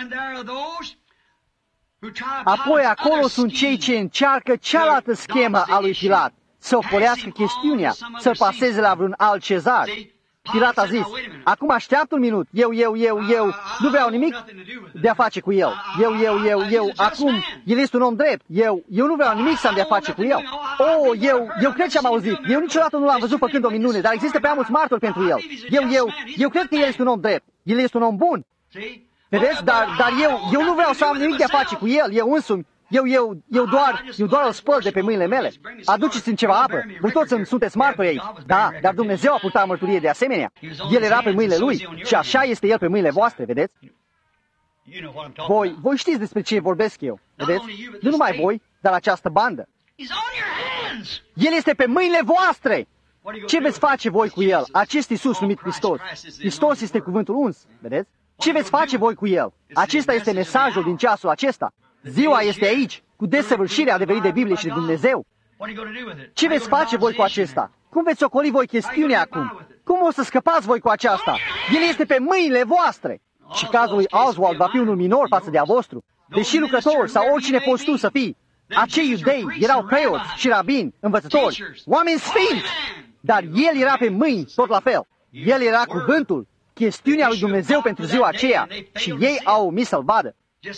Apoi acolo sunt cei ce încearcă cealaltă schemă a lui Pilat, să ocolească chestiunea, să-l paseze la vreun alt cezar. Pilat a zis, acum așteaptă un minut, eu, eu, eu, eu, nu vreau nimic de a face cu el. Eu, eu, eu, eu, acum, el este un om drept, eu, eu nu vreau nimic să am de a face cu el. Oh, eu, eu cred ce am auzit, eu niciodată nu l-am văzut făcând o minune, dar există prea mulți martori pentru el. Eu, eu, eu cred că el este un om drept, el este un om bun. Vedeți, dar, dar eu, eu nu vreau să am nimic de a face cu el, eu însumi. Eu, eu, eu doar, eu doar îl spăl de pe mâinile mele. Aduceți-mi ceva apă. Voi toți sunteți martori aici. Da, dar Dumnezeu a purtat mărturie de asemenea. El era pe mâinile lui și așa este el pe mâinile voastre, vedeți? Voi, voi știți despre ce vorbesc eu, vedeți? Nu numai voi, dar această bandă. El este pe mâinile voastre. Ce veți face voi cu el? Acest Iisus numit Hristos. Hristos este cuvântul uns, vedeți? Ce veți face voi cu el? Acesta este mesajul din ceasul acesta. Ziua este aici, cu desăvârșirea adeverit de Biblie și de Dumnezeu. Ce veți face voi cu acesta? Cum veți ocoli voi chestiunea acum? Cum o să scăpați voi cu aceasta? El este pe mâinile voastre. Și cazul lui Oswald va fi unul minor față de a vostru. Deși lucrător sau oricine poți tu să fii, acei iudei erau preoți și rabini, învățători, oameni sfinți. Dar el era pe mâini tot la fel. El era cuvântul, chestiunea lui Dumnezeu pentru ziua aceea și ei au omis să-l vadă.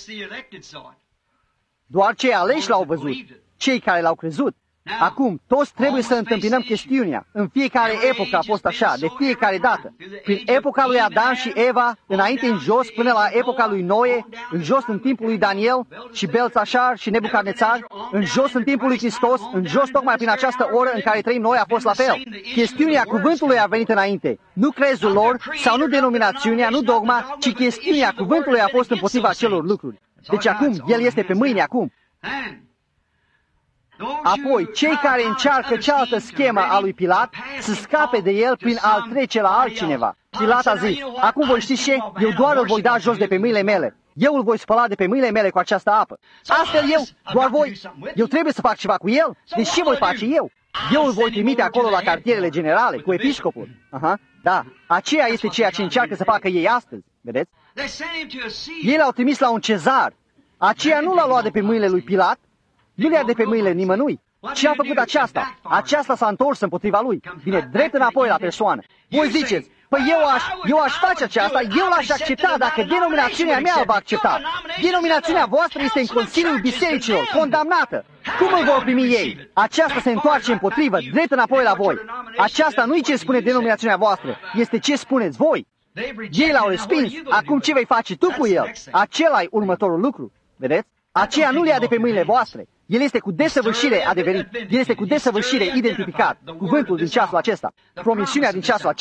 Doar cei aleși l-au văzut, cei care l-au crezut. Acum, toți trebuie să întâmpinăm chestiunea. În fiecare epocă a fost așa, de fiecare dată. Prin epoca lui Adam și Eva, înainte în jos, până la epoca lui Noe, în jos în timpul lui Daniel și Belțașar și Nebucadnețar, în jos în timpul lui Hristos, în jos tocmai prin această oră în care trăim noi a fost la fel. Chestiunea cuvântului a venit înainte. Nu crezul lor, sau nu denominațiunea, nu dogma, ci chestiunea cuvântului a fost împotriva acelor lucruri. Deci acum, el este pe mâini acum. Apoi, cei care încearcă cealaltă schemă a lui Pilat să scape de el prin a-l trece la altcineva. Pilat a zis, acum voi știți ce? Eu doar îl voi da jos de pe mâinile mele. Eu îl voi spăla de pe mâinile mele cu această apă. Astfel eu, doar voi, eu trebuie să fac ceva cu el? Deci ce voi face eu? Eu îl voi trimite acolo la cartierele generale, cu episcopul. Aha, da, aceea este ceea ce încearcă să facă ei astăzi, vedeți? Ei l-au trimis la un cezar. Aceea nu l-a luat de pe mâinile lui Pilat, nu le-a de pe mâinile nimănui. Ce a făcut aceasta? Aceasta s-a întors împotriva lui. Vine drept înapoi la persoană. Voi ziceți, păi eu aș, eu aș face aceasta, eu l-aș accepta dacă denominațiunea mea îl va accepta. Denominațiunea voastră este în Consiliul Bisericilor, condamnată. Cum îl vor primi ei? Aceasta se întoarce împotrivă, drept înapoi la voi. Aceasta nu-i ce spune denominațiunea voastră, este ce spuneți voi. Ei l-au respins, acum ce vei face tu cu el? Acela-i următorul lucru, vedeți? Aceea nu le ia de pe mâinile voastre. El este cu desăvârșire adeverit. El este cu desăvârșire identificat. Cuvântul din ceasul acesta, promisiunea din ceasul acesta,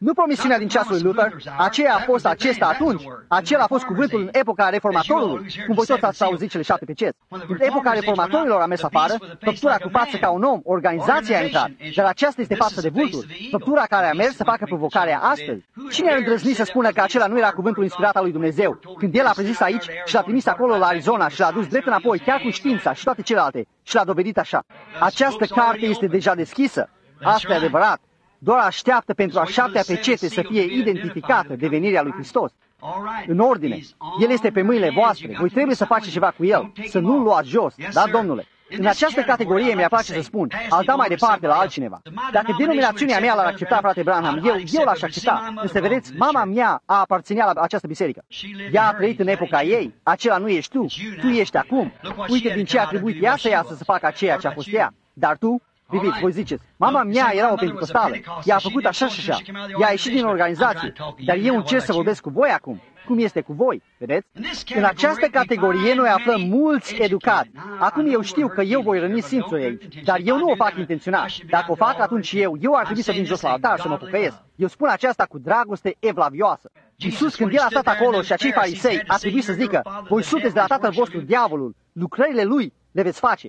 Nu promisiunea din ceasul lui Luther, aceea a fost acesta atunci. Acela a fost cuvântul în epoca reformatorului, cum voi toți ați auzit cele șapte peceți. În epoca reformatorilor a mers afară, făptura cu față ca un om, organizația a intrat, dar aceasta este față de vultur, făptura care a mers să facă provocarea astăzi. Cine a îndrăznit să spună că acela nu era cuvântul inspirat al lui Dumnezeu, când el a prezis aici și l-a trimis acolo la Arizona și l-a dus drept înapoi, chiar cu știința și toate celelalte, și l-a dovedit așa? Această carte este deja deschisă. Asta e adevărat. Doar așteaptă pentru a șaptea pecete să fie identificată de venirea lui Hristos. În ordine. El este pe mâinile voastre. Voi trebuie să faceți ceva cu el, să nu-l luați jos. Da, domnule? În această categorie mi-a place să spun, al da mai departe la altcineva. Dacă denominațiunea mea l-ar accepta, frate Branham, eu, eu l-aș accepta. Însă, vedeți, mama mea a aparținea la această biserică. Ea a trăit în epoca ei, acela nu ești tu, tu ești acum. Uite din ce a trebuit ea să iasă să facă aceea ce a fost ea. Dar tu, priviți, voi ziceți, mama mea era o pentecostală, ea a făcut așa și așa, ea a ieșit din organizație, dar eu încerc să vorbesc cu voi acum. Cum este cu voi, vedeți? În această categorie noi aflăm mulți educați. Acum eu știu că eu voi răni simțul ei, dar eu nu o fac intenționat. Dacă o fac, atunci eu, eu ar trebui să vin jos la altar, să mă pocăiesc. Eu spun aceasta cu dragoste evlavioasă. Iisus, când el a stat acolo și acei farisei, a trebuit să zică, voi sunteți de la tatăl vostru diavolul, lucrările lui le veți face.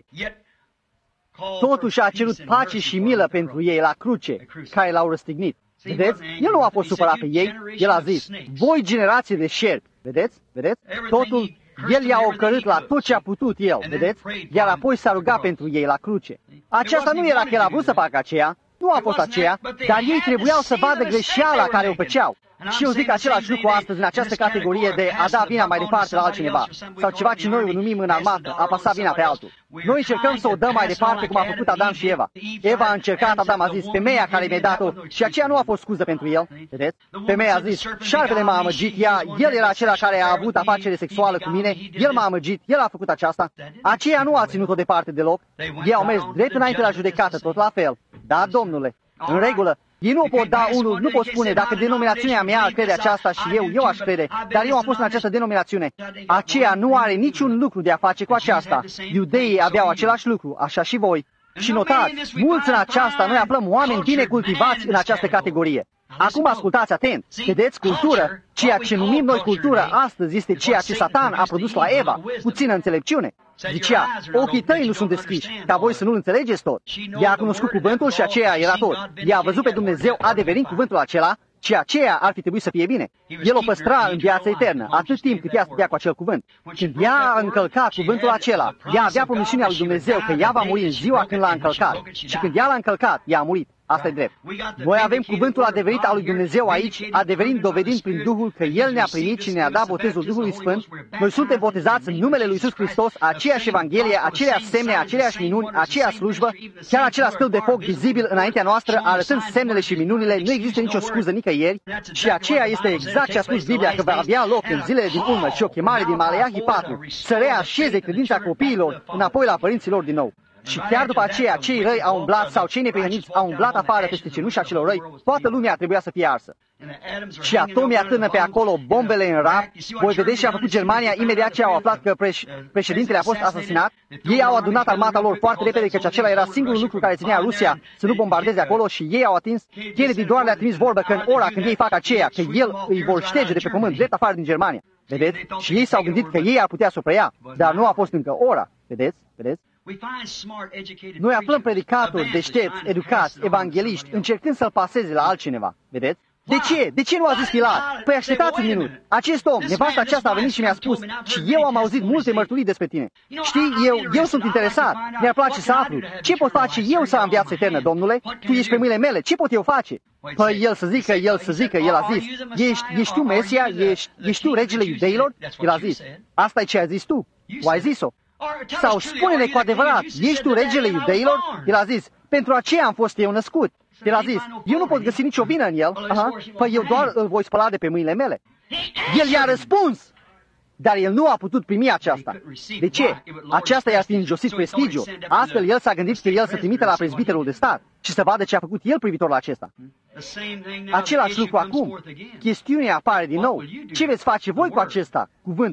Totuși a cerut pace și milă pentru ei la cruce, care l-au răstignit. Vedeți? El nu a fost supărat pe ei, el a zis, voi generație de șerpi. Vedeți? Vedeți? Totul, el i-a ocărât la tot ce a putut el, vedeți? Iar apoi s-a rugat pentru ei la cruce. Aceasta nu era că el a vrut să facă aceea, nu a fost aceea, dar ei trebuiau să vadă greșeala care o făceau. Și eu zic același lucru astăzi în această categorie de a da vina mai departe la altcineva, sau ceva ce noi o numim în armată, a păsa vina pe altul. Noi încercăm să o dăm mai departe cum a făcut Adam și Eva. Eva a încercat, Adam a zis, femeia care mi-a dat-o, și aceea nu a fost scuză pentru el. Vedeți? Femeia a zis, șarpele m-a amăgit, ea, el era acela care a avut afacere sexuală cu mine, el m-a amăgit, el a făcut aceasta. Aceea nu a ținut-o departe deloc. Ei au mers drept înainte la judecată, tot la fel. Da, domnule, în regulă. Ei nu pot da unul, nu pot spune, dacă denominațiunea mea crede aceasta și eu, eu aș crede, dar eu am fost în această denominațiune. Aceea nu are niciun lucru de a face cu aceasta. Iudeii aveau același lucru, așa și voi. Și notați, mulți în aceasta, noi aflăm oameni bine cultivați în această categorie. Acum ascultați atent, vedeți, cultură, ceea ce numim noi cultură astăzi este ceea ce Satan a produs la Eva, puțină înțelepciune. Zicea, ochii tăi nu sunt deschiși, ca voi să nu-l înțelegeți tot. Ea a cunoscut cuvântul și aceea era tot. Ea a văzut pe Dumnezeu adeverind cuvântul acela, și aceea ar fi trebuit să fie bine. El o păstra în viața eternă, atât timp cât ea stătea cu acel cuvânt. Când ea a încălcat cuvântul acela, ea avea promisiunea lui Dumnezeu că ea va muri în ziua când l-a încălcat. Și când ea l-a încălcat, ea a murit. Asta e drept. Noi avem cuvântul adeverit al lui Dumnezeu aici, adeverind, dovedind prin Duhul că El ne-a primit și ne-a dat botezul Duhului Sfânt. Noi suntem botezați în numele lui Iisus Hristos, aceeași Evanghelie, aceleași semne, aceleași minuni, aceeași slujbă, chiar acela stâlp de foc vizibil înaintea noastră, arătând semnele și minunile, nu există nicio scuză nicăieri, și aceea este exact ce a spus Biblia, că va avea loc în zilele din urmă și o chemare din Maleahi patru, să reașeze credința copiilor înapoi la părinților din nou. Și chiar după aceea, cei răi au umblat sau cei neprihăniți au umblat afară peste cenușa celor răi, toată lumea trebuia să fie arsă. Și atomii atârnă pe acolo bombele în rap. Voi vedeți ce a făcut Germania imediat ce au aflat că preș- președintele a fost asasinat. Ei au adunat armata lor foarte repede, căci acela era singurul lucru care ținea Rusia să nu bombardeze acolo, și ei au atins. Kennedy doar le-a trimis vorbă că în ora când ei fac aceea, că el îi vor șterge de pe pământ drept afară din Germania. Vedeți? Și ei s-au gândit că ei ar putea să o preia, dar nu a fost încă ora. Vedeți? Vedeți? Noi aflăm predicatori deștepți, educați, evangeliști, încercând să-l paseze la altcineva. Vedeți? De ce? De ce nu a zis Pilat? Păi așteptați un minut. Acest om, nevasta aceasta a venit și mi-a spus, și eu am auzit multe mărturii despre tine. Știi, eu, eu sunt interesat. Mi-ar place să aflu. Ce pot face eu să am viață eternă, domnule? Tu ești pe mâinile mele. Ce pot eu face? Păi el să zică, el să zică, el a zis, ești, ești tu Mesia, ești, ești tu regele iudeilor? El a zis, asta e ce ai zis tu. O ai zis-o. Sau spune-ne cu adevărat, ești tu regele iudeilor? El a zis, pentru aceea am fost eu născut. El a zis, eu nu pot găsi nicio vină în el. Aha. Păi eu doar îl voi spăla de pe mâinile mele. El i-a răspuns, dar el nu a putut primi aceasta. De ce? Aceasta i-ar fi înjosit prestigiu. Astfel el s-a gândit că el să trimite la prezbiterul de stat și să vadă ce a făcut el privitor la acesta. Același lucru acum. Chestiunea apare din nou. Ce veți face voi cu acesta, cuvântul?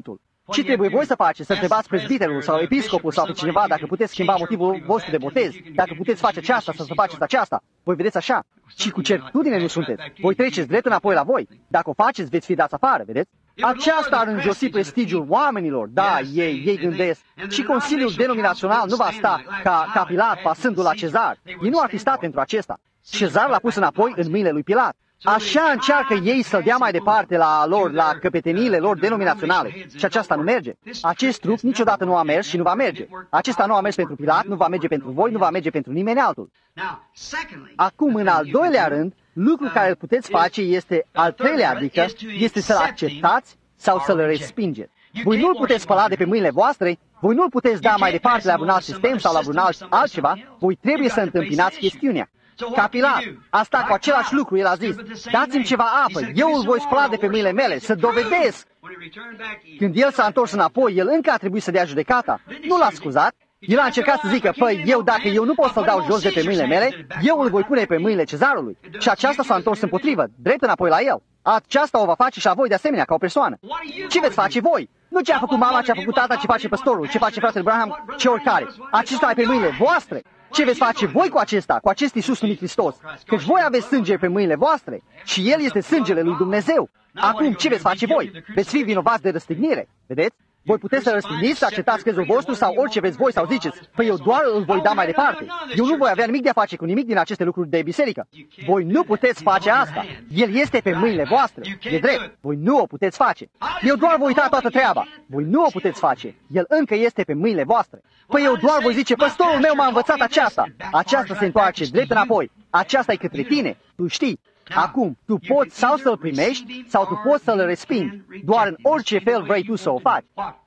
Ce trebuie voi să faceți? Să întrebați prezbiterul sau episcopul sau pe cineva dacă puteți schimba motivul vostru de botez, dacă puteți face aceasta sau să faceți aceasta. Voi vedeți așa. Și cu certitudine nu sunteți. Voi treceți drept înapoi la voi. Dacă o faceți, veți fi dați afară, vedeți? Aceasta ar înjosi prestigiul oamenilor. Da, ei, ei gândesc. Și Consiliul Denominațional nu va sta ca, ca Pilat pasându-l la Cezar. Ei nu ar fi stat pentru acesta. Cezar l-a pus înapoi în mâinile lui Pilat. Așa încearcă ei să-l dea mai departe la lor, la căpeteniile lor denominaționale. Și aceasta nu merge. Acest trup niciodată nu a mers și nu va merge. Acesta nu a mers pentru Pilat, nu va merge pentru voi, nu va merge pentru nimeni altul. Acum, în al doilea rând, lucrul care îl puteți face este, al treilea, adică, este să-l acceptați sau să-l respingeți. Voi nu-l puteți spăla de pe mâinile voastre, voi nu-l puteți da mai departe la un alt sistem sau la un alt altceva, voi trebuie să întâmpinați chestiunea. Ca Pilat a stat cu același lucru, el a zis, dați-mi ceva apă, eu îl voi spăla de pe mâinile mele, să dovedesc. Când el s-a întors înapoi, el încă a trebuit să dea judecata. Nu l-a scuzat. El a încercat să zică, păi, eu dacă eu nu pot să-l dau jos de pe mâinile mele, eu îl voi pune pe mâinile cezarului. Și aceasta s-a întors împotrivă, drept înapoi la el. Aceasta o va face și a voi de asemenea, ca o persoană. Ce veți face voi? Nu ce a făcut mama, ce a făcut tata, ce face păstorul, ce face fratele Branham, ce oricare. Acesta e pe mâinile voastre. Ce veți face voi cu acesta, cu acest Iisus numit Hristos? Căci voi aveți sânge pe mâinile voastre și El este sângele lui Dumnezeu. Acum, ce veți face voi? Veți fi vinovați de răstignire, vedeți? Voi puteți să răstigniți, să acceptați crezul vostru sau orice veți voi sau ziceți, păi eu doar îl voi da mai departe. Eu nu voi avea nimic de a face cu nimic din aceste lucruri de biserică. Voi nu puteți face asta. El este pe mâinile voastre. E drept. Voi nu o puteți face. Eu doar voi uita toată treaba. Voi nu o puteți face. El încă este pe mâinile voastre. Păi eu doar voi zice, păstorul meu m-a învățat aceasta. Aceasta se întoarce drept înapoi. Aceasta e către tine. Tu știi. Acum, tu poți sau să-l primești, sau tu poți să-l respingi. Doar în orice fel vrei tu să o faci.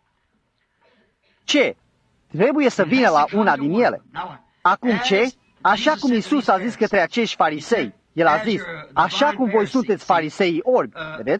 Ce? Trebuie să vină la una din ele. Acum ce? Așa cum Iisus a zis către acești farisei. El a zis, așa cum voi sunteți farisei orbi, vedeți?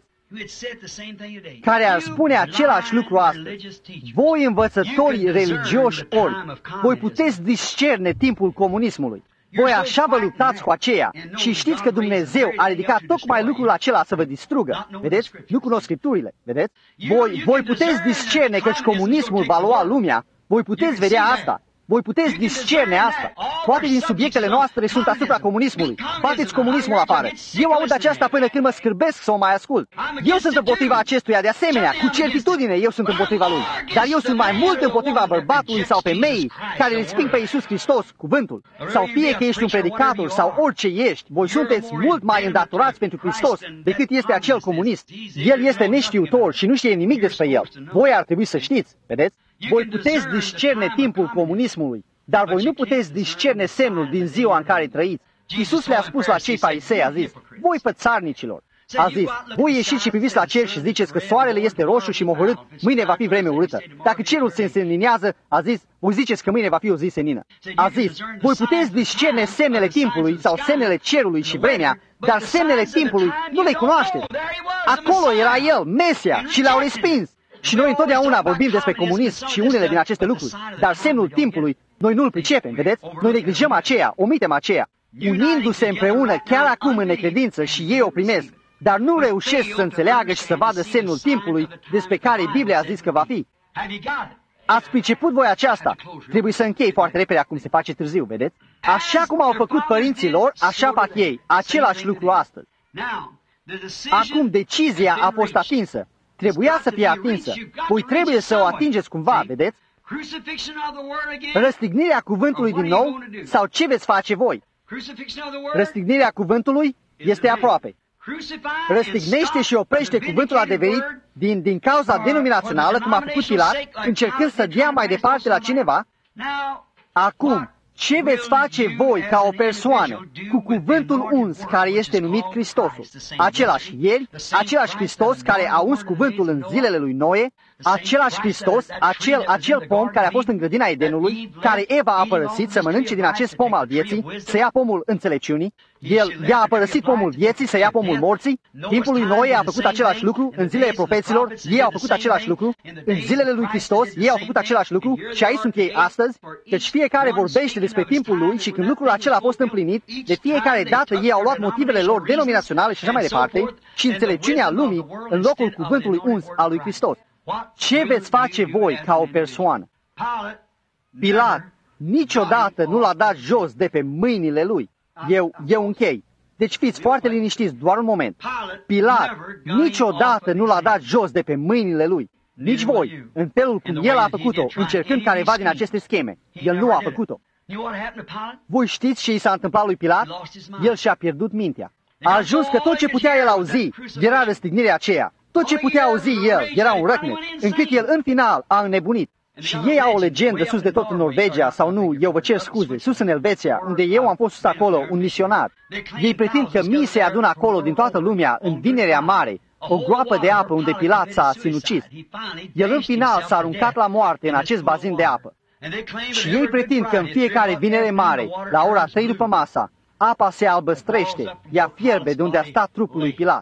Care ar spune același lucru astăzi. Voi învățătorii religioși orbi, voi puteți discerne timpul comunismului. Voi așa vă luptați cu aceea și știți că Dumnezeu a ridicat tocmai lucrul acela să vă distrugă. Vedeți? Nu cunosc Scripturile. Vedeți? Voi, voi puteți discerne căci comunismul va lua lumea. Voi puteți vedea asta. Voi puteți discerne asta. Toate din subiectele noastre sunt asupra comunismului. Bateți comunismul afară. Eu aud aceasta până când mă scârbesc să o mai ascult. Eu sunt împotriva acestuia de asemenea. Cu certitudine eu sunt împotriva lui. Dar eu sunt mai mult împotriva bărbatului sau femeii care îl resping pe Iisus Hristos, cuvântul. Sau fie că ești un predicator sau orice ești, voi sunteți mult mai îndatorați pentru Hristos decât este acel comunist. El este neștiutor și nu știe nimic despre el. Voi ar trebui să știți, vedeți? Voi puteți discerne timpul comunismului, dar voi nu puteți discerne semnul din ziua în care trăiți. Iisus le-a spus la cei farisei, a zis, voi fățarnicilor, a zis, voi ieșiți și priviți la cer și ziceți că soarele este roșu și mohorât, mâine va fi vreme urâtă. Dacă cerul se înseninează, a zis, voi ziceți că mâine va fi o zi senină. A zis, voi puteți discerne semnele timpului sau semnele cerului și vremea, dar semnele timpului nu le cunoașteți. Acolo era el, Mesia, și l-au respins. Și noi întotdeauna vorbim despre comunism și unele din aceste lucruri, dar semnul timpului, noi nu-l pricepem, vedeți? Noi neglijăm aceea, omitem aceea, unindu-se împreună chiar acum în necredință și ei o primesc, dar nu reușesc să înțeleagă și să vadă semnul timpului despre care Biblia a zis că va fi. Ați priceput voi aceasta? Trebuie să închei foarte repede acum se face târziu, vedeți? Așa cum au făcut părinții lor, așa fac ei, același lucru astăzi. Acum decizia a fost atinsă. Trebuia să fie atinsă. Voi trebuie să o atingeți cumva, vedeți? Răstignirea cuvântului din nou sau ce veți face voi? Răstignirea cuvântului este aproape. Răstignește și oprește cuvântul adevărit din, din cauza denominațională, cum a făcut Pilat, încercând să dea mai departe la cineva. Acum, ce veți face voi ca o persoană cu cuvântul uns care este numit Hristosul? Același ieri, același Hristos care a uns cuvântul în zilele lui Noe, același Hristos, acel, acel pom care a fost în grădina Edenului, care Eva a părăsit să mănânce din acest pom al vieții, să ia pomul înțelepciunii, el i-a părăsit pomul vieții să ia pomul morții, timpul lui Noe a făcut același lucru, în zilele profeților ei au făcut același lucru, în zilele lui Hristos ei au făcut același lucru și aici sunt ei astăzi, deci fiecare vorbește despre timpul lui și când lucrul acela a fost împlinit, de fiecare dată ei au luat motivele lor denominaționale și așa mai departe și înțelepciunea lumii în locul cuvântului uns al lui Hristos. Ce veți face voi ca o persoană? Pilat niciodată nu l-a dat jos de pe mâinile lui. Eu, eu închei. Deci fiți foarte liniștiți, doar un moment. Pilat niciodată nu l-a dat jos de pe mâinile lui. Nici voi, în felul cum el a făcut-o, încercând careva din aceste scheme. El nu a făcut-o. Voi știți ce i s-a întâmplat lui Pilat? El și-a pierdut mintea. A ajuns că tot ce putea el auzi era răstignirea aceea. Tot ce putea auzi el era un răcnet, încât el în final a înnebunit. Și ei au o legendă sus de tot în Norvegia, sau nu, eu vă cer scuze, sus în Elveția, unde eu am fost sus acolo, un misionar. Ei pretind că mii se adună acolo din toată lumea în Vinerea Mare, o groapă de apă unde Pilat s-a sinucis. El în final s-a aruncat la moarte în acest bazin de apă. Și ei pretind că în fiecare Vinere Mare, la ora trei după masa, apa se albăstrește, ea fierbe de unde a stat trupul lui Pilat.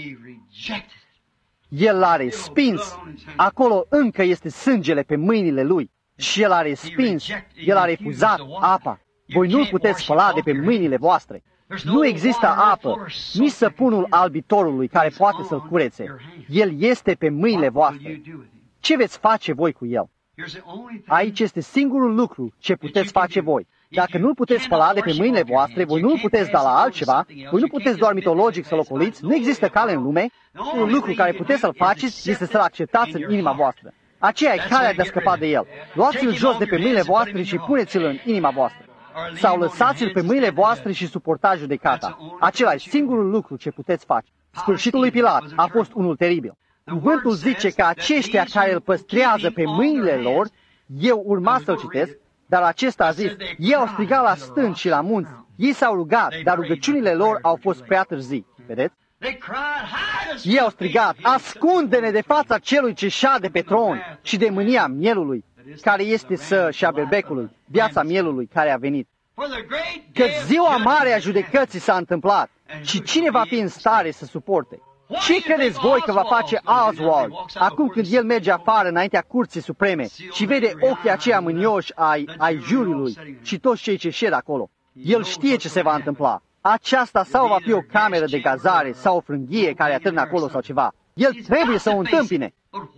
El l-a respins, acolo încă este sângele pe mâinile lui. Și el a respins, el a refuzat apa. Voi nu-l puteți spăla de pe mâinile voastre. Nu există apă, nici săpunul albitorului care poate să-l curețe. El este pe mâinile voastre. Ce veți face voi cu el? Aici este singurul lucru ce puteți face voi. Dacă nu-l puteți spăla de pe mâinile voastre, voi nu-l puteți da la altceva, voi nu puteți doar mitologic să-l ocoliți, nu există cale în lume, un lucru care puteți să-l faceți este să-l acceptați în inima voastră. Aceea e calea de a scăpa de el. Luați-l jos de pe mâinile voastre și puneți-l în inima voastră. Sau lăsați-l pe mâinile voastre și suportați judecata. Acela e singurul lucru ce puteți face. Sfârșitul lui Pilat a fost unul teribil. Cuvântul zice că aceștia care îl păstrează pe mâinile lor, eu urma să-l citesc, dar acesta a zis, ei au strigat la stânci și la munți, ei s-au rugat, dar rugăciunile lor au fost prea târzii. Vedeți? Ei au strigat, ascunde-ne de fața celui ce șade pe tron și de mânia mielului, care este să și a berbecului, viața mielului care a venit. Că ziua mare a judecății s-a întâmplat și cine va fi în stare să suporte? Ce credeți voi că va face Oswald acum când el merge afară înaintea Curții Supreme și vede ochii aceia mânioși ai, ai juriului și toți cei ce șed acolo? El știe ce se va întâmpla. Aceasta sau va fi o cameră de gazare sau o frânghie care atârnă acolo sau ceva. El trebuie să o întâmpine.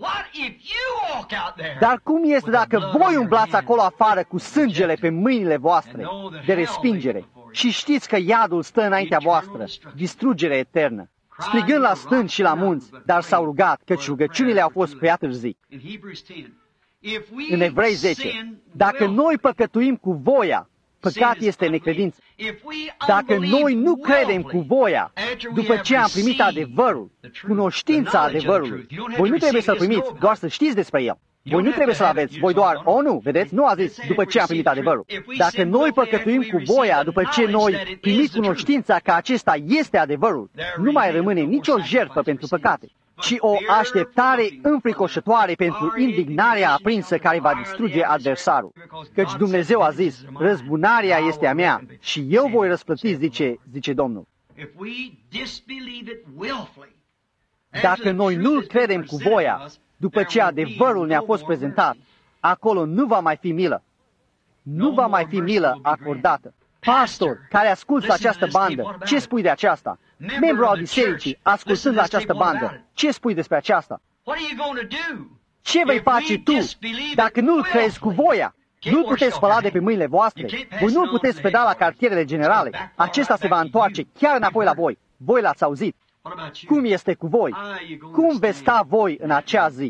Dar cum este dacă voi umblați acolo afară cu sângele pe mâinile voastre de respingere și știți că iadul stă înaintea voastră, distrugere eternă? Strigând la stânci și la munți, dar s-au rugat, căci rugăciunile au fost prea târzii. În Evrei zece, dacă noi păcătuim cu voia, păcat este necredință. Dacă noi nu credem cu voia, după ce am primit adevărul, cunoștința adevărului, voi nu trebuie să-l primiți, doar să știți despre el. Voi nu trebuie să-l aveți, voi doar, o nu, vedeți, nu a zis, după ce am primit adevărul. Dacă noi păcătuim cu voia, după ce noi primim cunoștința că acesta este adevărul, nu mai rămâne nicio jertfă pentru păcate, ci o așteptare înfricoșătoare pentru indignarea aprinsă care va distruge adversarul. Căci Dumnezeu a zis, răzbunarea este a mea și eu voi răsplăti, zice, zice Domnul. Dacă noi nu-l credem cu voia, după ce adevărul ne-a fost prezentat, acolo nu va mai fi milă. Nu va mai fi milă acordată. Pastor care ascultă această bandă, ce spui de aceasta? Membru al bisericii, ascultând la această bandă, ce spui despre aceasta? Ce vei face tu dacă nu-l crezi cu voia? Nu-l puteți spăla de pe mâinile voastre. Voi nu-l puteți peda la cartierele generale. Acesta se va întoarce chiar înapoi la voi. Voi l-ați auzit. Cum este cu voi? Cum veți sta voi în acea zi?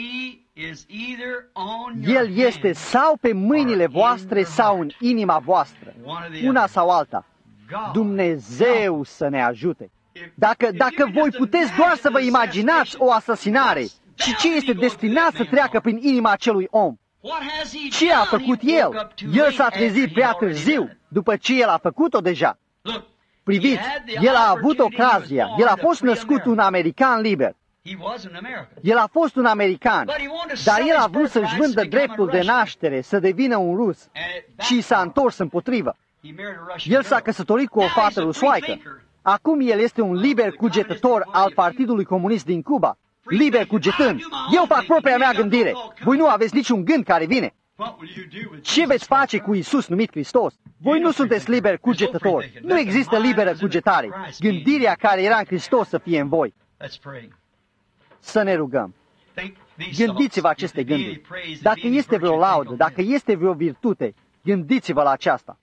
El este sau pe mâinile voastre sau în inima voastră, una sau alta. Dumnezeu să ne ajute. Dacă, dacă voi puteți doar să vă imaginați o asasinare și ce este destinat să treacă prin inima acelui om, ce a făcut el? El s-a trezit prea târziu, după ce el a făcut-o deja. Priviți, el a avut ocazia, el a fost născut un american liber. El a fost un american, dar el a vrut să-și vândă dreptul de naștere, să devină un rus și s-a întors împotrivă. El s-a căsătorit cu o fată rusoaică. Acum el este un liber cugetător al Partidului Comunist din Cuba. Liber cugetând. Eu fac propria mea gândire. Voi nu aveți niciun gând care vine. Ce veți face cu Iisus numit Hristos? Voi nu sunteți liberi cugetători. Nu există liberă cugetare. Gândirea care era în Hristos să fie în voi. Să ne rugăm. Gândiți-vă aceste gânduri. Dacă este vreo laudă, dacă este vreo virtute, gândiți-vă la aceasta.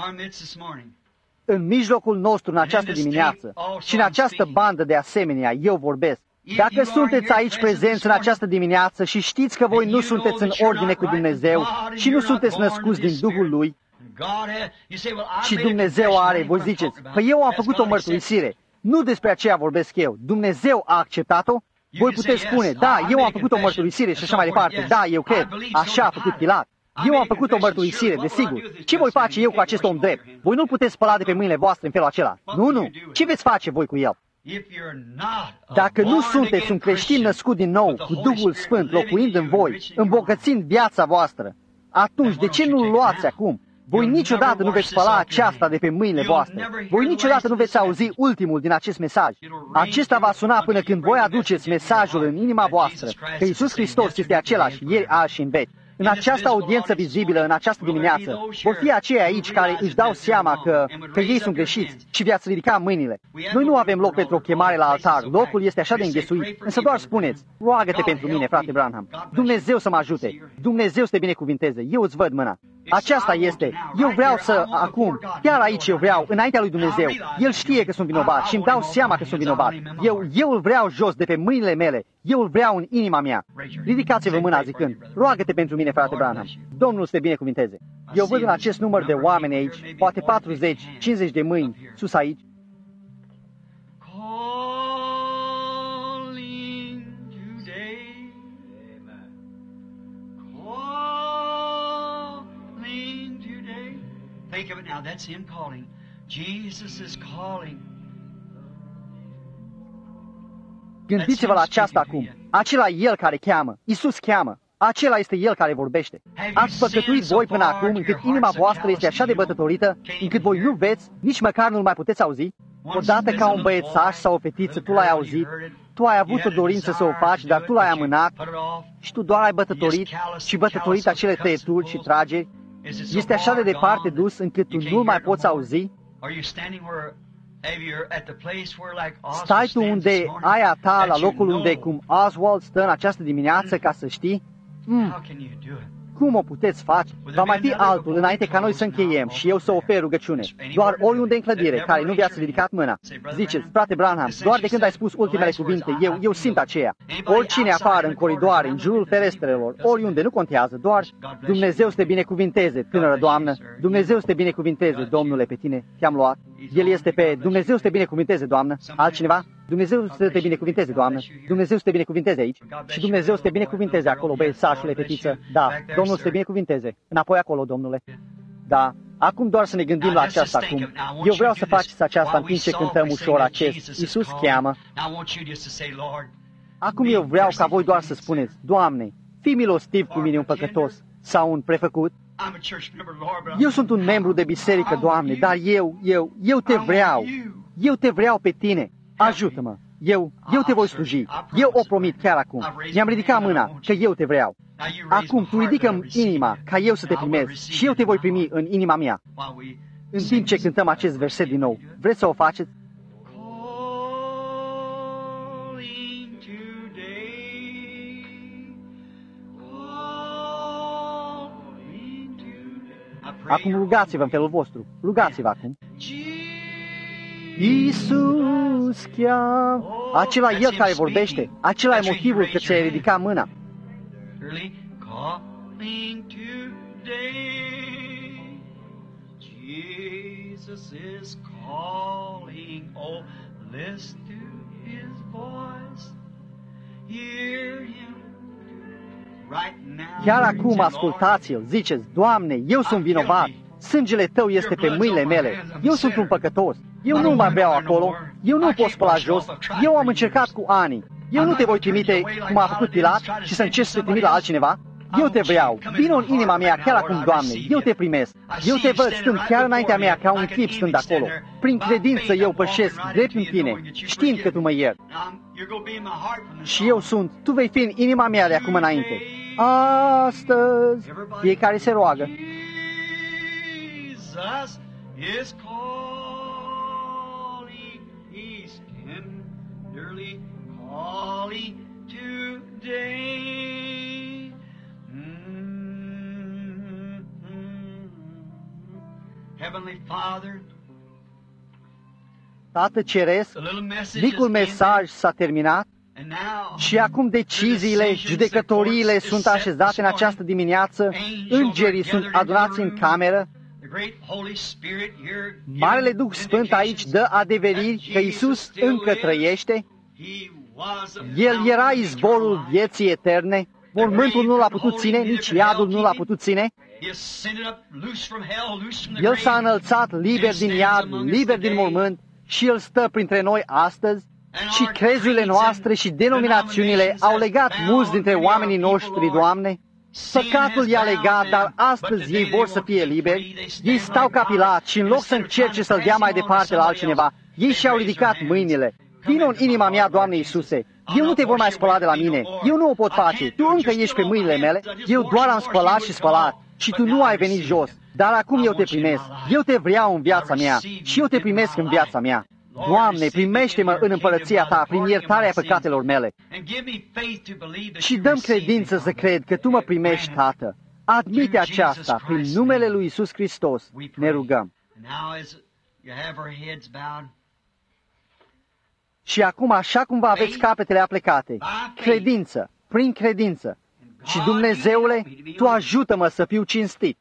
În mijlocul nostru, în această dimineață și în această bandă de asemenea, eu vorbesc. Dacă sunteți aici prezenți în această dimineață și știți că voi nu sunteți în ordine cu Dumnezeu și nu sunteți născuți din Duhul Lui și Dumnezeu are, voi ziceți, că eu am făcut o mărturisire, nu despre aceea vorbesc eu, Dumnezeu a acceptat-o, voi puteți spune, da, eu am făcut o mărturisire și așa mai departe, da, eu cred, așa a făcut Pilat. Eu am făcut o mărturisire, desigur. Ce voi face eu cu acest om drept? Voi nu puteți spăla de pe mâinile voastre în felul acela. Nu, nu. Ce veți face voi cu el? Dacă nu sunteți un creștin născut din nou, cu Duhul Sfânt locuind în voi, îmbogățind viața voastră, atunci de ce nu-l luați acum? Voi niciodată nu veți spăla aceasta de pe mâinile voastre. Voi niciodată nu veți auzi ultimul din acest mesaj. Acesta va suna până când voi aduceți mesajul în inima voastră, că Iisus Hristos este același ieri, azi și în veci. În această audiență vizibilă, în această dimineață, vor fi aceia aici care își dau seama că, că ei sunt greșiți și vi-ați ridica mâinile. Noi nu avem loc pentru o chemare la altar, locul este așa de înghesuit, însă doar spuneți, roagă-te pentru mine, frate Branham, Dumnezeu să mă ajute, Dumnezeu să te binecuvinteze, eu îți văd mâna. Aceasta este, eu vreau să, acum, chiar aici eu vreau, înaintea lui Dumnezeu, El știe că sunt vinovat și îmi dau seama că sunt vinovat. Eu, eu îl vreau jos de pe mâinile mele, eu îl vreau în inima mea. Ridicați-vă mâna zicând, roagă-te pentru mine, frate Branham, Domnul să te binecuvinteze. Eu văd în acest număr de oameni aici, poate patruzeci, cincizeci de mâini sus aici. Think of it now, that's Him calling. Jesus is calling. Gândiți-vă la aceasta acum. Acela e El care cheamă. Iisus cheamă. Acela este El care vorbește. Ați păcătuit voi până acum încât inima voastră este așa de bătătorită, încât voi nu veți, nici măcar nu-L mai puteți auzi? Odată ca un băiețaș sau o fetiță, tu l-ai auzit, tu ai avut o dorință să o faci, dar tu l-ai amânat și tu doar ai bătătorit și bătătorit acele tăieturi și trageri. Este așa de departe dus încât tu nu mai poți auzi? Stai tu unde ai a ta, la locul unde, cum Oswald stă în această dimineață, ca să știi? Mm. Cum o puteți face? Va mai fi altul înainte ca noi să încheiem și eu să ofer rugăciune. Doar oriunde în clădire, care nu vi-ați ridicat mâna. Ziceți, frate Branham, doar de când ai spus ultimele cuvinte, eu, eu simt aceea. Oricine afară, în coridoare, în jurul ferestrelor, oriunde, nu contează, doar Dumnezeu să te binecuvinteze, tânără doamnă, Dumnezeu să te binecuvinteze, Domnule, pe tine te-am luat. El este pe Dumnezeu să te binecuvinteze, doamnă. Altcineva? Dumnezeu să te binecuvinteze, doamnă. Dumnezeu să te binecuvinteze aici. Și Dumnezeu să te binecuvinteze acolo, băiețașule, fetiță. Da, Domnul să te binecuvinteze. Înapoi acolo, Domnule. Da. Acum doar să ne gândim la aceasta acum. Eu vreau să faceți aceasta în timp ce cântăm ușor acest. Iisus cheamă. Acum eu vreau ca voi doar să spuneți, Doamne, fii milostiv cu mine un păcătos sau un prefăcut. Eu sunt un membru de biserică, Doamne, dar eu, eu, eu te vreau. Eu te vreau pe tine. Ajută-mă. Eu, eu te voi sluji. Eu o promit chiar acum. Mi-am ridicat mâna că eu te vreau. Acum tu ridică-mi inima ca eu să te primez și eu te voi primi în inima mea. În timp ce cântăm acest verset din nou, vreți să o faceți? Acum rugați-vă în felul vostru. Rugați-vă acum. Iisus cheamă. Acela e El care vorbește. Acela e motivul că ți-ai ridicat mâna. Jesus is calling. Oh, listen to His voice. Hear Him. Chiar acum ascultați-l, ziceți, Doamne, eu sunt vinovat, sângele Tău este pe mâinile mele, eu sunt un păcătos, eu nu mai vreau acolo, eu nu pot spăla jos, eu am încercat cu ani, eu nu te voi trimite cum a făcut Pilat și să încerci să te trimit la altcineva, eu te vreau, vino în inima mea chiar acum, Doamne, eu te primesc, eu te văd stând chiar înaintea mea ca un chip stând acolo, prin credință eu pășesc drept în Tine, știind că Tu mă ierți. Și eu sunt, Tu vei fi în inima mea de acum înainte. Astăzi, fiecare se roagă. Jesus is calling, He's tenderly calling day. Mm-hmm. Heavenly Father, Tată Ceresc, the little message micul is mesaj ended, s-a terminat and now și acum deciziile, judecătoriile sunt așezate în această dimineață, îngerii sunt adunați în cameră, the great Holy Spirit here Marele Duh Sfânt aici dă adeveriri că Iisus încă trăiește, He was a El era izvorul vieții eterne, mormântul nu l-a putut ține, nici iadul nu l-a putut ține, He ascended up loose from hell, loose from the El grave. s-a înălțat liber din iad, liber din mormânt și El stă printre noi astăzi și crezurile noastre și denominațiunile au legat mulți dintre oamenii noștri, Doamne. Păcatul i-a legat, dar astăzi ei vor să fie liberi. Ei stau ca Pilat și în loc să încerce să-l dea mai departe la altcineva, ei și-au ridicat mâinile. Vino în inima mea, Doamne Iisuse, eu nu te voi mai spăla de la mine, eu nu o pot face, Tu încă ești pe mâinile mele, eu doar am spălat și spălat și Tu nu ai venit jos, dar acum eu te primesc, eu te vreau în viața mea și eu te primesc în viața mea. Doamne, primește-mă în împărăția Ta prin iertarea păcatelor mele și dă-mi credință să cred că Tu mă primești, Tată. Admite aceasta prin numele lui Iisus Hristos, ne rugăm. Și acum, așa cum vă aveți capetele aplecate, credință, prin credință. Și Dumnezeule, Tu ajută-mă să fiu cinstit.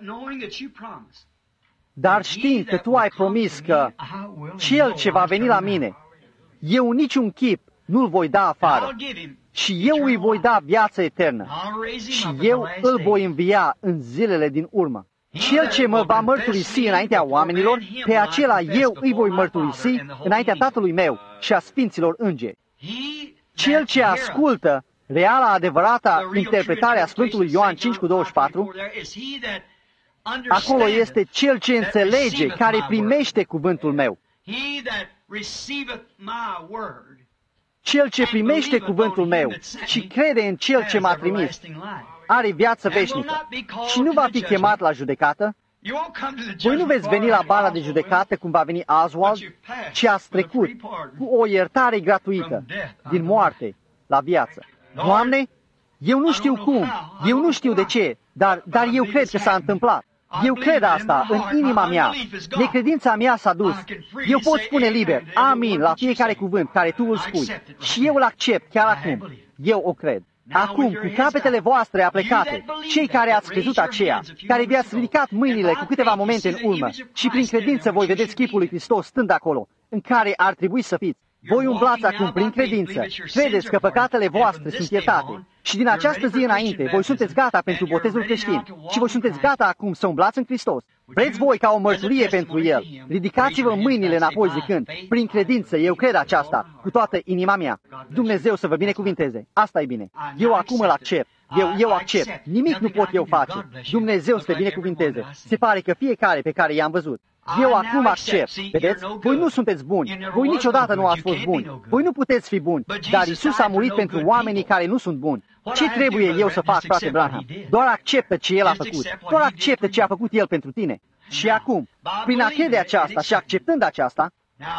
Dar știind că Tu ai promis că Cel ce va veni la mine, eu în niciun chip nu-l voi da afară. Și eu îi voi da viață eternă. Și eu îl voi învia în zilele din urmă. Cel ce mă va mărturisi înaintea oamenilor, pe acela eu îi voi mărturisi înaintea Tatălui meu și a Sfinților Îngeri. Cel ce ascultă reala, adevărata interpretare a Sfântului Ioan cinci cu douăzeci și patru, acolo este cel ce înțelege, care primește cuvântul meu. Cel ce primește cuvântul meu și crede în Cel ce m-a trimis, are viață veșnică și nu va fi chemat la judecată. Voi nu veți veni la bara de judecată cum va veni Oswald, ci ați trecut cu o iertare gratuită din moarte la viață. Doamne, eu nu știu cum, eu nu știu de ce, dar, dar eu cred că s-a întâmplat. Eu cred asta în inima mea. Necredința mea s-a dus. Eu pot spune liber, amin, la fiecare cuvânt care Tu îl spui. Și eu îl accept chiar acum. Eu o cred. Acum, cu capetele voastre aplecate, cei care ați crezut aceea, care vi-ați ridicat mâinile cu câteva momente în urmă și prin credință voi vedeți chipul lui Hristos stând acolo, în care ar trebui să fiți. Voi umblați acum prin credință, credeți că păcatele voastre sunt iertate și din această zi înainte voi sunteți gata pentru botezul creștin și voi sunteți gata acum să umblați în Hristos. Vreți voi ca o mărturie pentru El? Ridicați-vă mâinile înapoi zicând, prin credință eu cred aceasta cu toată inima mea. Dumnezeu să vă binecuvinteze. Asta e bine. Eu acum îl accept. Eu, eu accept. Nimic nu pot eu face. Dumnezeu să te binecuvinteze. Se pare că fiecare pe care i-am văzut. Eu acum accept. Vedeți? Voi nu sunteți buni. Voi niciodată nu ați fost buni. Voi nu puteți fi buni. Dar Isus a murit pentru oamenii care nu sunt buni. Ce trebuie eu să fac, frate Branham? Doar acceptă ce El a făcut. Doar acceptă ce a făcut El pentru tine. Și acum, prin a crede aceasta și acceptând aceasta,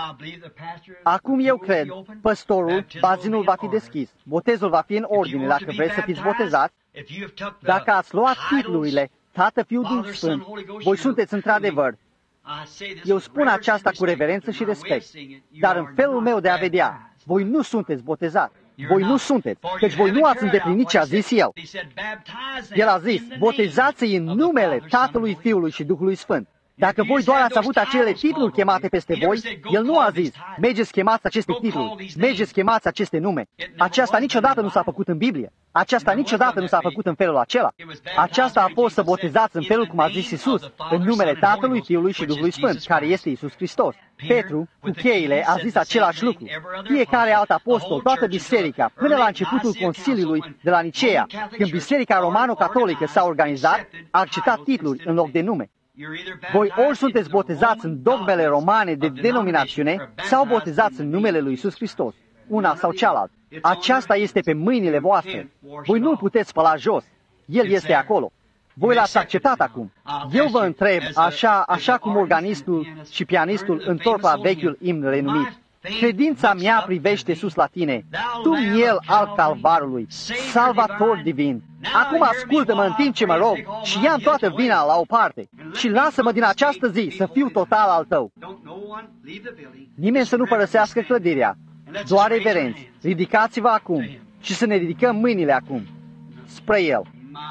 acum eu cred, păstorul, bazinul va fi deschis, botezul va fi în ordine dacă vreți să fiți botezați. Dacă ați luat titlurile Tată, Fiu, Duh Sfânt, voi sunteți într-adevăr. Eu spun aceasta cu reverență și respect, dar în felul meu de a vedea, voi nu sunteți botezați. Voi nu sunteți, căci voi nu ați îndeplinit ce a zis El. El a zis, botezați-i în numele Tatălui, Fiului și Duhului Sfânt. Dacă voi doar ați avut acele titluri chemate peste voi, El nu a zis, mergeți chemați aceste titluri, mergeți chemați aceste nume. Aceasta niciodată nu s-a făcut în Biblie. Aceasta niciodată nu s-a făcut în felul acela. Aceasta a fost să botezați în felul cum a zis Isus, în numele Tatălui, Fiului și Duhului Sfânt, care este Isus Hristos. Petru, cu cheile, a zis același lucru. Fiecare alt apostol, toată biserica, până la începutul Consiliului de la Nicea, când biserica romano-catolică s-a organizat, a acceptat titluri în loc de nume. Voi ori sunteți botezați în dogmele romane de denominațiune, sau botezați în numele lui Isus Hristos, una sau cealaltă. Aceasta este pe mâinile voastre. Voi nu puteți spăla jos. El este acolo. Voi l-ați acceptat acum. Eu vă întreb, așa, așa cum organistul și pianistul întorc la vechiul imn renumit, Credința mea privește sus la tine, tu miel al calvarului, salvator divin. Acum ascultă-mă în timp ce mă rog și ia-mi toată vina la o parte și lasă-mă din această zi să fiu total al tău. Nimeni să nu părăsească clădirea, doar reverenți, ridicați-vă acum și să ne ridicăm mâinile acum spre El.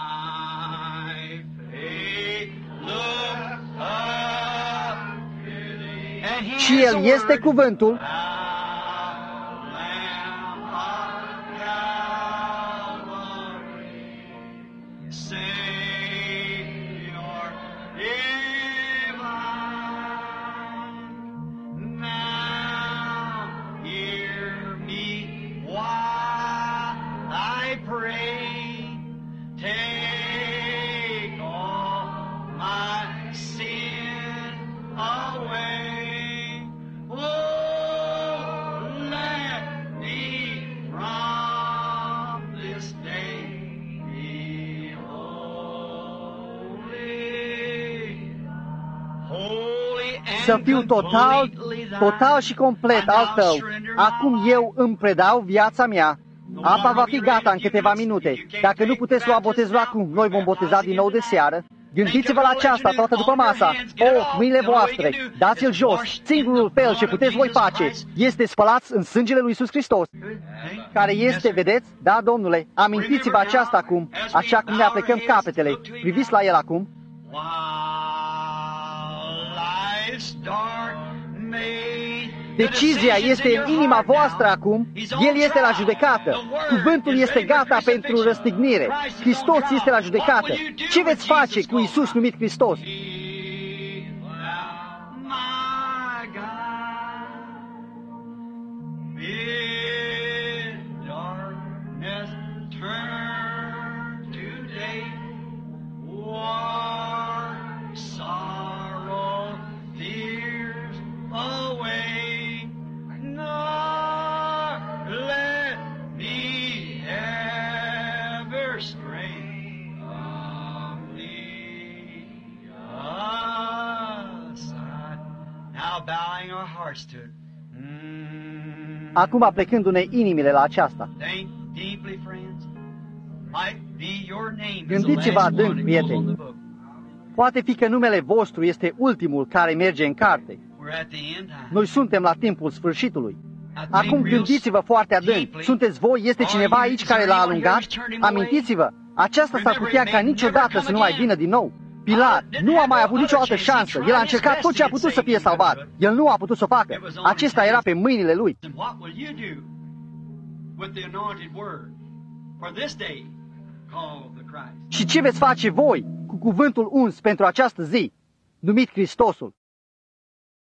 Și El este cuvântul. Să fiu total, total și complet al tău. Acum eu îmi predau viața mea. Apa va fi gata în câteva minute. Dacă nu puteți lua botezul acum, noi vom boteza din nou de seară. Gândiți-vă la aceasta toată după masa. O, mâinile voastre, dați-l jos. Singurul fel ce puteți voi face este spălați în sângele lui Iisus Hristos, care este, vedeți? Da, Domnule, amintiți-vă aceasta acum, așa cum ne aplecăm capetele. Priviți la El acum. Decizia este în inima voastră acum. El este la judecată. Cuvântul este gata pentru răstignire. Hristos este la judecată. Ce veți face cu Iisus numit Hristos? Acum plecându-ne inimile la aceasta. Gândiți-vă adânc, prieteni. Poate fi că numele vostru este ultimul care merge în carte. Noi suntem la timpul sfârșitului. Acum gândiți-vă foarte adânc. Sunteți voi? Este cineva aici care l-a alungat? Amintiți-vă, aceasta s-ar putea ca niciodată să nu mai vină din nou. Pilat nu a mai avut nicio altă șansă. El a încercat tot ce a putut să fie salvat. El nu a putut să o facă. Acesta era pe mâinile lui. Și ce veți face voi cu cuvântul uns pentru această zi, numit Hristosul?